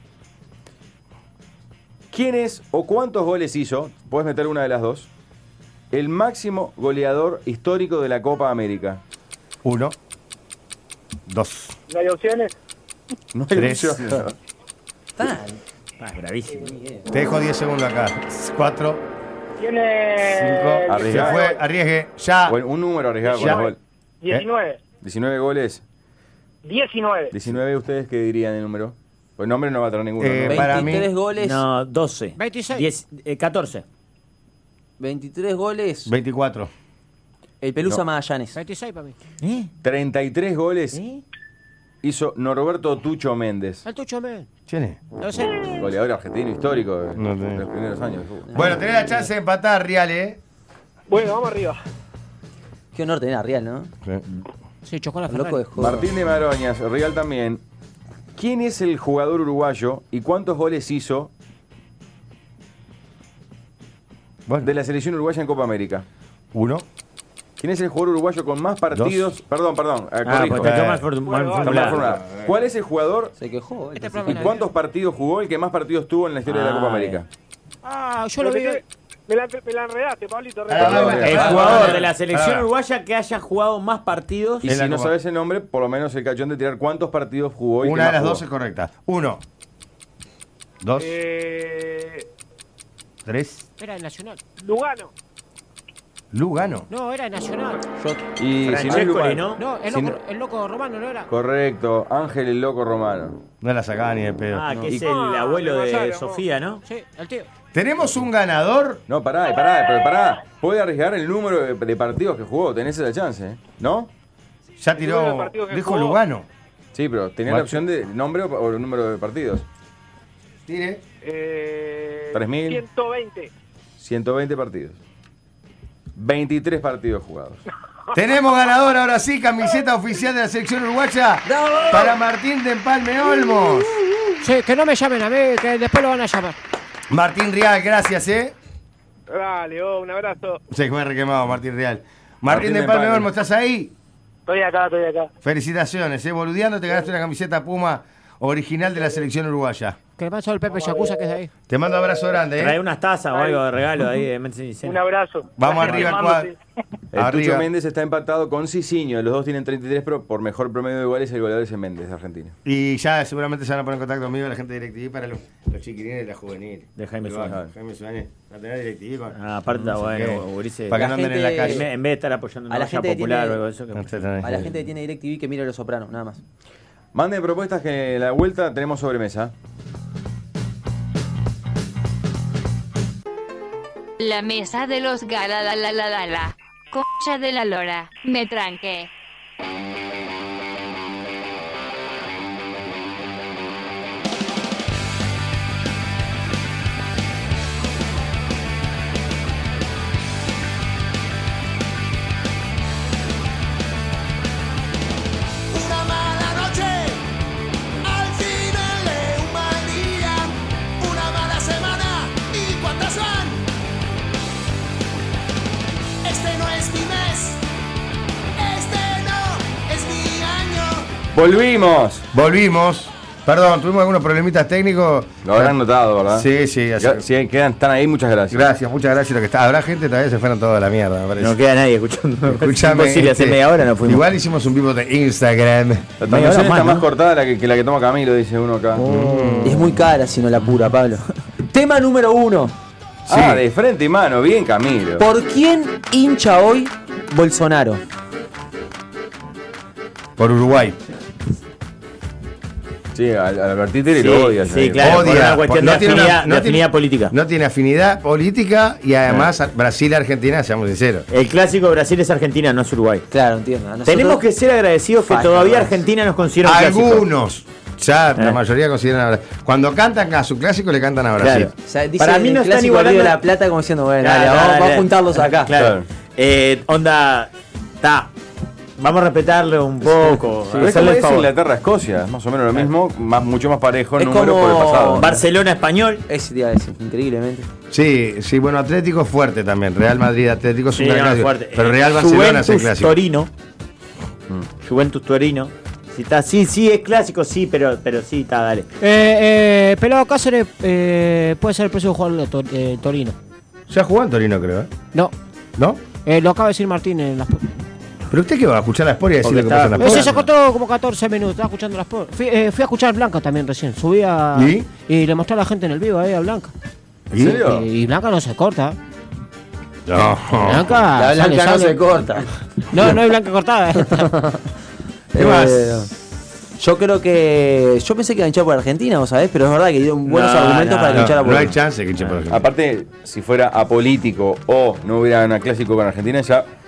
Speaker 6: ¿Quién es o cuántos goles hizo? Puedes meter una de las dos. El máximo goleador histórico de la Copa América.
Speaker 3: 1, 2,
Speaker 12: ¿No hay opciones?
Speaker 6: No hay
Speaker 3: 3.
Speaker 6: opción.
Speaker 5: Tan.
Speaker 4: Bravísimo.
Speaker 3: Te dejo 10 segundos acá. 4,
Speaker 12: Tiene
Speaker 3: 5. Se
Speaker 6: Arriesgado.
Speaker 3: fue, arriesgue. Ya.
Speaker 6: Bueno, un número arriesgado con
Speaker 3: Ya.
Speaker 6: los goles.
Speaker 12: 19.
Speaker 6: 19 goles.
Speaker 12: 19.
Speaker 6: 19, ¿ustedes qué dirían el número? Pues nombre no va a tener ninguno. ¿no?
Speaker 3: Para
Speaker 5: 23
Speaker 3: mí-
Speaker 5: goles.
Speaker 4: No, 12.
Speaker 7: 26.
Speaker 4: 10, 14.
Speaker 5: 23 goles.
Speaker 3: 24.
Speaker 5: El Pelusa
Speaker 6: No.
Speaker 5: Magallanes.
Speaker 7: 26 para mí.
Speaker 6: 33 goles hizo Norberto Tucho Méndez.
Speaker 7: El Tucho Men.
Speaker 3: ¿Quién es?
Speaker 7: No sé.
Speaker 6: Goleador argentino histórico de
Speaker 3: No tengo.
Speaker 6: los primeros años del fútbol.
Speaker 3: Bueno, tenés la chance de empatar, Real, ¿eh?
Speaker 12: Bueno, vamos arriba.
Speaker 5: Qué honor tener a Real, ¿no?
Speaker 7: Sí, chocó la
Speaker 5: Loco de
Speaker 7: Ferrari.
Speaker 5: joder.
Speaker 6: Martín de Maroñas, Real también. ¿Quién es el jugador uruguayo y cuántos goles hizo de la selección uruguaya en Copa América?
Speaker 3: 1.
Speaker 6: ¿Quién es el jugador uruguayo con más partidos? Perdón, corrijo.
Speaker 4: pues te quedó mal formulado.
Speaker 6: ¿Cuál es el jugador
Speaker 5: Se quejó.
Speaker 7: Este
Speaker 6: y
Speaker 7: programa
Speaker 6: cuántos partidos jugó el que más partidos tuvo en la historia de la Copa América?
Speaker 7: Ah, yo lo vi.
Speaker 12: Me la enredaste, Pablito.
Speaker 4: El jugador de la selección uruguaya que haya jugado más partidos.
Speaker 6: Y si no sabes el nombre, por lo menos el cachón de tirar cuántos partidos jugó y
Speaker 3: Una
Speaker 6: qué
Speaker 3: de las
Speaker 6: más
Speaker 3: dos
Speaker 6: jugó.
Speaker 3: es correcta. 1. 2. 3.
Speaker 7: Era el Nacional.
Speaker 12: Lugano.
Speaker 3: Lugano.
Speaker 7: No, era el Nacional.
Speaker 6: Y si no es
Speaker 4: Francescoli,
Speaker 6: Lugano.
Speaker 7: No,
Speaker 6: Si no-
Speaker 7: el loco romano no era.
Speaker 6: Correcto, Ángel el Loco Romano.
Speaker 3: No la sacaba ni de pedo.
Speaker 4: Ah, que
Speaker 6: Y-
Speaker 4: es el abuelo de
Speaker 12: Gonzalo,
Speaker 4: Sofía, ¿no?
Speaker 7: Sí, el tío.
Speaker 3: Tenemos un ganador.
Speaker 6: No, pará. Puede arriesgar el número de partidos que jugó, tenés esa chance, ¿eh? ¿No?
Speaker 3: Ya
Speaker 12: El número de
Speaker 3: tiró.
Speaker 12: partidos que
Speaker 3: Dijo
Speaker 12: jugó.
Speaker 3: Lugano.
Speaker 6: Sí, pero tenés
Speaker 3: Guacho.
Speaker 6: la opción de nombre o el número de partidos.
Speaker 3: Tire.
Speaker 6: 3.000.
Speaker 12: 120.
Speaker 6: 120 partidos. 23 partidos jugados.
Speaker 3: Tenemos ganador ahora sí, camiseta oficial de la selección uruguaya para Martín de Empalme Olmos.
Speaker 7: Sí, que no me llamen a mí, que después lo van a llamar.
Speaker 3: Martín Real, gracias,
Speaker 12: Dale, un abrazo.
Speaker 3: Se fue requemado, Martín Real.
Speaker 6: Martín
Speaker 3: Martín de
Speaker 6: de
Speaker 3: Empalme
Speaker 6: Empalme.
Speaker 3: Olmos, ¿estás ahí?
Speaker 12: Estoy acá.
Speaker 3: Felicitaciones, boludeando te ganaste una camiseta Puma original de la selección uruguaya.
Speaker 7: Que le pasó el Pepe Yacuza que es de ahí.
Speaker 3: Te mando un abrazo grande,
Speaker 4: Trae unas tazas o algo de regalo ahí de Méndez y
Speaker 12: Un
Speaker 4: Cena.
Speaker 12: abrazo.
Speaker 3: Vamos
Speaker 12: Gracias,
Speaker 3: arriba,
Speaker 12: Armando,
Speaker 3: cuadro.
Speaker 12: sí.
Speaker 6: El
Speaker 3: Arriba.
Speaker 6: Tucho Méndez está empatado con Cicinho. Los dos tienen 33, pero por mejor promedio de goles el goleador es el Méndez de Argentina.
Speaker 3: Y ya seguramente se van a poner en contacto conmigo la gente de DirecTV para los chiquilines de la juvenil.
Speaker 4: De Jaime
Speaker 3: Suárez.
Speaker 4: Suárez.
Speaker 3: Jaime Suárez. Va a tener DirecTV con...
Speaker 4: Ah, aparte está
Speaker 3: no sé
Speaker 4: bueno,
Speaker 3: qué.
Speaker 4: Gurice.
Speaker 3: Para que no
Speaker 5: La
Speaker 3: anden en la
Speaker 5: gente-
Speaker 3: calle.
Speaker 4: En vez de estar apoyando una
Speaker 5: A la
Speaker 4: olla
Speaker 5: gente que
Speaker 4: popular
Speaker 5: tiene-
Speaker 4: o algo de eso.
Speaker 3: No te tenés.
Speaker 5: A la gente que tiene DirecTV que mire Los Sopranos, nada más.
Speaker 6: Manden propuestas que en la vuelta tenemos sobremesa.
Speaker 10: La mesa de los Gala. Concha de la lora. Me tranqué.
Speaker 2: Una mala noche, al final de un mal día, una mala semana, ¿y cuántas van? Este no es mi mes, este no es mi año.
Speaker 6: ¡Volvimos!
Speaker 3: Perdón, tuvimos algunos problemitas técnicos.
Speaker 6: Lo habrán notado, ¿verdad?
Speaker 3: Sí, sí. así-
Speaker 6: Si están ahí, muchas gracias.
Speaker 3: Gracias, muchas gracias. Lo que está. Habrá gente todavía se fueron toda la mierda, me parece.
Speaker 4: No queda nadie escuchando.
Speaker 3: Escuchame,
Speaker 4: Imposible, hace media hora no fuimos.
Speaker 3: Igual hicimos un vivo de Instagram.
Speaker 6: La
Speaker 4: Media hora
Speaker 6: transmisión está
Speaker 4: más,
Speaker 6: más
Speaker 4: ¿no?
Speaker 6: cortada que la que toma Camilo, dice uno acá.
Speaker 5: Es muy cara si no la pura, Pablo. Tema número 1.
Speaker 6: Ah, de frente y mano, bien Camilo.
Speaker 5: ¿Por quién hincha hoy Bolsonaro?
Speaker 3: Por Uruguay.
Speaker 6: Sí, al Albertite
Speaker 4: Sí,
Speaker 6: lo odia.
Speaker 4: sí, claro, por una cuestión de afinidad política.
Speaker 3: No tiene afinidad política y además Brasil y Argentina, seamos sinceros.
Speaker 4: El clásico Brasil es Argentina, no es Uruguay.
Speaker 5: Claro, entiendo. A nosotros-
Speaker 4: Tenemos que ser agradecidos que
Speaker 5: Falta,
Speaker 4: todavía
Speaker 5: ¿verdad?
Speaker 4: Argentina nos considera un clásico.
Speaker 3: Algunos. Ya, la mayoría consideran a Brasil. Cuando cantan a su clásico, le cantan a Brasil.
Speaker 4: Claro.
Speaker 5: O sea, dice
Speaker 4: Para mí no
Speaker 5: el
Speaker 4: están
Speaker 5: clásico Río
Speaker 4: igualando
Speaker 5: de la Plata como diciendo, bueno,
Speaker 4: Claro,
Speaker 5: dale, vamos a
Speaker 4: dale.
Speaker 5: juntarlos acá.
Speaker 4: Claro. Onda, vamos a respetarle un poco.
Speaker 6: Pero es
Speaker 4: hacerle
Speaker 6: como
Speaker 4: el
Speaker 6: es
Speaker 4: favor.
Speaker 6: Inglaterra-Escocia, es más o menos lo mismo, mucho más parejo
Speaker 5: Es
Speaker 6: número
Speaker 5: como
Speaker 6: por el pasado.
Speaker 4: Barcelona-Español.
Speaker 5: Ese día ese, increíblemente.
Speaker 3: Sí, sí, bueno, Atlético es fuerte también. Real Madrid, Atlético es un
Speaker 4: Sí,
Speaker 3: gran
Speaker 4: no,
Speaker 3: clásico.
Speaker 4: fuerte.
Speaker 3: Pero Real Barcelona es el
Speaker 4: Juventus
Speaker 3: clásico.
Speaker 4: Torino. Juventus-Torino. Sí, está, sí, es clásico, sí, pero sí, está, dale.
Speaker 7: Pelado Cáceres puede ser el próximo jugador de Torino.
Speaker 3: Ya jugó en Torino, creo, ¿eh?
Speaker 7: No,
Speaker 3: ¿No?
Speaker 7: lo acaba de decir Martín en las.
Speaker 3: ¿Pero usted qué va a escuchar la Sport y a decir
Speaker 4: Porque
Speaker 3: lo que pasa en la
Speaker 7: Se
Speaker 3: Sport?
Speaker 7: sacó todo como 14 minutos, estaba escuchando las Sport. Fui a escuchar Blanca también recién. Subí a.
Speaker 3: ¿Y?
Speaker 7: le mostré a la gente en el vivo ahí a Blanca.
Speaker 6: ¿En serio?
Speaker 7: Y Blanca no se corta.
Speaker 3: No.
Speaker 7: Blanca.
Speaker 5: La Blanca no
Speaker 7: sale.
Speaker 5: se corta.
Speaker 7: No, no hay Blanca cortada.
Speaker 3: ¿Qué más?
Speaker 5: Yo creo que. Yo pensé que iba a hinchar por Argentina, vos sabés, pero es verdad que dieron buenos
Speaker 4: No,
Speaker 5: argumentos
Speaker 4: no,
Speaker 5: para que hinchara por
Speaker 3: No hay chance que hinche por Argentina.
Speaker 6: Aparte, si fuera apolítico o no hubiera un clásico con Argentina, ya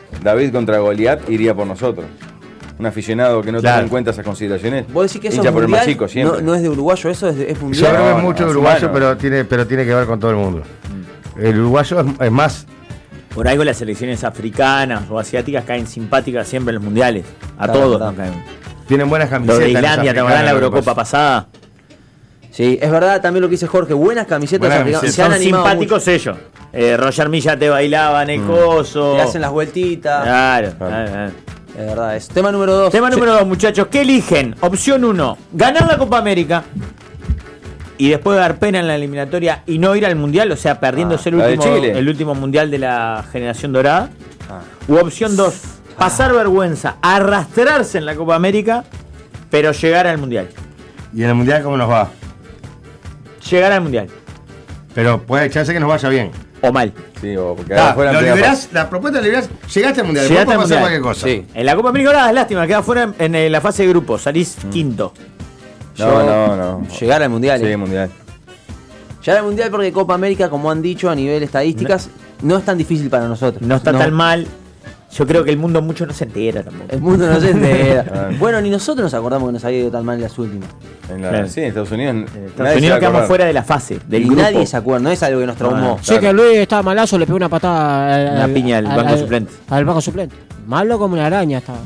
Speaker 6: David contra Goliat iría por nosotros. Un aficionado que no
Speaker 3: Claro.
Speaker 6: toma en cuenta esas consideraciones.
Speaker 5: Vos decís que eso
Speaker 6: hincha
Speaker 5: es
Speaker 6: por el más
Speaker 5: mundial,
Speaker 6: chico siempre.
Speaker 5: no es de uruguayo, eso es
Speaker 3: Yo
Speaker 5: mundial.
Speaker 3: creo que es
Speaker 6: No,
Speaker 3: mucho
Speaker 6: no,
Speaker 3: uruguayo,
Speaker 6: humano.
Speaker 3: pero tiene que ver con todo el mundo. El uruguayo es más.
Speaker 4: Por algo las selecciones africanas o asiáticas caen simpáticas siempre en los mundiales. A
Speaker 5: Claro,
Speaker 4: todos
Speaker 5: verdad.
Speaker 4: nos caen.
Speaker 3: Tienen buenas
Speaker 4: Lo
Speaker 3: camisetas.
Speaker 4: de
Speaker 3: los
Speaker 4: Islandia, ¿te
Speaker 3: africanos,
Speaker 4: acordás la
Speaker 3: lo que
Speaker 4: Eurocopa
Speaker 3: pasa.
Speaker 4: pasada?
Speaker 5: Sí, es verdad también lo que dice Jorge, buenas camisetas
Speaker 3: Buenas
Speaker 5: africanas.
Speaker 3: camisetas.
Speaker 5: Se han
Speaker 4: Son
Speaker 5: animado
Speaker 4: simpáticos ellos. Roger Milla te bailaba en el coso.
Speaker 5: mucho. Te hacen las vueltitas.
Speaker 4: Claro.
Speaker 5: Es verdad eso. Tema número 2.
Speaker 4: Tema número 2, muchachos. ¿Qué eligen? Opción 1, ganar la Copa América y después dar pena en la eliminatoria y no ir al Mundial, o sea, perdiéndose
Speaker 6: la de Chile.
Speaker 4: el último Mundial de la generación dorada. U opción 2, pasar vergüenza, arrastrarse en la Copa América, pero llegar al Mundial.
Speaker 3: ¿Y en el mundial cómo nos va?
Speaker 4: Llegar al Mundial.
Speaker 3: Pero puede echarse que nos vaya bien.
Speaker 4: O mal.
Speaker 6: Sí, o porque
Speaker 3: Ah,
Speaker 6: fuera
Speaker 3: lo
Speaker 6: en primera
Speaker 3: liberás, la propuesta la liberás, llegaste al mundial,
Speaker 4: Llegaste
Speaker 3: después
Speaker 4: al
Speaker 3: puede pasar
Speaker 4: Mundial.
Speaker 3: cualquier cosa.
Speaker 5: Sí.
Speaker 4: En la Copa América ahora es lástima, queda fuera en la fase de grupos, salís quinto.
Speaker 6: No.
Speaker 5: Llegar al mundial.
Speaker 6: Sí, mundial.
Speaker 5: Llegar al mundial porque Copa América, como han dicho a nivel estadísticas, no es tan difícil para nosotros.
Speaker 4: No está tan mal. Yo creo que el mundo mucho no se entera tampoco.
Speaker 5: El mundo no se entera.
Speaker 6: Ah.
Speaker 5: Bueno, ni nosotros nos acordamos que nos había ido tan mal en las últimas.
Speaker 4: Claro.
Speaker 6: Sí, en Estados Unidos.
Speaker 4: Estados Unidos quedamos fuera de la fase, del
Speaker 5: Y
Speaker 4: grupo.
Speaker 5: nadie se acuerda, no es algo que nos traumó.
Speaker 7: Sé que Luis estaba malazo, le pegó una patada
Speaker 4: Una piña al banco suplente.
Speaker 7: Al banco suplente. Malo como una araña estaba.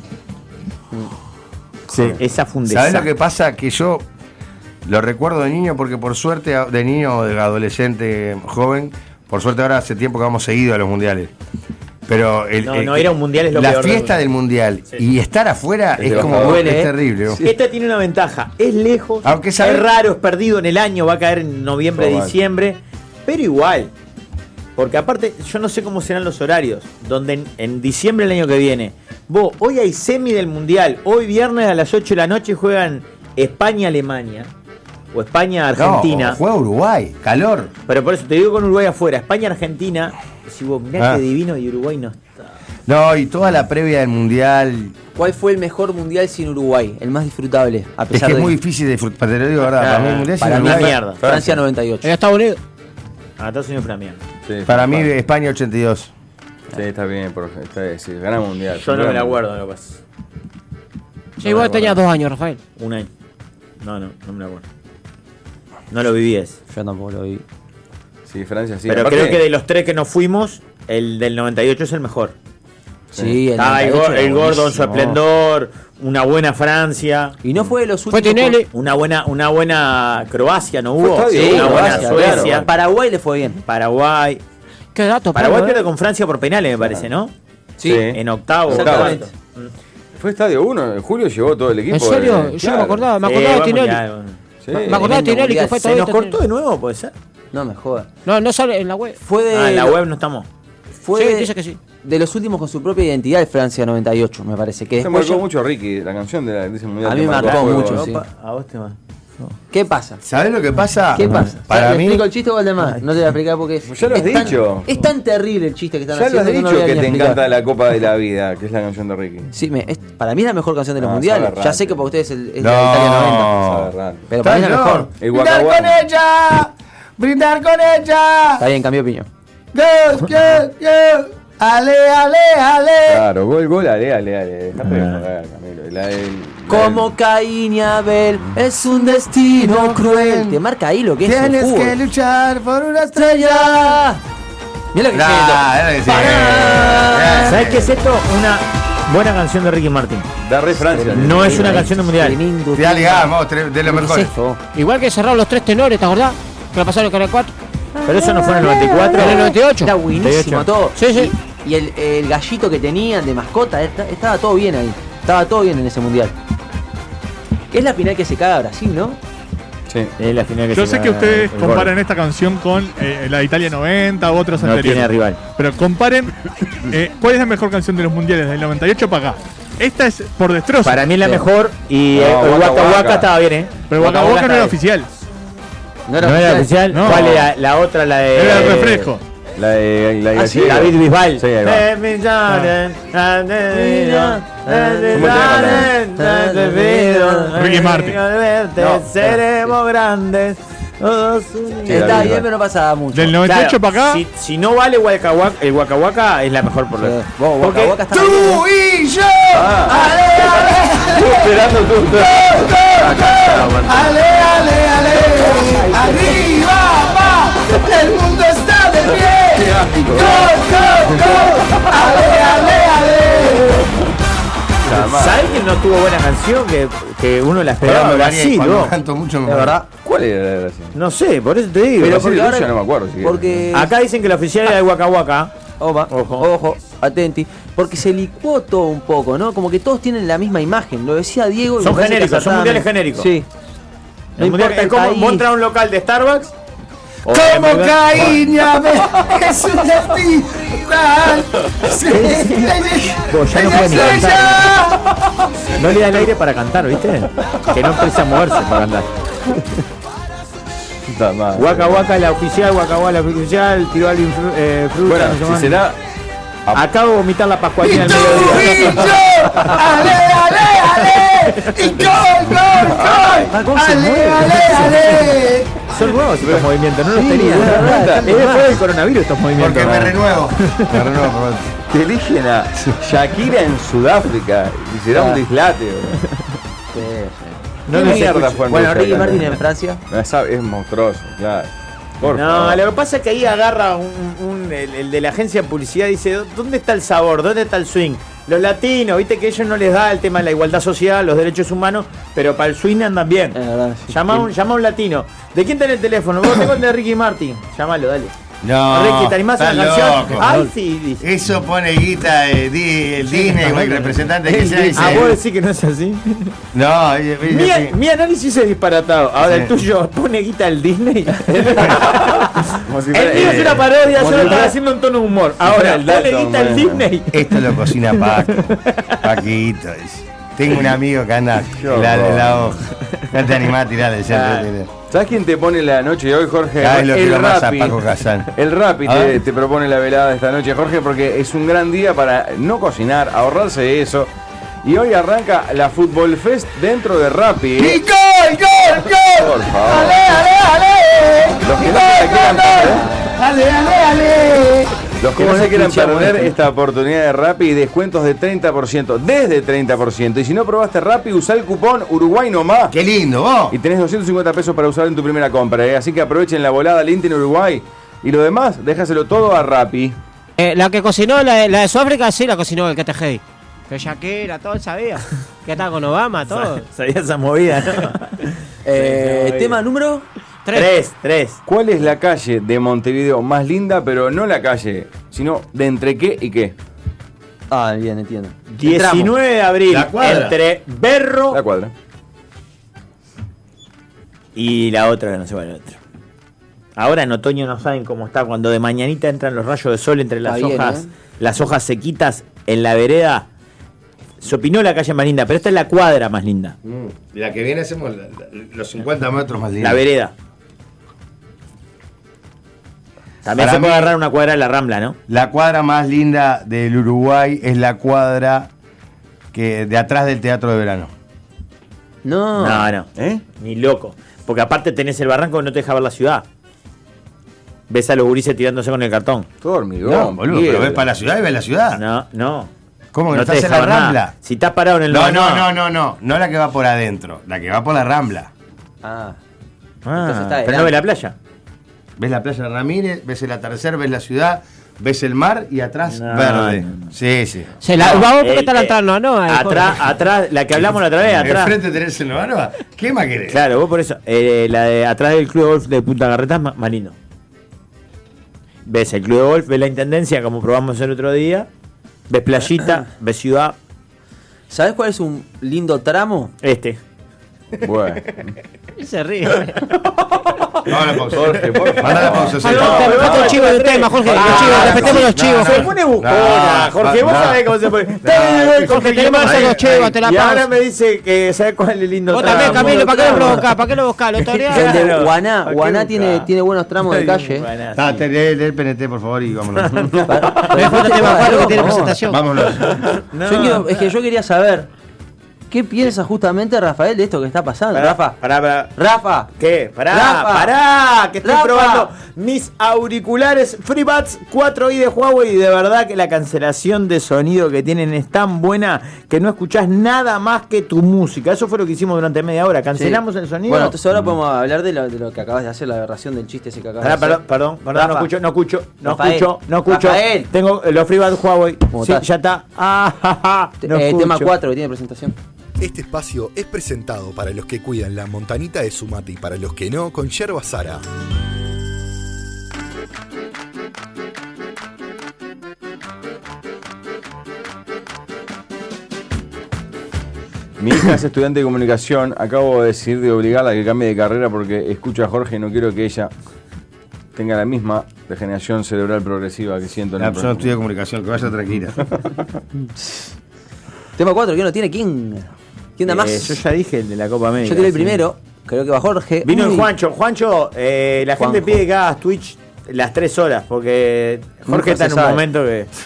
Speaker 3: Sí.
Speaker 4: Esa fue un
Speaker 3: ¿Sabés
Speaker 4: desastre.
Speaker 3: lo que pasa? Que yo lo recuerdo de niño porque por suerte, de niño o de adolescente joven, por suerte ahora hace tiempo que vamos seguido a los mundiales. Pero
Speaker 4: No era un mundial, es lo
Speaker 3: la
Speaker 4: peor
Speaker 3: fiesta
Speaker 4: del
Speaker 3: del mundial y estar afuera
Speaker 6: Es
Speaker 3: es como
Speaker 6: devastador.
Speaker 3: es
Speaker 5: Duele,
Speaker 3: terrible. ¿no?
Speaker 4: Esta tiene una ventaja, es lejos,
Speaker 3: Aunque
Speaker 4: es
Speaker 3: sabes-
Speaker 4: raro, es perdido en el año, va a caer en noviembre,
Speaker 6: Todo mal.
Speaker 4: diciembre, pero igual. Porque aparte, yo no sé cómo serán los horarios, donde en diciembre del año que viene, hoy hay semi del mundial, hoy viernes a las 8 de la noche juegan España-Alemania, o España-Argentina.
Speaker 3: No, juega Uruguay, calor.
Speaker 4: Pero por eso te digo con Uruguay afuera, España-Argentina, si vos mirá
Speaker 3: Ah.
Speaker 4: qué divino y Uruguay no está.
Speaker 3: No, y toda la previa del mundial.
Speaker 5: ¿Cuál fue el mejor mundial sin Uruguay? El más disfrutable, a
Speaker 3: Es
Speaker 5: pesar
Speaker 3: que es
Speaker 5: de
Speaker 3: muy difícil de disfrutar. Te lo digo, ¿verdad?
Speaker 4: Ah,
Speaker 3: Para mí el mundial
Speaker 5: para
Speaker 3: sin
Speaker 5: mí
Speaker 3: Uruguay-
Speaker 4: mierda.
Speaker 5: Francia 98.
Speaker 7: En Estados Unidos.
Speaker 4: Ah, Estados Unidos fue una mierda.
Speaker 6: Sí,
Speaker 3: Para mí
Speaker 6: sí,
Speaker 3: España 82.
Speaker 6: Sí, está bien, sí, gana mundial.
Speaker 4: Yo no me la acuerdo, lo que pasa.
Speaker 7: Sí, igual tenía 2 años, Rafael.
Speaker 4: Un año. No me la acuerdo. No lo viví ese.
Speaker 5: Yo tampoco lo vi.
Speaker 6: Sí, Francia sí.
Speaker 4: Pero
Speaker 6: Aparte,
Speaker 4: creo que de los tres que nos fuimos, el del 98 es el mejor.
Speaker 5: Sí, el
Speaker 4: Estaba
Speaker 5: 98 era
Speaker 4: el gordo en su
Speaker 5: buenísimo.
Speaker 4: esplendor, una buena Francia,
Speaker 5: Y no fue de los
Speaker 7: Fue
Speaker 5: últimos.
Speaker 7: Tinelli.
Speaker 4: una buena Croacia, ¿no
Speaker 6: Fue
Speaker 4: hubo?
Speaker 6: estadio
Speaker 5: Sí,
Speaker 4: una
Speaker 6: uno,
Speaker 4: buena
Speaker 5: Croacia,
Speaker 4: Suecia,
Speaker 5: claro. Paraguay le fue bien.
Speaker 4: Paraguay.
Speaker 7: Qué dato,
Speaker 4: Paraguay
Speaker 7: Pablo,
Speaker 4: pierde con Francia por penales, me parece, ¿no?
Speaker 5: Sí.
Speaker 4: En octavo.
Speaker 5: Exactamente.
Speaker 6: Fue estadio 1, en julio llegó todo el equipo.
Speaker 7: ¿En serio? Yo no me acordaba. Me acordaba de Tinelli.
Speaker 6: Sí.
Speaker 7: Me acordaba de
Speaker 5: Tremendo
Speaker 7: Tinelli que
Speaker 5: mundial.
Speaker 7: fue
Speaker 5: Se
Speaker 7: todo
Speaker 4: ¿Se nos cortó de nuevo, puede ser?
Speaker 5: No me jodas.
Speaker 7: No sale en la web.
Speaker 5: Fue de.
Speaker 4: Ah, en la web no estamos.
Speaker 5: Fue
Speaker 7: Sí,
Speaker 5: de,
Speaker 7: dice que sí.
Speaker 5: de los últimos con su propia identidad, el Francia 98, me parece. Que
Speaker 6: Se
Speaker 5: después
Speaker 6: marcó
Speaker 5: ya-
Speaker 6: mucho Ricky, la canción de ese mundial.
Speaker 5: A mí
Speaker 6: te
Speaker 5: me marcó
Speaker 6: fuego,
Speaker 5: mucho,
Speaker 6: ¿no?
Speaker 5: sí.
Speaker 4: A vos te va.
Speaker 5: ¿Qué pasa?
Speaker 3: ¿Sabés lo que pasa?
Speaker 5: ¿Qué pasa?
Speaker 3: Para
Speaker 5: ¿Le
Speaker 3: mí.
Speaker 5: explico el chiste o el demás? No te voy a explicar porque es,
Speaker 6: Ya lo has
Speaker 5: es tan-
Speaker 6: dicho.
Speaker 5: es tan terrible el chiste que están
Speaker 6: Ya lo
Speaker 5: haciendo
Speaker 6: has
Speaker 5: que no
Speaker 6: dicho
Speaker 5: lo voy a
Speaker 6: que
Speaker 5: ni
Speaker 6: te
Speaker 5: explicar.
Speaker 6: encanta la Copa de la Vida, que es la canción de Ricky.
Speaker 5: Sí, para mí es la mejor canción de los
Speaker 6: Ah,
Speaker 5: mundiales.
Speaker 6: sabe
Speaker 5: Ya
Speaker 6: raro.
Speaker 5: sé que para ustedes es la de Italia 90.
Speaker 6: Sabe raro.
Speaker 5: Pero para mí es la mejor.
Speaker 6: El
Speaker 3: ¡Brindar
Speaker 6: Waka
Speaker 3: con
Speaker 6: Waka.
Speaker 3: ella! ¡Brindar con ella!
Speaker 5: Está bien, cambió opinión.
Speaker 3: ¡Go, go, go! ¡Ale, ale, ale!
Speaker 6: Claro, gol, ale. Está pegando, Camilo.
Speaker 5: Como Caín y Abel, es un destino cruel. Te marca ahí lo que es el
Speaker 3: Tienes
Speaker 5: fútbol.
Speaker 3: que luchar por una estrella.
Speaker 5: ¡Ya! Mira lo que siento.
Speaker 4: ¿Sabes qué es esto? Una buena canción de Ricky Martin.
Speaker 6: Da re Francia.
Speaker 4: No es una canción de mundial.
Speaker 5: Tremendo
Speaker 3: Ya
Speaker 5: tema.
Speaker 3: ligamos, de los
Speaker 5: ¿Qué
Speaker 3: mejores.
Speaker 5: es esto?
Speaker 7: Igual que cerraron los 3 tenores, ¿te acordás? Que la pasaron en Canal 4.
Speaker 4: Pero eso no fue en el 94.
Speaker 7: En el 98.
Speaker 5: Era buenísimo
Speaker 4: 98.
Speaker 5: todo.
Speaker 7: Sí, sí.
Speaker 5: Y el gallito que tenían de mascota, estaba todo bien ahí. Estaba todo bien en ese mundial. Es la final que se caga Brasil, ¿no?
Speaker 6: Sí.
Speaker 4: Es la final que
Speaker 9: Yo
Speaker 4: se
Speaker 9: sé que
Speaker 4: gana
Speaker 9: ustedes
Speaker 4: el
Speaker 9: comparan
Speaker 4: gordo.
Speaker 9: esta canción con la de Italia 90 u otras
Speaker 4: No
Speaker 9: anteriores.
Speaker 4: tiene rival.
Speaker 9: Pero comparen cuál es la mejor canción de los mundiales del 98 para acá. Esta es por destrozo.
Speaker 4: Para mí es la
Speaker 5: Sí.
Speaker 4: mejor y
Speaker 6: No,
Speaker 4: el
Speaker 6: Waka
Speaker 4: Waka
Speaker 6: Waka
Speaker 4: Waka estaba bien, ¿eh?
Speaker 9: Pero Waka Waka no era oficial.
Speaker 4: ¿No era oficial?
Speaker 9: No.
Speaker 4: ¿Cuál era la otra? La de.
Speaker 9: Era el refresco.
Speaker 6: La de
Speaker 5: Ah, sí,
Speaker 6: Gallega.
Speaker 4: David Bisbal.
Speaker 6: Sí, ahí va.
Speaker 9: Ricky Martin.
Speaker 4: Seremos grandes.
Speaker 5: Está bien, pero no pasa mucho.
Speaker 9: Del 98 para acá.
Speaker 4: Si no vale el Waka Waka es la mejor por lo
Speaker 5: Waka Waka está
Speaker 3: ¡Tú y yo! ¡Ale,
Speaker 6: Esperando tú.
Speaker 3: ale! ¡Ale! ¡Arriba, va! ¡El mundo está de pie! ¡Go, go, go! ¡Ale!
Speaker 4: ¿Sabes que no tuvo buena canción? Que uno la esperaba en Brasil,
Speaker 3: Cuando
Speaker 4: ¿no?
Speaker 3: canto mucho me
Speaker 5: ¿De verdad?
Speaker 6: ¿Cuál era la gracia?
Speaker 4: No sé, por eso te digo.
Speaker 5: Pero
Speaker 6: Brasil
Speaker 5: porque
Speaker 6: y
Speaker 5: ahora-
Speaker 6: Rusia no me acuerdo. Si
Speaker 5: Porque.
Speaker 4: Acá dicen que la oficial era el Waka Waka.
Speaker 5: Ojo, atenti. Porque se licuó todo un poco, ¿no? Como que todos tienen la misma imagen. Lo decía Diego. Y
Speaker 4: Son
Speaker 5: me parece que
Speaker 4: genéricos, son mundiales genéricos.
Speaker 5: Sí. No
Speaker 4: El mundial-
Speaker 5: importa
Speaker 4: es
Speaker 5: el
Speaker 4: como
Speaker 5: país.
Speaker 4: vos entras a un local de Starbucks. o
Speaker 3: Como
Speaker 4: en-
Speaker 3: Caíña, es un festival.
Speaker 4: Vos ya no puedes ni cantar. No le da el aire para cantar, ¿viste? Que no empieza a moverse para cantar.
Speaker 6: Puta madre.
Speaker 4: Waka Waka la oficial, Waka Waka la oficial, tiró al fruta.
Speaker 6: Bueno,
Speaker 4: no sé
Speaker 6: si
Speaker 4: más.
Speaker 6: será.
Speaker 4: Acabo de vomitar la pascualina al
Speaker 3: ¡Ale,
Speaker 4: mediodía.
Speaker 3: ale! ¡Y gol, gol, gol! ¡Ale!
Speaker 4: Son nuevos estos movimientos, no los
Speaker 6: Sí,
Speaker 4: tenía.
Speaker 6: buena pregunta.
Speaker 4: Es después del coronavirus estos movimientos.
Speaker 3: Porque me renuevo.
Speaker 6: Te eligen a Shakira en Sudáfrica y será un dislate. bro.
Speaker 4: No
Speaker 6: ¿Qué
Speaker 4: les
Speaker 6: mierda
Speaker 4: escucho.
Speaker 6: fue el
Speaker 5: Bueno,
Speaker 6: Rusia
Speaker 5: Ricky
Speaker 6: acá?
Speaker 5: Martin en Francia.
Speaker 6: Es monstruoso, claro. Por
Speaker 4: No,
Speaker 6: favor.
Speaker 4: lo que pasa es que ahí agarra el de la agencia de publicidad y dice, ¿dónde está el sabor? ¿Dónde está el swing? Los latinos, viste que a ellos no les da el tema de la igualdad social, los derechos humanos, pero para el swing andan bien.
Speaker 5: Es verdad. Sí.
Speaker 4: Llama a un latino. ¿De quién tenés el teléfono? Vos tengo el de Ricky Martin. Llámalo, dale.
Speaker 3: No,
Speaker 4: Ricky, ¿te animás a la
Speaker 3: estás
Speaker 4: canción?
Speaker 3: loco.
Speaker 4: Ay, sí, dice.
Speaker 3: Eso pone guita el Disney o el representante que sea.
Speaker 4: Ah, vos decís que no es así.
Speaker 3: No,
Speaker 4: Mi análisis es disparatado. Ahora
Speaker 3: Sí.
Speaker 4: el tuyo pone guita el Disney.
Speaker 6: Como si
Speaker 4: El
Speaker 6: fuera-
Speaker 4: mío es una parodia,
Speaker 6: como
Speaker 4: yo
Speaker 6: si
Speaker 4: lo estaba
Speaker 6: fuera-
Speaker 4: haciendo en tono de humor.
Speaker 6: fuera
Speaker 4: Ahora,
Speaker 6: el
Speaker 4: pone
Speaker 6: Dalton,
Speaker 4: guita el
Speaker 6: bueno.
Speaker 4: Disney.
Speaker 3: Esto lo cocina Paco. Paquito. Dice. Tengo un amigo que anda
Speaker 6: Qué
Speaker 3: la
Speaker 6: horror.
Speaker 3: hoja. No te animás a tirarle.
Speaker 6: ¿Sabes quién te pone la noche de hoy, Jorge?
Speaker 3: Cada vez lo quiero más a
Speaker 6: Rappi.
Speaker 3: Paco Casán.
Speaker 6: El Rappi
Speaker 3: A ver.
Speaker 6: te propone la velada de esta noche, Jorge, porque es un gran día para no cocinar, ahorrarse eso. Y hoy arranca la Fútbol Fest dentro de Rappi.
Speaker 3: ¡Y gol, gol, gol!
Speaker 6: Por favor.
Speaker 3: ¡Ale!
Speaker 6: Los que no se la quieran perder,
Speaker 3: ¡Ale!
Speaker 6: los que no se quieran perder esta oportunidad de Rappi y descuentos de 30%, desde 30%. Y si no probaste Rappi, usa el cupón Uruguay nomás.
Speaker 3: ¡Qué lindo, vos!
Speaker 6: Y tenés 250 pesos para usar en tu primera compra. Así que aprovechen la volada al Inter Uruguay. Y lo demás, déjaselo todo a Rappi.
Speaker 7: La que cocinó, la de Sudáfrica, sí la cocinó el KTG. Que Shakira, todo él sabía. Que estaba con Obama, todo.
Speaker 4: Sabía esa movida, ¿no?
Speaker 5: Tema número.
Speaker 4: Tres.
Speaker 6: ¿Cuál es la calle de Montevideo más linda, pero no la calle, sino de entre qué y qué?
Speaker 5: Ah, bien, entiendo.
Speaker 4: 19 de abril,
Speaker 3: La cuadra.
Speaker 4: entre Berro
Speaker 6: La cuadra.
Speaker 4: y la otra que no sé cuál es la otra. Ahora en otoño no saben cómo está, cuando de mañanita entran los rayos de sol entre las
Speaker 5: Está bien,
Speaker 4: hojas,
Speaker 5: ¿eh?
Speaker 4: las hojas sequitas en la vereda. Se opinó la calle más linda, pero esta es la cuadra más linda.
Speaker 3: La que viene hacemos los 50 metros más lindos.
Speaker 4: La vereda. También
Speaker 3: Para
Speaker 4: se puede
Speaker 3: mí-
Speaker 4: agarrar una cuadra de la Rambla, ¿no?
Speaker 3: La cuadra más linda del Uruguay es la cuadra que de atrás del Teatro de Verano.
Speaker 5: No.
Speaker 4: No. Ni loco. Porque aparte tenés el barranco que no te deja ver la ciudad. Ves a los gurises tirándose con el cartón.
Speaker 6: Todo hormigón.
Speaker 3: No, boludo,
Speaker 6: piedra.
Speaker 3: pero ves para la ciudad y ves la ciudad.
Speaker 4: No.
Speaker 3: ¿Cómo que no
Speaker 4: te
Speaker 3: estás en
Speaker 4: deja
Speaker 3: la
Speaker 4: ver nada.
Speaker 3: Rambla?
Speaker 4: Si estás parado en el
Speaker 3: No,
Speaker 4: no.
Speaker 3: no la que va por adentro, la que va por la Rambla.
Speaker 5: Ah.
Speaker 4: Ah,
Speaker 5: Entonces está
Speaker 4: pero no ve la playa.
Speaker 3: Ves la playa de Ramírez, ves el atardecer, ves la ciudad, ves el mar y atrás
Speaker 4: No,
Speaker 3: verde.
Speaker 4: no.
Speaker 3: Sí.
Speaker 7: Vamos porque está la entrada, no.
Speaker 4: Atrás, la que hablamos la otra vez, atrás.
Speaker 3: ¿Enfrente tenés el Barba? ¿Qué más querés?
Speaker 4: Claro, vos por eso. La de atrás del Club de Golf de Punta Carretas es más lindo. Ves el Club de Golf, ves la Intendencia, como probamos el otro día. Ves playita, ves ciudad.
Speaker 5: ¿Sabes cuál es un lindo tramo?
Speaker 6: Bueno.
Speaker 7: Se ríe.
Speaker 3: Vamos a la pausa.
Speaker 6: Jorge, por favor.
Speaker 3: Manda la pausa. sí.
Speaker 7: Mete un chivo de tema, Jorge. Respetemos los chivos.
Speaker 4: Se pone buscona, Jorge, vos sabés cómo se pone.
Speaker 7: Jorge, tenemos que hacer los chivos, te la
Speaker 4: Y ahora
Speaker 7: pausa.
Speaker 4: me dice que ¿sabes cuál es el lindo
Speaker 7: Vos también,
Speaker 4: tramo?
Speaker 7: Camilo, ¿para qué lo provocás? ¿Para qué lo buscás? Lo
Speaker 5: El de
Speaker 7: toreás.
Speaker 5: Guaná.
Speaker 4: ¿Para qué
Speaker 5: Guaná
Speaker 4: buscar?
Speaker 5: tiene buenos tramos de calle.
Speaker 3: Ah, lee el PNT, por favor, y vámonos.
Speaker 7: Después te tema Juan que tiene presentación.
Speaker 3: Vámonos.
Speaker 5: Es que yo quería saber ¿Qué piensa justamente Rafael de esto que está pasando? Rafa.
Speaker 4: Rafa. ¿Qué?
Speaker 5: Rafa.
Speaker 4: Pará, que estoy
Speaker 5: Rafa.
Speaker 4: probando mis auriculares FreeBuds 4i de Huawei y de verdad que la cancelación de sonido que tienen es tan buena que no escuchás nada más que tu música. Eso fue lo que hicimos durante media hora. Cancelamos el sonido.
Speaker 5: Bueno, entonces ahora podemos hablar de lo que acabas de hacer, la aberración del chiste ese que acabas de hacer.
Speaker 4: Perdón,
Speaker 5: Rafa.
Speaker 4: no escucho.
Speaker 5: Rafael.
Speaker 4: Tengo los FreeBuds Huawei.
Speaker 5: ¿Cómo
Speaker 4: Sí,
Speaker 5: estás?
Speaker 4: ya está. No escucho.
Speaker 5: Tema 4 que tiene presentación.
Speaker 13: Este espacio es presentado para los que cuidan la montanita de su mate y para los que no, con Yerba Sara.
Speaker 6: Mi hija es estudiante de comunicación. Acabo de decidir de obligarla a que cambie de carrera porque escucho a Jorge y no quiero que ella tenga la misma degeneración cerebral progresiva que siento en el
Speaker 3: Yo no estudio comunicación, que vaya tranquila.
Speaker 5: Tema 4, ¿quién lo tiene? ¿Quién da más?
Speaker 4: Yo ya dije el de la Copa América.
Speaker 5: Yo tiré el
Speaker 4: sí.
Speaker 5: primero, creo que va Jorge.
Speaker 4: Vino el
Speaker 5: Uy.
Speaker 4: Juancho. Juancho, la gente pide que hagas Twitch las 3 horas porque Jorge
Speaker 5: Nunca
Speaker 4: está
Speaker 5: se
Speaker 4: en un
Speaker 5: sabe.
Speaker 4: momento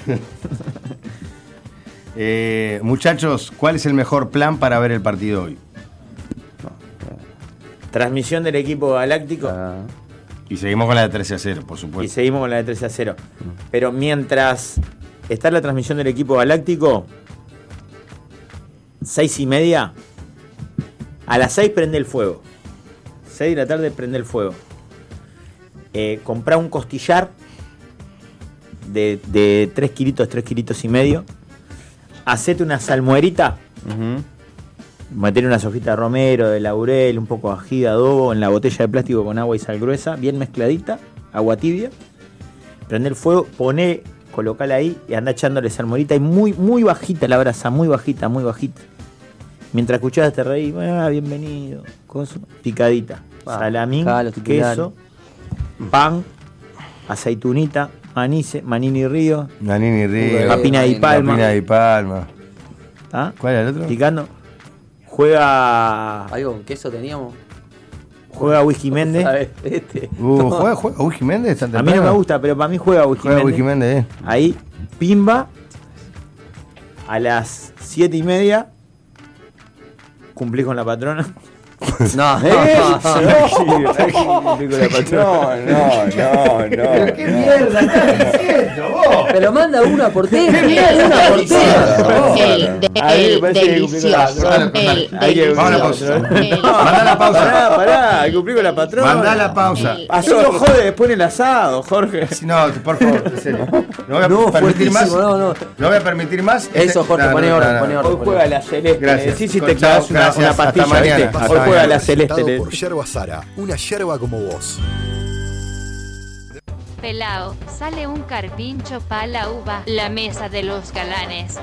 Speaker 4: que...
Speaker 3: Muchachos, ¿cuál es el mejor plan para ver el partido hoy?
Speaker 4: Transmisión del equipo galáctico.
Speaker 3: Y seguimos con la de 13-0, por
Speaker 4: Y
Speaker 3: supuesto.
Speaker 4: seguimos con la de 13-0. Pero mientras está la transmisión del equipo galáctico, 6:30, a las 6 prende el fuego. 6 de la tarde prende el fuego. Comprá un costillar de 3 kilos y medio. Hacete una salmuerita. Meter unas hojitas de romero, de laurel, un poco de ají de adobo en la botella de plástico con agua y sal gruesa, bien mezcladita, agua tibia. Prende el fuego, colocala ahí y anda echándole salmuerita y muy bajita la brasa, muy bajita. Mientras escuchás te reí, bienvenido, picadita, salamín, queso, pan, aceitunita, manini río, papina de
Speaker 3: palma.
Speaker 4: ¿Ah?
Speaker 3: ¿Cuál era el otro?
Speaker 4: Picando. Juega
Speaker 5: Algo con queso teníamos.
Speaker 4: Whisky Méndez.
Speaker 3: ¿Juega Whisky Méndez?
Speaker 4: A mí no me gusta, pero para mí juega Whisky Méndez. Ahí, pimba. A las 7:30 cumplís con la patrona.
Speaker 5: No.
Speaker 3: ¿Pero qué mierda estás diciendo vos?
Speaker 5: Pero manda una por
Speaker 3: ¿Qué
Speaker 5: tema.
Speaker 3: mierda
Speaker 5: Una por tema.
Speaker 3: El delicioso. Vamos a la pausa. Mandá la pausa.
Speaker 4: Pará, hay que cumplir con la patrona.
Speaker 3: Mandá la pausa.
Speaker 4: Así no jode después en el asado, Jorge.
Speaker 3: No, por favor, en serio. No voy a permitir más. No voy a permitir más.
Speaker 5: Eso, Jorge, pone orden.
Speaker 4: Hoy juega la Celeste.
Speaker 3: Gracias.
Speaker 4: Sí, si te clavas una
Speaker 3: Gracias.
Speaker 4: pastilla.
Speaker 3: Hasta mañana.
Speaker 4: ¿viste?
Speaker 3: Hasta
Speaker 4: Hoy juega
Speaker 3: mañana.
Speaker 4: la Celeste.
Speaker 13: Presentado por Yerba Sara, una yerba como vos.
Speaker 10: Pelao, sale un carpincho pa' la uva, la mesa de los galanes.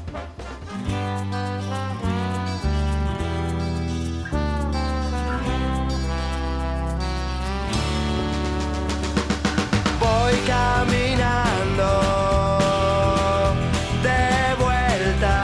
Speaker 2: Voy caminando de vuelta.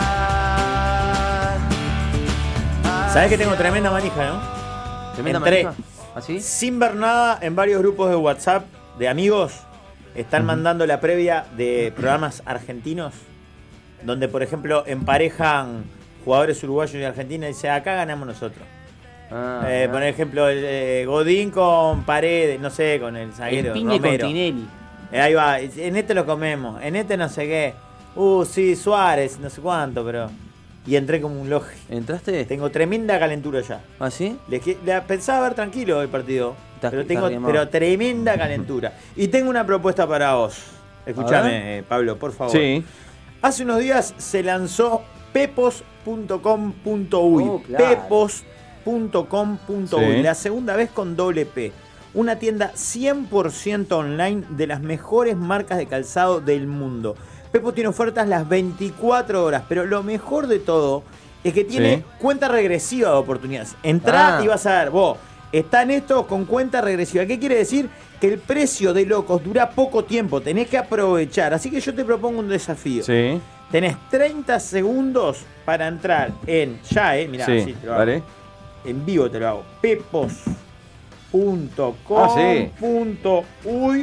Speaker 4: ¿Sabés que tengo tremenda manija, no?
Speaker 5: Tremenda
Speaker 4: Entré
Speaker 5: manija. ¿Así?
Speaker 4: sin ver nada en varios grupos de WhatsApp de amigos. Están mandando la previa de programas argentinos, donde, por ejemplo, emparejan jugadores uruguayos y argentinos y dice, acá ganamos nosotros. Por ejemplo, Godín con Paredes, no sé, con el zaguero
Speaker 5: El Piñe con
Speaker 4: Romero.
Speaker 5: Tinelli.
Speaker 4: Ahí va, en este lo comemos, en este no sé qué. Sí, Suárez, no sé cuánto, pero... Y entré como un loje.
Speaker 5: ¿Entraste?
Speaker 4: Tengo tremenda calentura ya.
Speaker 5: ¿Ah, sí?
Speaker 4: Pensaba ver tranquilo el partido, pero tengo
Speaker 5: quemado.
Speaker 4: tremenda calentura. Y tengo una propuesta para vos. Escúchame, Pablo, por favor.
Speaker 6: Sí.
Speaker 4: Hace unos días se lanzó pepos.com.uy.
Speaker 5: Oh, claro.
Speaker 4: Pepos.com.uy.
Speaker 6: Sí.
Speaker 4: La segunda vez con doble P. Una tienda 100% online de las mejores marcas de calzado del mundo. Pepo tiene ofertas las 24 horas, pero lo mejor de todo es que tiene cuenta regresiva de oportunidades. Entrá y vas a ver, vos, están estos con cuenta regresiva. ¿Qué quiere decir? Que el precio de locos dura poco tiempo, tenés que aprovechar. Así que yo te propongo un desafío.
Speaker 6: Sí.
Speaker 4: Tenés 30 segundos para entrar en, mirá,
Speaker 6: Sí,
Speaker 4: así te lo hago.
Speaker 6: vale.
Speaker 4: En vivo te lo hago. Pepos.com.uy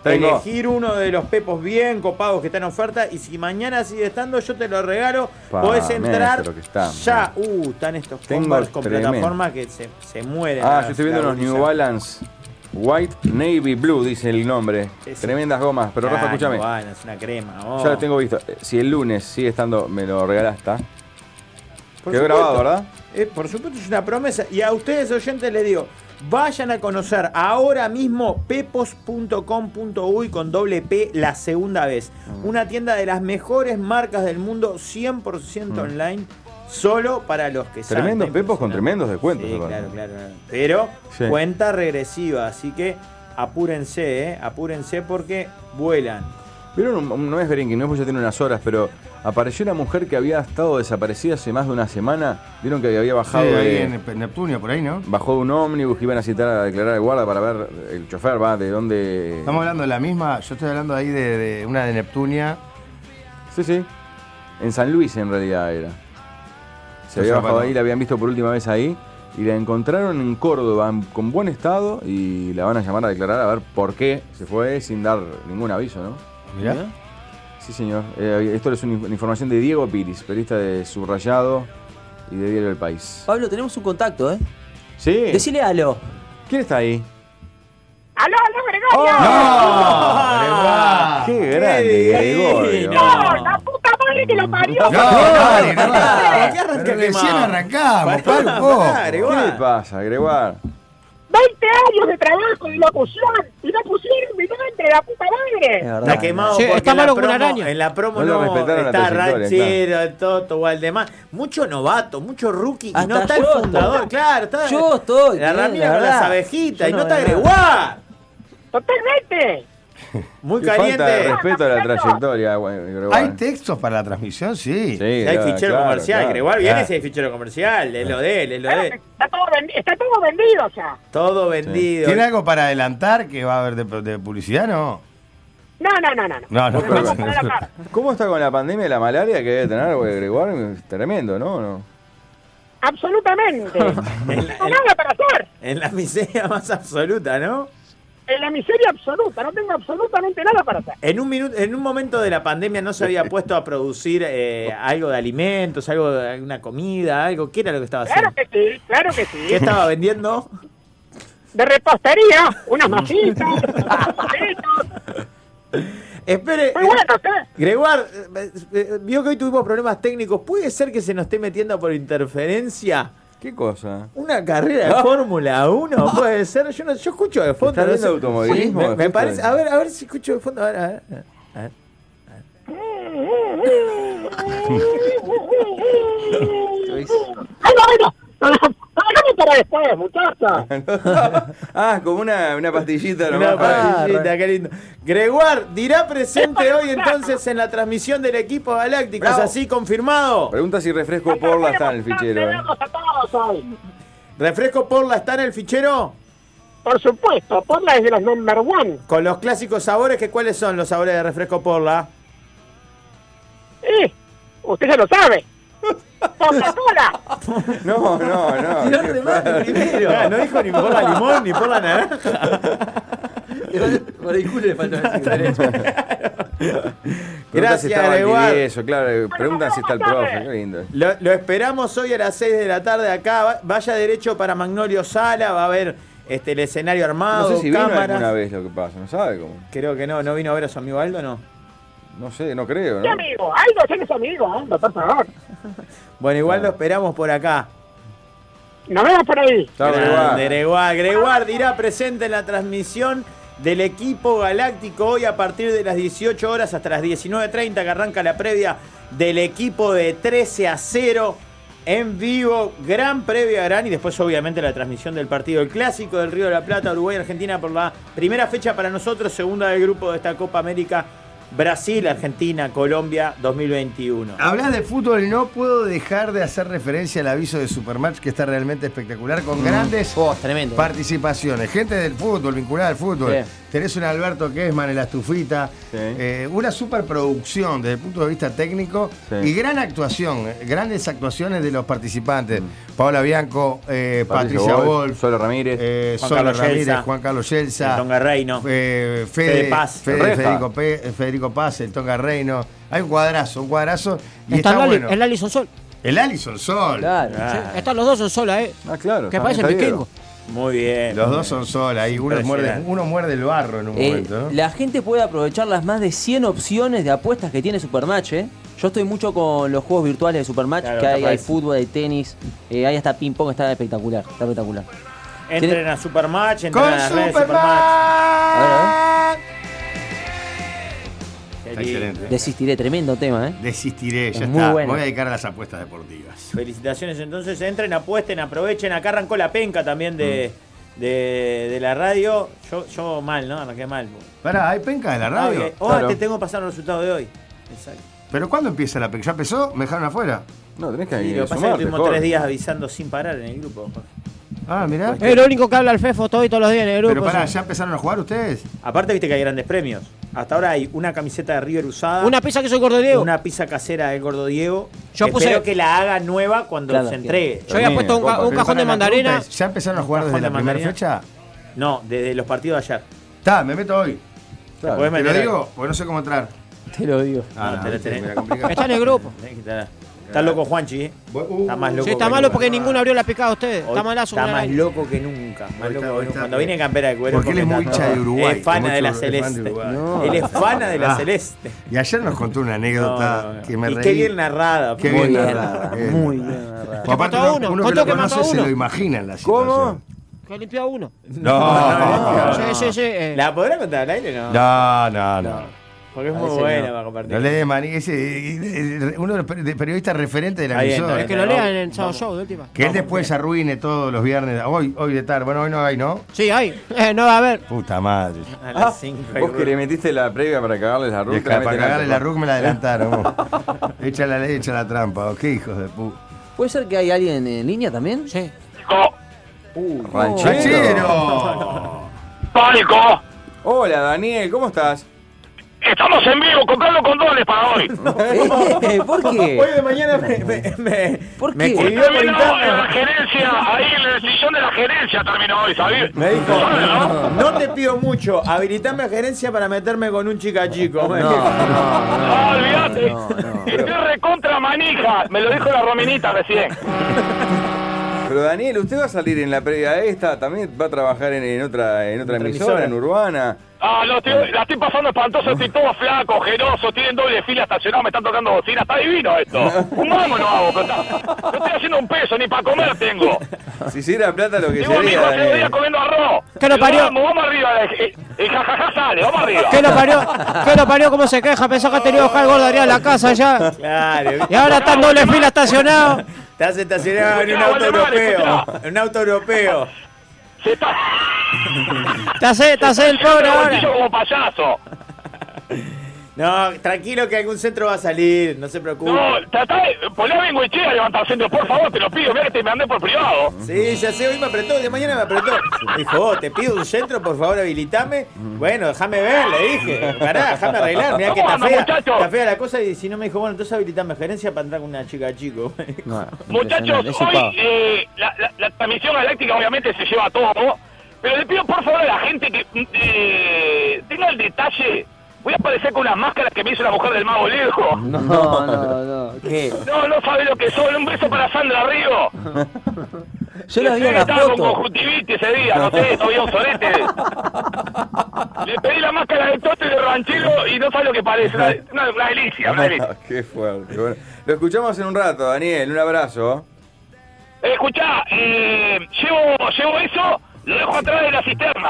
Speaker 6: Tengo.
Speaker 4: elegir uno de los pepos bien copados que está en oferta y si mañana sigue estando yo te lo regalo. Podés entrar
Speaker 6: maestro, que está.
Speaker 4: ya. Están estos
Speaker 6: Tengo
Speaker 4: Converse con
Speaker 6: tremendo.
Speaker 4: plataforma que se mueren.
Speaker 6: Yo estoy viendo unos New Balance White Navy Blue, dice el nombre. Tremendas gomas. Pero Rafa, escúchame.
Speaker 4: Es una crema.
Speaker 6: Ya lo tengo visto. Si el lunes sigue estando, me lo regalás, ¿está?
Speaker 4: Por
Speaker 6: Quedó
Speaker 4: supuesto.
Speaker 6: grabado, ¿verdad?
Speaker 4: Por supuesto, es una promesa. Y a ustedes, oyentes, les digo, vayan a conocer ahora mismo pepos.com.uy con doble P la segunda vez. Una tienda de las mejores marcas del mundo, 100% online, solo para los que saben.
Speaker 6: Tremendos pepos con tremendos descuentos.
Speaker 4: Sí,
Speaker 6: aparte.
Speaker 4: claro. Pero
Speaker 6: Sí.
Speaker 4: cuenta regresiva, así que apúrense, apúrense porque vuelan.
Speaker 6: Vieron, no es Berenguer, no es porque ya tiene unas horas, pero apareció una mujer que había estado desaparecida hace más de una semana. Vieron que había bajado
Speaker 3: Sí, ahí
Speaker 6: de
Speaker 3: en Neptunio, por ahí, ¿no?
Speaker 6: bajó de un ómnibus que iban a citar a declarar al guarda para ver el chofer, va, de dónde.
Speaker 3: Estamos hablando de la misma, yo estoy hablando ahí de una de Neptunia.
Speaker 6: Sí. En San Luis en realidad era. Se había bajado ahí, la habían visto por última vez ahí. Y la encontraron en Córdoba con buen estado y la van a llamar a declarar a ver por qué se fue sin dar ningún aviso, ¿no?
Speaker 3: Mirá.
Speaker 6: Sí, señor. Esto es una información de Diego Piris, periodista de Subrayado y de Diario del País.
Speaker 5: Pablo, tenemos un contacto, ¿eh?
Speaker 6: Sí.
Speaker 5: Decile aló.
Speaker 6: ¿Quién está ahí?
Speaker 2: ¡Aló, Gregorio!
Speaker 6: ¡No! ¡Qué grande, Gregorio!
Speaker 2: ¡No, la puta madre que lo parió!
Speaker 3: Pero recién arrancamos, Pablo.
Speaker 6: ¿Qué le pasa, Gregorio?
Speaker 2: 20 años de trabajo de locución y no pusieron mi nombre, la puta madre.
Speaker 4: Está quemado
Speaker 7: Sí,
Speaker 4: porque
Speaker 7: está
Speaker 4: en la
Speaker 7: malo como una
Speaker 4: promo-
Speaker 7: araña.
Speaker 4: En la promo
Speaker 6: No lo
Speaker 4: no
Speaker 6: respetaron la
Speaker 4: está
Speaker 6: trayectoria,
Speaker 4: Ranchero, el Toto o el demás. Mucho novato, mucho rookie. Y no
Speaker 5: Hasta
Speaker 4: está el
Speaker 5: yo
Speaker 4: fundador,
Speaker 5: estoy.
Speaker 4: claro. Está
Speaker 5: Yo estoy,
Speaker 4: La
Speaker 5: bien,
Speaker 4: Ramírez
Speaker 5: la
Speaker 4: con las
Speaker 5: verdad.
Speaker 4: abejitas. Y
Speaker 5: Yo
Speaker 4: no
Speaker 5: no
Speaker 4: está
Speaker 5: veo
Speaker 4: Greguar.
Speaker 2: Totalmente.
Speaker 4: Muy
Speaker 6: Qué falta de
Speaker 4: caliente.
Speaker 6: respeto a la trayectoria, Gregorio.
Speaker 3: ¿Hay textos para la transmisión? Sí.
Speaker 6: Sí,
Speaker 4: Hay
Speaker 6: claro,
Speaker 4: fichero
Speaker 6: claro,
Speaker 4: comercial.
Speaker 6: claro.
Speaker 4: Greguar viene
Speaker 3: Claro.
Speaker 4: ese fichero comercial. Es lo de él, es lo de él.
Speaker 2: Está todo vendido ya.
Speaker 4: Todo vendido.
Speaker 3: ¿Tiene algo para adelantar que va a haber de publicidad? No.
Speaker 2: No.
Speaker 3: No.
Speaker 6: ¿Cómo está con la pandemia de la malaria que debe tener Gregorio? Es tremendo, ¿no?
Speaker 2: Absolutamente. No tengo nada para hacer.
Speaker 4: En la miseria más absoluta, ¿no?
Speaker 2: En la miseria absoluta. No tengo absolutamente nada para hacer.
Speaker 4: En un momento de la pandemia no se había puesto a producir algo de alimentos, algo de alguna comida, algo. ¿Qué era lo que estaba haciendo?
Speaker 2: Claro que sí.
Speaker 4: ¿Qué estaba vendiendo?
Speaker 2: De repostería, unas masitas, unos pastelitos.
Speaker 4: Espere,
Speaker 2: Muy bueno, ¿qué?
Speaker 4: Gregoire, vio que hoy tuvimos problemas técnicos. ¿Puede ser que se nos esté metiendo por interferencia
Speaker 6: ¿Qué cosa?
Speaker 4: una carrera de Fórmula 1? ¿Puede ser? Yo escucho de fondo.
Speaker 6: ¿Estás viendo
Speaker 4: no sé.
Speaker 6: automovilismo?
Speaker 4: Sí, me
Speaker 6: Justo
Speaker 4: parece. A ver si escucho de fondo. A ver.
Speaker 2: Bueno, lo dejamos para después, muchachos.
Speaker 6: Como una pastillita
Speaker 4: Una
Speaker 6: nomás.
Speaker 4: pastillita, qué lindo. Gregoire, dirá presente hoy entonces en la transmisión del equipo galáctico. ¿Es así confirmado?
Speaker 6: Pregunta si refresco Porla está en el fichero.
Speaker 2: Tenemos a todos hoy.
Speaker 4: ¿Refresco Porla está en el fichero?
Speaker 2: Por supuesto, Porla es de los number one.
Speaker 4: Con los clásicos sabores, ¿cuáles son los sabores de refresco Porla?
Speaker 2: Usted ya lo sabe. Coca-Cola.
Speaker 6: No.
Speaker 4: No dijo ni Porla limón ni Porla naranja.
Speaker 5: Por el culo le falta
Speaker 4: Gracias, Gregoire.
Speaker 6: Eso, claro. Preguntan si está el profe. Qué lindo.
Speaker 4: Lo esperamos hoy a las 6 de la tarde acá. Vaya derecho para Magnolio Sala. Va a haber el escenario armado,
Speaker 6: No sé si vino
Speaker 4: cámaras.
Speaker 6: alguna vez lo que pasa. ¿No sabe cómo?
Speaker 4: Creo que no vino a ver a su amigo Aldo, ¿no?
Speaker 6: No sé, no creo,
Speaker 2: ¿Qué
Speaker 6: ¿no?
Speaker 2: amigo? Aldo, ya no es amigo, Aldo, por favor.
Speaker 4: Bueno, igual lo esperamos por acá.
Speaker 2: Nos vemos por ahí.
Speaker 4: Grande, Gregoire dirá presente en la transmisión del equipo galáctico hoy a partir de las 18 horas hasta las 19:30 que arranca la previa del equipo de 13-0 en vivo, gran previa gran y después obviamente la transmisión del partido, el clásico del Río de la Plata, Uruguay-Argentina por la primera fecha para nosotros, segunda del grupo de esta Copa América Brasil, Argentina, Colombia 2021.
Speaker 3: Hablas de fútbol y no puedo dejar de hacer referencia al aviso de Supermatch, que está realmente espectacular, con grandes
Speaker 5: tremendo.
Speaker 3: participaciones. Gente del fútbol, vinculada al fútbol.
Speaker 5: Sí.
Speaker 3: Tenés un Alberto Kessman en la estufita. Una superproducción desde el punto de vista técnico y gran actuación, grandes actuaciones de los participantes. Paola Bianco, Patricia Wolf,
Speaker 6: Solo Ramírez,
Speaker 3: Juan Carlos Yelsa,
Speaker 4: el Tonga Reino,
Speaker 3: Fede
Speaker 4: Paz,
Speaker 3: Federico Paz, el Tonga Reino. Hay un cuadrazo y
Speaker 7: está
Speaker 3: está bueno.
Speaker 7: el Alison Sol.
Speaker 3: El Alison Sol.
Speaker 5: Claro.
Speaker 7: Sí, están los dos son sola,
Speaker 6: claro.
Speaker 7: Que parece vikingo.
Speaker 4: Muy bien.
Speaker 3: Los dos son Sol, ahí uno muerde el barro en un momento, ¿no?
Speaker 5: La gente puede aprovechar las más de 100 opciones de apuestas que tiene Supermatch, Yo estoy mucho con los juegos virtuales de Supermatch,
Speaker 4: Claro,
Speaker 5: que hay
Speaker 4: capaz.
Speaker 5: fútbol, hay tenis, hay hasta ping pong, está espectacular,
Speaker 4: Entren a Supermatch, entren
Speaker 3: ¡Con
Speaker 4: a las redes de
Speaker 3: Supermatch!
Speaker 5: A
Speaker 3: Excelente.
Speaker 5: Desistiré, tremendo tema,
Speaker 3: Desistiré, ya
Speaker 5: Es muy
Speaker 3: está.
Speaker 5: bueno.
Speaker 3: Me voy a dedicar a las apuestas deportivas.
Speaker 4: Felicitaciones, entonces entren, apuesten, aprovechen. Acá arrancó la penca también de la radio. Yo mal, ¿no? Arranqué mal.
Speaker 3: Pará, ¿hay penca de la radio?
Speaker 4: Te tengo que pasar los resultados de hoy. Exacto.
Speaker 3: ¿Pero cuándo empieza la penca? ¿Ya empezó? ¿Me dejaron afuera?
Speaker 6: No, tenés que
Speaker 4: Y lo que pasa es que estuvimos 3 días avisando sin parar en el grupo.
Speaker 3: Ah, mirá.
Speaker 7: Es lo único que habla el Fefo todos los días en el grupo.
Speaker 3: Pero pará, ¿ya empezaron a jugar ustedes?
Speaker 4: Aparte, viste que hay grandes premios. Hasta ahora hay una camiseta de River usada.
Speaker 7: Una pizza que soy Gordo Diego.
Speaker 4: Una pizza casera del Gordo Diego.
Speaker 7: Yo
Speaker 4: Espero
Speaker 7: puse-
Speaker 4: que la haga nueva cuando se entregue.
Speaker 7: Yo había puesto un cajón de mandarina.
Speaker 3: ¿Ya empezaron a jugar
Speaker 4: ¿Un
Speaker 3: desde
Speaker 4: cajón
Speaker 3: la
Speaker 4: de
Speaker 3: primera
Speaker 4: mandarina?
Speaker 3: fecha?
Speaker 4: No, desde los partidos de ayer.
Speaker 3: Está, me meto hoy.
Speaker 4: Claro. ¿Podés
Speaker 3: Te lo
Speaker 4: meter?
Speaker 3: digo, porque no sé cómo entrar.
Speaker 5: Te lo digo.
Speaker 3: Ah,
Speaker 4: te la
Speaker 3: viste,
Speaker 4: tenés.
Speaker 3: me la complica.
Speaker 7: Está en el grupo.
Speaker 4: Está loco Juanchi, Está más loco.
Speaker 7: Sí, está
Speaker 4: que
Speaker 7: malo
Speaker 4: nunca.
Speaker 7: porque ninguno abrió la picada a ustedes.
Speaker 4: Hoy
Speaker 7: Está malazo.
Speaker 4: Está
Speaker 7: con el
Speaker 4: más
Speaker 7: aire.
Speaker 4: loco que nunca. Más
Speaker 3: Hoy
Speaker 4: loco
Speaker 3: está-
Speaker 4: que
Speaker 3: hoy
Speaker 4: nunca.
Speaker 3: está
Speaker 4: Cuando
Speaker 3: bien.
Speaker 4: viene en campera de cuero.
Speaker 3: Porque él es muy hincha de Uruguay.
Speaker 4: Es fana
Speaker 3: mucho
Speaker 4: de la
Speaker 3: es fan de
Speaker 4: celeste.
Speaker 3: Uruguay.
Speaker 5: No.
Speaker 4: Él es fana de la
Speaker 3: Ah.
Speaker 4: celeste.
Speaker 3: Y ayer nos contó una anécdota
Speaker 4: No, no.
Speaker 3: que me
Speaker 4: Y
Speaker 3: reí.
Speaker 4: qué bien narrada.
Speaker 3: Qué
Speaker 4: muy
Speaker 3: bien
Speaker 4: bien
Speaker 3: narrada.
Speaker 5: Muy bien narrada.
Speaker 3: Aparte,
Speaker 7: mató a uno.
Speaker 3: uno que
Speaker 7: Contó
Speaker 3: lo
Speaker 7: que mató a
Speaker 3: conoce se
Speaker 7: uno.
Speaker 3: lo imagina en la situación.
Speaker 6: ¿Cómo?
Speaker 7: Que limpió a uno.
Speaker 3: No,
Speaker 7: Sí.
Speaker 4: ¿La podrá contar al aire? No.
Speaker 3: no.
Speaker 4: Porque es muy
Speaker 5: Parece
Speaker 4: buena
Speaker 5: no.
Speaker 4: para compartir.
Speaker 3: No le dé maní. Uno de los periodistas referentes de la
Speaker 4: Está bien,
Speaker 3: emisora.
Speaker 7: Es que lo lean en el Sábado Show de última.
Speaker 3: Que él después arruine todos los viernes. Hoy de tarde. Bueno, hoy no hay, ¿no?
Speaker 7: Sí, hay. No va a haber.
Speaker 3: Puta madre.
Speaker 4: A las 5.
Speaker 6: Vos que le metiste la previa para cagarles la ruta.
Speaker 3: Para cagarle la RUC me la adelantaron. vos. Echa la trampa. ¿O qué hijos de puta?
Speaker 5: ¿Puede ser que hay alguien en línea también?
Speaker 7: Sí.
Speaker 3: ¡Ranchero!
Speaker 12: ¡Pánico!
Speaker 6: Hola, Daniel, ¿cómo estás?
Speaker 12: Estamos en vivo, comprando condones para hoy.
Speaker 5: ¿Por qué?
Speaker 4: Hoy de mañana me
Speaker 5: ¿Por
Speaker 4: me
Speaker 5: qué?
Speaker 4: escribió por
Speaker 12: Terminó en la
Speaker 4: interno.
Speaker 12: gerencia, ahí en el sillón de la gerencia terminó hoy, ¿sabes?
Speaker 4: Me dijo, no te pido mucho, habilitame a gerencia para meterme con un chica chico. Me dijo.
Speaker 12: No, olvídate. Estoy recontra manija. Me lo dijo la Rominita recién.
Speaker 6: Pero Daniel, usted va a salir en la previa esta, también va a trabajar en otra emisora, en Urbana.
Speaker 12: Ah, no, la estoy pasando espantoso, estoy todo flaco, ojeroso, tienen doble fila estacionado, me están tocando bocina, está divino esto. Un mango no hago, pero no estoy haciendo un peso, ni para comer tengo.
Speaker 6: Si hiciera plata lo que
Speaker 12: Digo,
Speaker 6: sería,
Speaker 12: mijo, hace 2 días
Speaker 6: Daniel.
Speaker 12: comiendo arroz.
Speaker 7: ¿Qué lo parió?
Speaker 12: Vamos arriba, el jajaja sale, vamos arriba.
Speaker 7: ¿Qué lo parió? ¿Cómo se queja? Pensó que ha tenido que dejar el gordo arriba de la casa ya.
Speaker 4: Claro.
Speaker 7: Y ahora está en doble fila estacionado.
Speaker 4: Estás estacionado en un
Speaker 12: Escuchá,
Speaker 4: auto
Speaker 12: Valdemar,
Speaker 4: europeo.
Speaker 12: escuchá.
Speaker 4: En un auto europeo.
Speaker 12: Se está...
Speaker 7: Te hace el pobre
Speaker 12: el bolsillo
Speaker 7: ahora.
Speaker 12: como payaso.
Speaker 4: No, tranquilo que algún centro va a salir, no se preocupe.
Speaker 12: No, tratá de... Poné a Bengoechea a levantar centro, por favor, te lo pido, mira que te mandé por privado.
Speaker 4: Sí, ya sé, hoy me apretó, de mañana me apretó. Dijo, vos, te pido un centro, por favor, habilitame. Bueno, déjame ver, le dije. Pará, déjame arreglar, mirá que está
Speaker 12: ¿Cómo anda,
Speaker 4: fea.
Speaker 12: muchacho?
Speaker 4: Está fea la cosa y si no me dijo, bueno, entonces habilitame gerencia para entrar con una chica chico.
Speaker 5: No,
Speaker 12: Muchachos,
Speaker 5: impresionante, es
Speaker 12: hoy la transmisión galáctica obviamente se lleva todo, pero le pido por favor a la gente que tenga el detalle. Voy a aparecer con unas máscaras que me hizo la mujer del mago Lego.
Speaker 5: No. ¿Qué?
Speaker 12: No sabe lo que son. Un beso para Sandra Río.
Speaker 5: Yo la vi en la
Speaker 12: Estaba con
Speaker 5: foto.
Speaker 12: conjuntivitis ese día, no sé, todavía un sorete. Le pedí la máscara de Toto y de Ranchero y no sabe lo que parece. Una delicia, una delicia.
Speaker 6: Qué fuerte. Bueno, lo escuchamos en un rato, Daniel. Un abrazo.
Speaker 12: Escuchá, llevo eso, lo dejo atrás de la cisterna.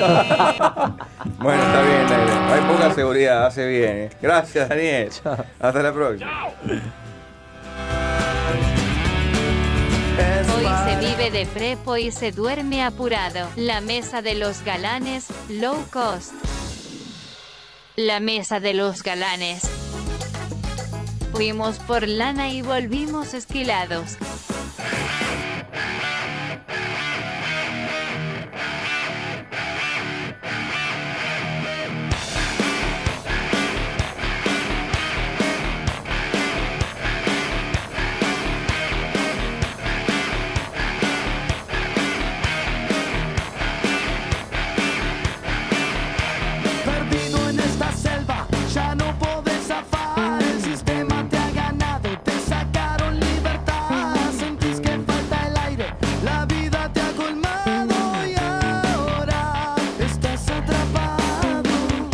Speaker 6: Bueno, está bien, Daniel. Hay poca seguridad, hace bien. Gracias, Daniel. Hasta la próxima.
Speaker 10: Hoy se vive de prepo y se duerme apurado. La mesa de los galanes, low cost. La mesa de los galanes. Fuimos por lana y volvimos esquilados.
Speaker 14: Perdido en esta selva, ya no podés zafar. El sistema te ha ganado, te sacaron libertad. Sentís que falta el aire, la vida te ha colmado y ahora estás atrapado.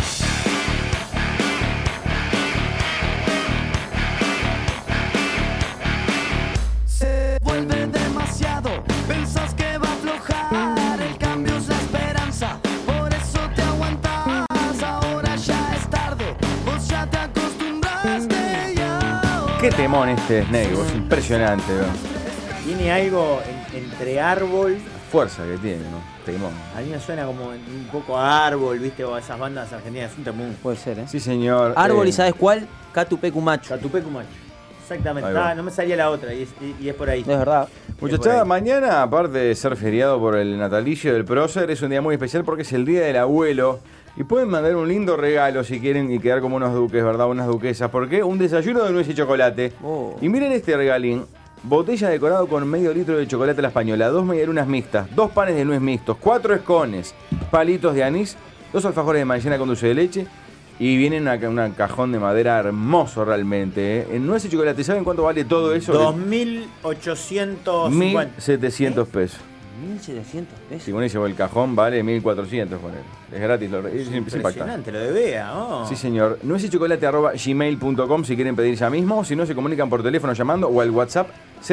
Speaker 14: Se vuelve demasiado, pensás que va a aflojar. El cambio es la esperanza, por eso te aguantás. Ahora ya es tarde, vos ya te acostumbraste y ahora...
Speaker 6: Qué temón este Snake, es impresionante, ¿no?
Speaker 4: Tiene algo entre árbol.
Speaker 6: La fuerza que tiene, ¿no? Temón.
Speaker 4: A mí me suena como un poco a árbol, ¿viste? O a esas bandas argentinas. Es un temón.
Speaker 5: Puede ser, ¿eh?
Speaker 6: Sí, señor.
Speaker 5: Árbol, ¿y sabes cuál? Catupecu Macho.
Speaker 4: Catupecu Macho. Exactamente.
Speaker 6: Ahí va.
Speaker 4: No me salía la otra y es por ahí.
Speaker 5: Es verdad.
Speaker 6: Muchachada, mañana, aparte de ser feriado por el natalicio del prócer, es un día muy especial porque es el día del abuelo. Y pueden mandar un lindo regalo si quieren y quedar como unos duques, ¿verdad? Unas duquesas. ¿Por qué? Un desayuno de nuez y chocolate.
Speaker 5: Oh.
Speaker 6: Y miren este regalín. Botella decorado con medio litro de chocolate a la española, 2 medialunas mixtas, 2 panes de nuez mixtos, 4 escones, palitos de anís, 2 alfajores de maicena con dulce de leche y viene un cajón de madera hermoso realmente. En nuez y chocolate, ¿saben cuánto vale todo eso?
Speaker 4: 2.850.
Speaker 6: 1.700 pesos.
Speaker 5: 1.700 pesos.
Speaker 6: Si uno lleva el cajón, vale 1.400 con él. Es gratis, es impactante.
Speaker 4: Impresionante, lo de Bea, ¿no?
Speaker 6: Sí, señor. nuezychocolate@gmail.com si quieren pedir ya mismo. Si no, se comunican por teléfono llamando o al WhatsApp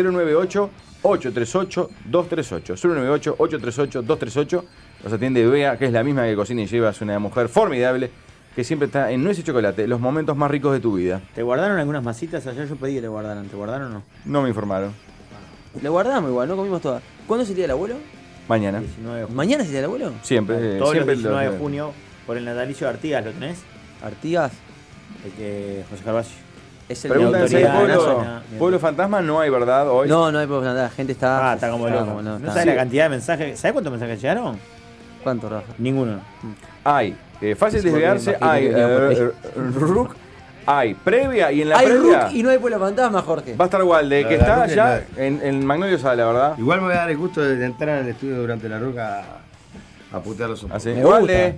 Speaker 6: 098-838-238. 098-838-238. Los atiende Bea, que es la misma que cocina y lleva. Es una mujer formidable que siempre está en Nuez y Chocolate, los momentos más ricos de tu vida.
Speaker 4: ¿Te guardaron algunas masitas ayer? Yo pedí que te guardaran. ¿Te guardaron o no?
Speaker 6: No me informaron.
Speaker 5: Le guardamos igual, no comimos todas. ¿Cuándo es el día del abuelo?
Speaker 6: Mañana.
Speaker 4: 19 de junio.
Speaker 5: ¿Mañana es el día del abuelo?
Speaker 6: Siempre.
Speaker 4: Todos
Speaker 6: siempre
Speaker 4: los 19 de junio por el natalicio de Artigas, ¿lo tenés?
Speaker 5: ¿Artigas?
Speaker 4: El que José Carvalho.
Speaker 5: Es el
Speaker 6: Preguntan si hay
Speaker 4: autoridad,
Speaker 6: pueblo fantasma, no hay, ¿verdad? Hoy.
Speaker 5: No, no hay por nada. La gente está.
Speaker 4: Ah, está como loco. ¿No sabes la cantidad de mensajes? ¿Sabes cuántos mensajes llegaron?
Speaker 5: ¿Cuánto, Rafa?
Speaker 4: Ninguno.
Speaker 6: Hay. Fácil de desviarse, hay. Rook. Hay previa y en la
Speaker 5: hay
Speaker 6: previa.
Speaker 5: Rook y no hay pueblo fantasma, Jorge.
Speaker 6: Va a estar Walde, que está ya en Magnolio Sala, ¿verdad?
Speaker 3: Igual me voy a dar el gusto de entrar al estudio durante la ruca a putearlos un poco.
Speaker 6: Así. Walde.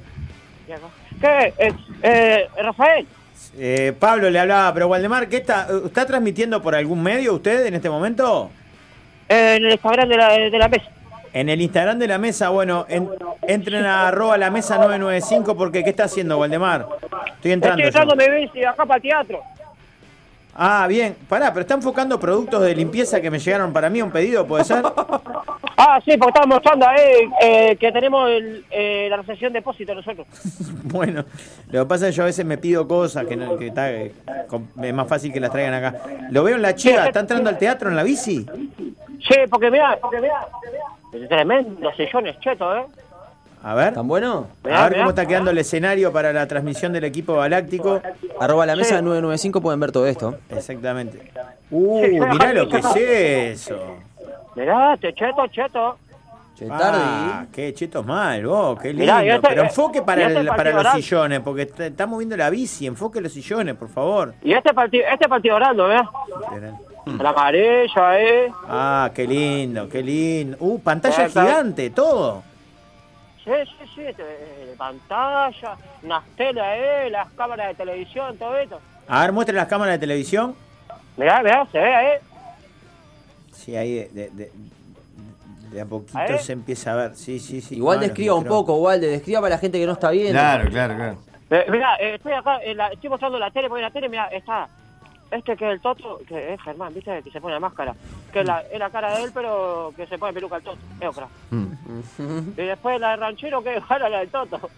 Speaker 15: ¿Qué? Rafael.
Speaker 4: Pablo le hablaba, pero Waldemar, ¿qué está transmitiendo por algún medio usted en este momento?
Speaker 15: En el Instagram de la mesa.
Speaker 4: En el Instagram de la mesa, bueno, entren a @lamesa995 porque ¿qué está haciendo, Waldemar? Estoy entrando.
Speaker 15: Estoy entrando, me bici acá para el teatro.
Speaker 4: Ah, bien. Pará, pero está enfocando productos de limpieza que me llegaron para mí, un pedido, ¿puede ser?
Speaker 15: Ah, sí, porque estamos mostrando ahí que tenemos la recepción de depósito nosotros.
Speaker 4: Bueno, lo que pasa es que yo a veces me pido cosas que es más fácil que las traigan acá. Lo veo en la chica, ¿está entrando al teatro en la bici?
Speaker 15: Sí, porque mirá. Tremendo sillones chetos,
Speaker 4: A ver.
Speaker 5: ¿Tan bueno?
Speaker 4: A ver cómo está quedando el escenario para la transmisión del equipo galáctico.
Speaker 5: @lamesa 995 pueden ver todo esto.
Speaker 4: Exactamente. Mirá lo que es eso.
Speaker 15: Mirá, cheto.
Speaker 4: Qué chetos mal, vos, qué lindo.
Speaker 15: Mirá,
Speaker 4: pero enfoque para los
Speaker 15: oral.
Speaker 4: sillones, porque está moviendo la bici, enfoque los sillones, por favor.
Speaker 15: Y este partido orando, ¿verdad? La amarilla,
Speaker 4: Ah, qué lindo. Pantalla gigante, todo.
Speaker 15: Sí, pantalla, unas telas, las cámaras de televisión, todo esto.
Speaker 4: A ver, muestre las cámaras de televisión.
Speaker 15: Mirá, se ve,
Speaker 4: Sí, ahí de a poquito
Speaker 15: ¿Ahí?
Speaker 4: se empieza a ver. Sí.
Speaker 5: Igual describa un poco, Walde, describa para la gente que no está viendo.
Speaker 3: Claro.
Speaker 15: Mirá, estoy acá, estoy mostrando la tele, porque en la tele, mirá, está que es el Toto, que es Germán, ¿viste? Que se pone la máscara. Que es la cara de él, pero que se pone peluca el Toto. Es otra. Y después la de ranchero, que es la del Toto.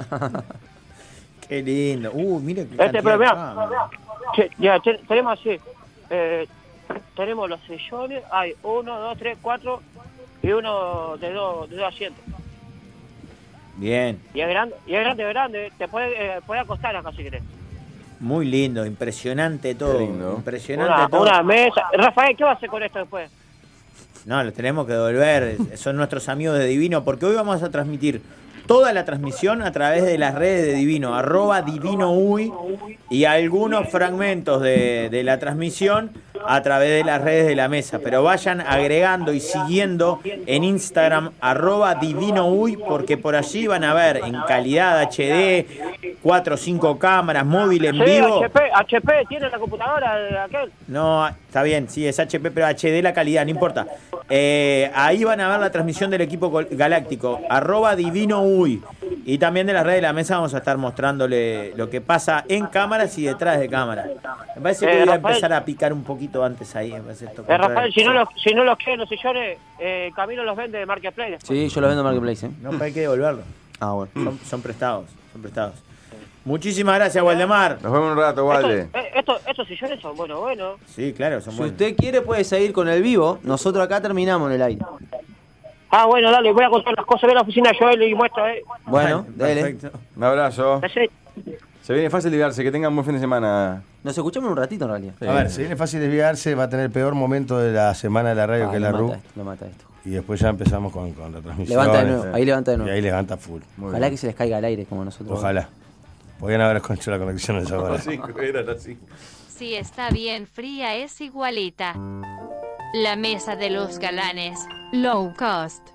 Speaker 4: Qué lindo. Mira qué
Speaker 15: pero mirá, tenemos así. Tenemos los sillones, hay 1, 2, 3, 4 y uno de dos asientos.
Speaker 4: Bien.
Speaker 15: Y es grande. Te puede acostar acá si querés.
Speaker 4: Muy lindo, impresionante todo.
Speaker 6: Qué lindo.
Speaker 4: Impresionante todo.
Speaker 15: Una mesa. Rafael, ¿qué va a hacer con esto después?
Speaker 4: No, lo tenemos que devolver. Son nuestros amigos de Divino, porque hoy vamos a transmitir toda la transmisión a través de las redes de Divino, @DivinoUy, y algunos fragmentos de la transmisión a través de las redes de la mesa. Pero vayan agregando y siguiendo en Instagram @DivinoUy, porque por allí van a ver en calidad HD, 4 o 5 cámaras, móvil en vivo.
Speaker 15: HP, ¿tiene la computadora de aquel?
Speaker 4: No, está bien, sí, es HP, pero HD la calidad, no importa. Ahí van a ver la transmisión del equipo galáctico, @DivinoUy. Y también de las redes de la mesa vamos a estar mostrándole lo que pasa en cámaras y detrás de cámaras. Me parece que voy a
Speaker 15: Rafael,
Speaker 4: empezar a picar un poquito antes ahí. Me parece esto
Speaker 15: Rafael, si no los quieren los sillones, Camilo los vende de Marketplace.
Speaker 5: Sí, yo lo vendo en Marketplace, ¿eh?
Speaker 4: No, pero hay que devolverlo.
Speaker 5: Ah, bueno.
Speaker 4: Son prestados. Muchísimas gracias, Waldemar.
Speaker 6: Nos vemos un rato, Walde.
Speaker 15: Estos sillones son buenos.
Speaker 4: Sí, claro, son
Speaker 5: Si
Speaker 4: buenos.
Speaker 5: usted quiere puede seguir con el vivo. Nosotros acá terminamos en el aire.
Speaker 15: Ah, bueno, dale, voy a contar las cosas de la oficina de Joel y muestro,
Speaker 5: Bueno, dale.
Speaker 4: Perfecto.
Speaker 6: Un abrazo.
Speaker 15: Sí.
Speaker 6: Se viene fácil ligarse, que tengan buen fin de semana.
Speaker 5: Nos escuchamos un ratito en realidad.
Speaker 3: A ver, si viene fácil desviarse, va a tener el peor momento de la semana de la radio, que es la RU.
Speaker 5: Lo mata esto.
Speaker 3: Y después ya empezamos con la transmisión.
Speaker 5: Levanta de nuevo, ahí levanta de nuevo.
Speaker 3: Y ahí levanta full.
Speaker 5: Ojalá que se les caiga al aire como nosotros.
Speaker 3: Ojalá. Podrían haber hecho la conexión a esa hora.
Speaker 10: Si está bien fría es igualita. La mesa de los galanes. Low cost.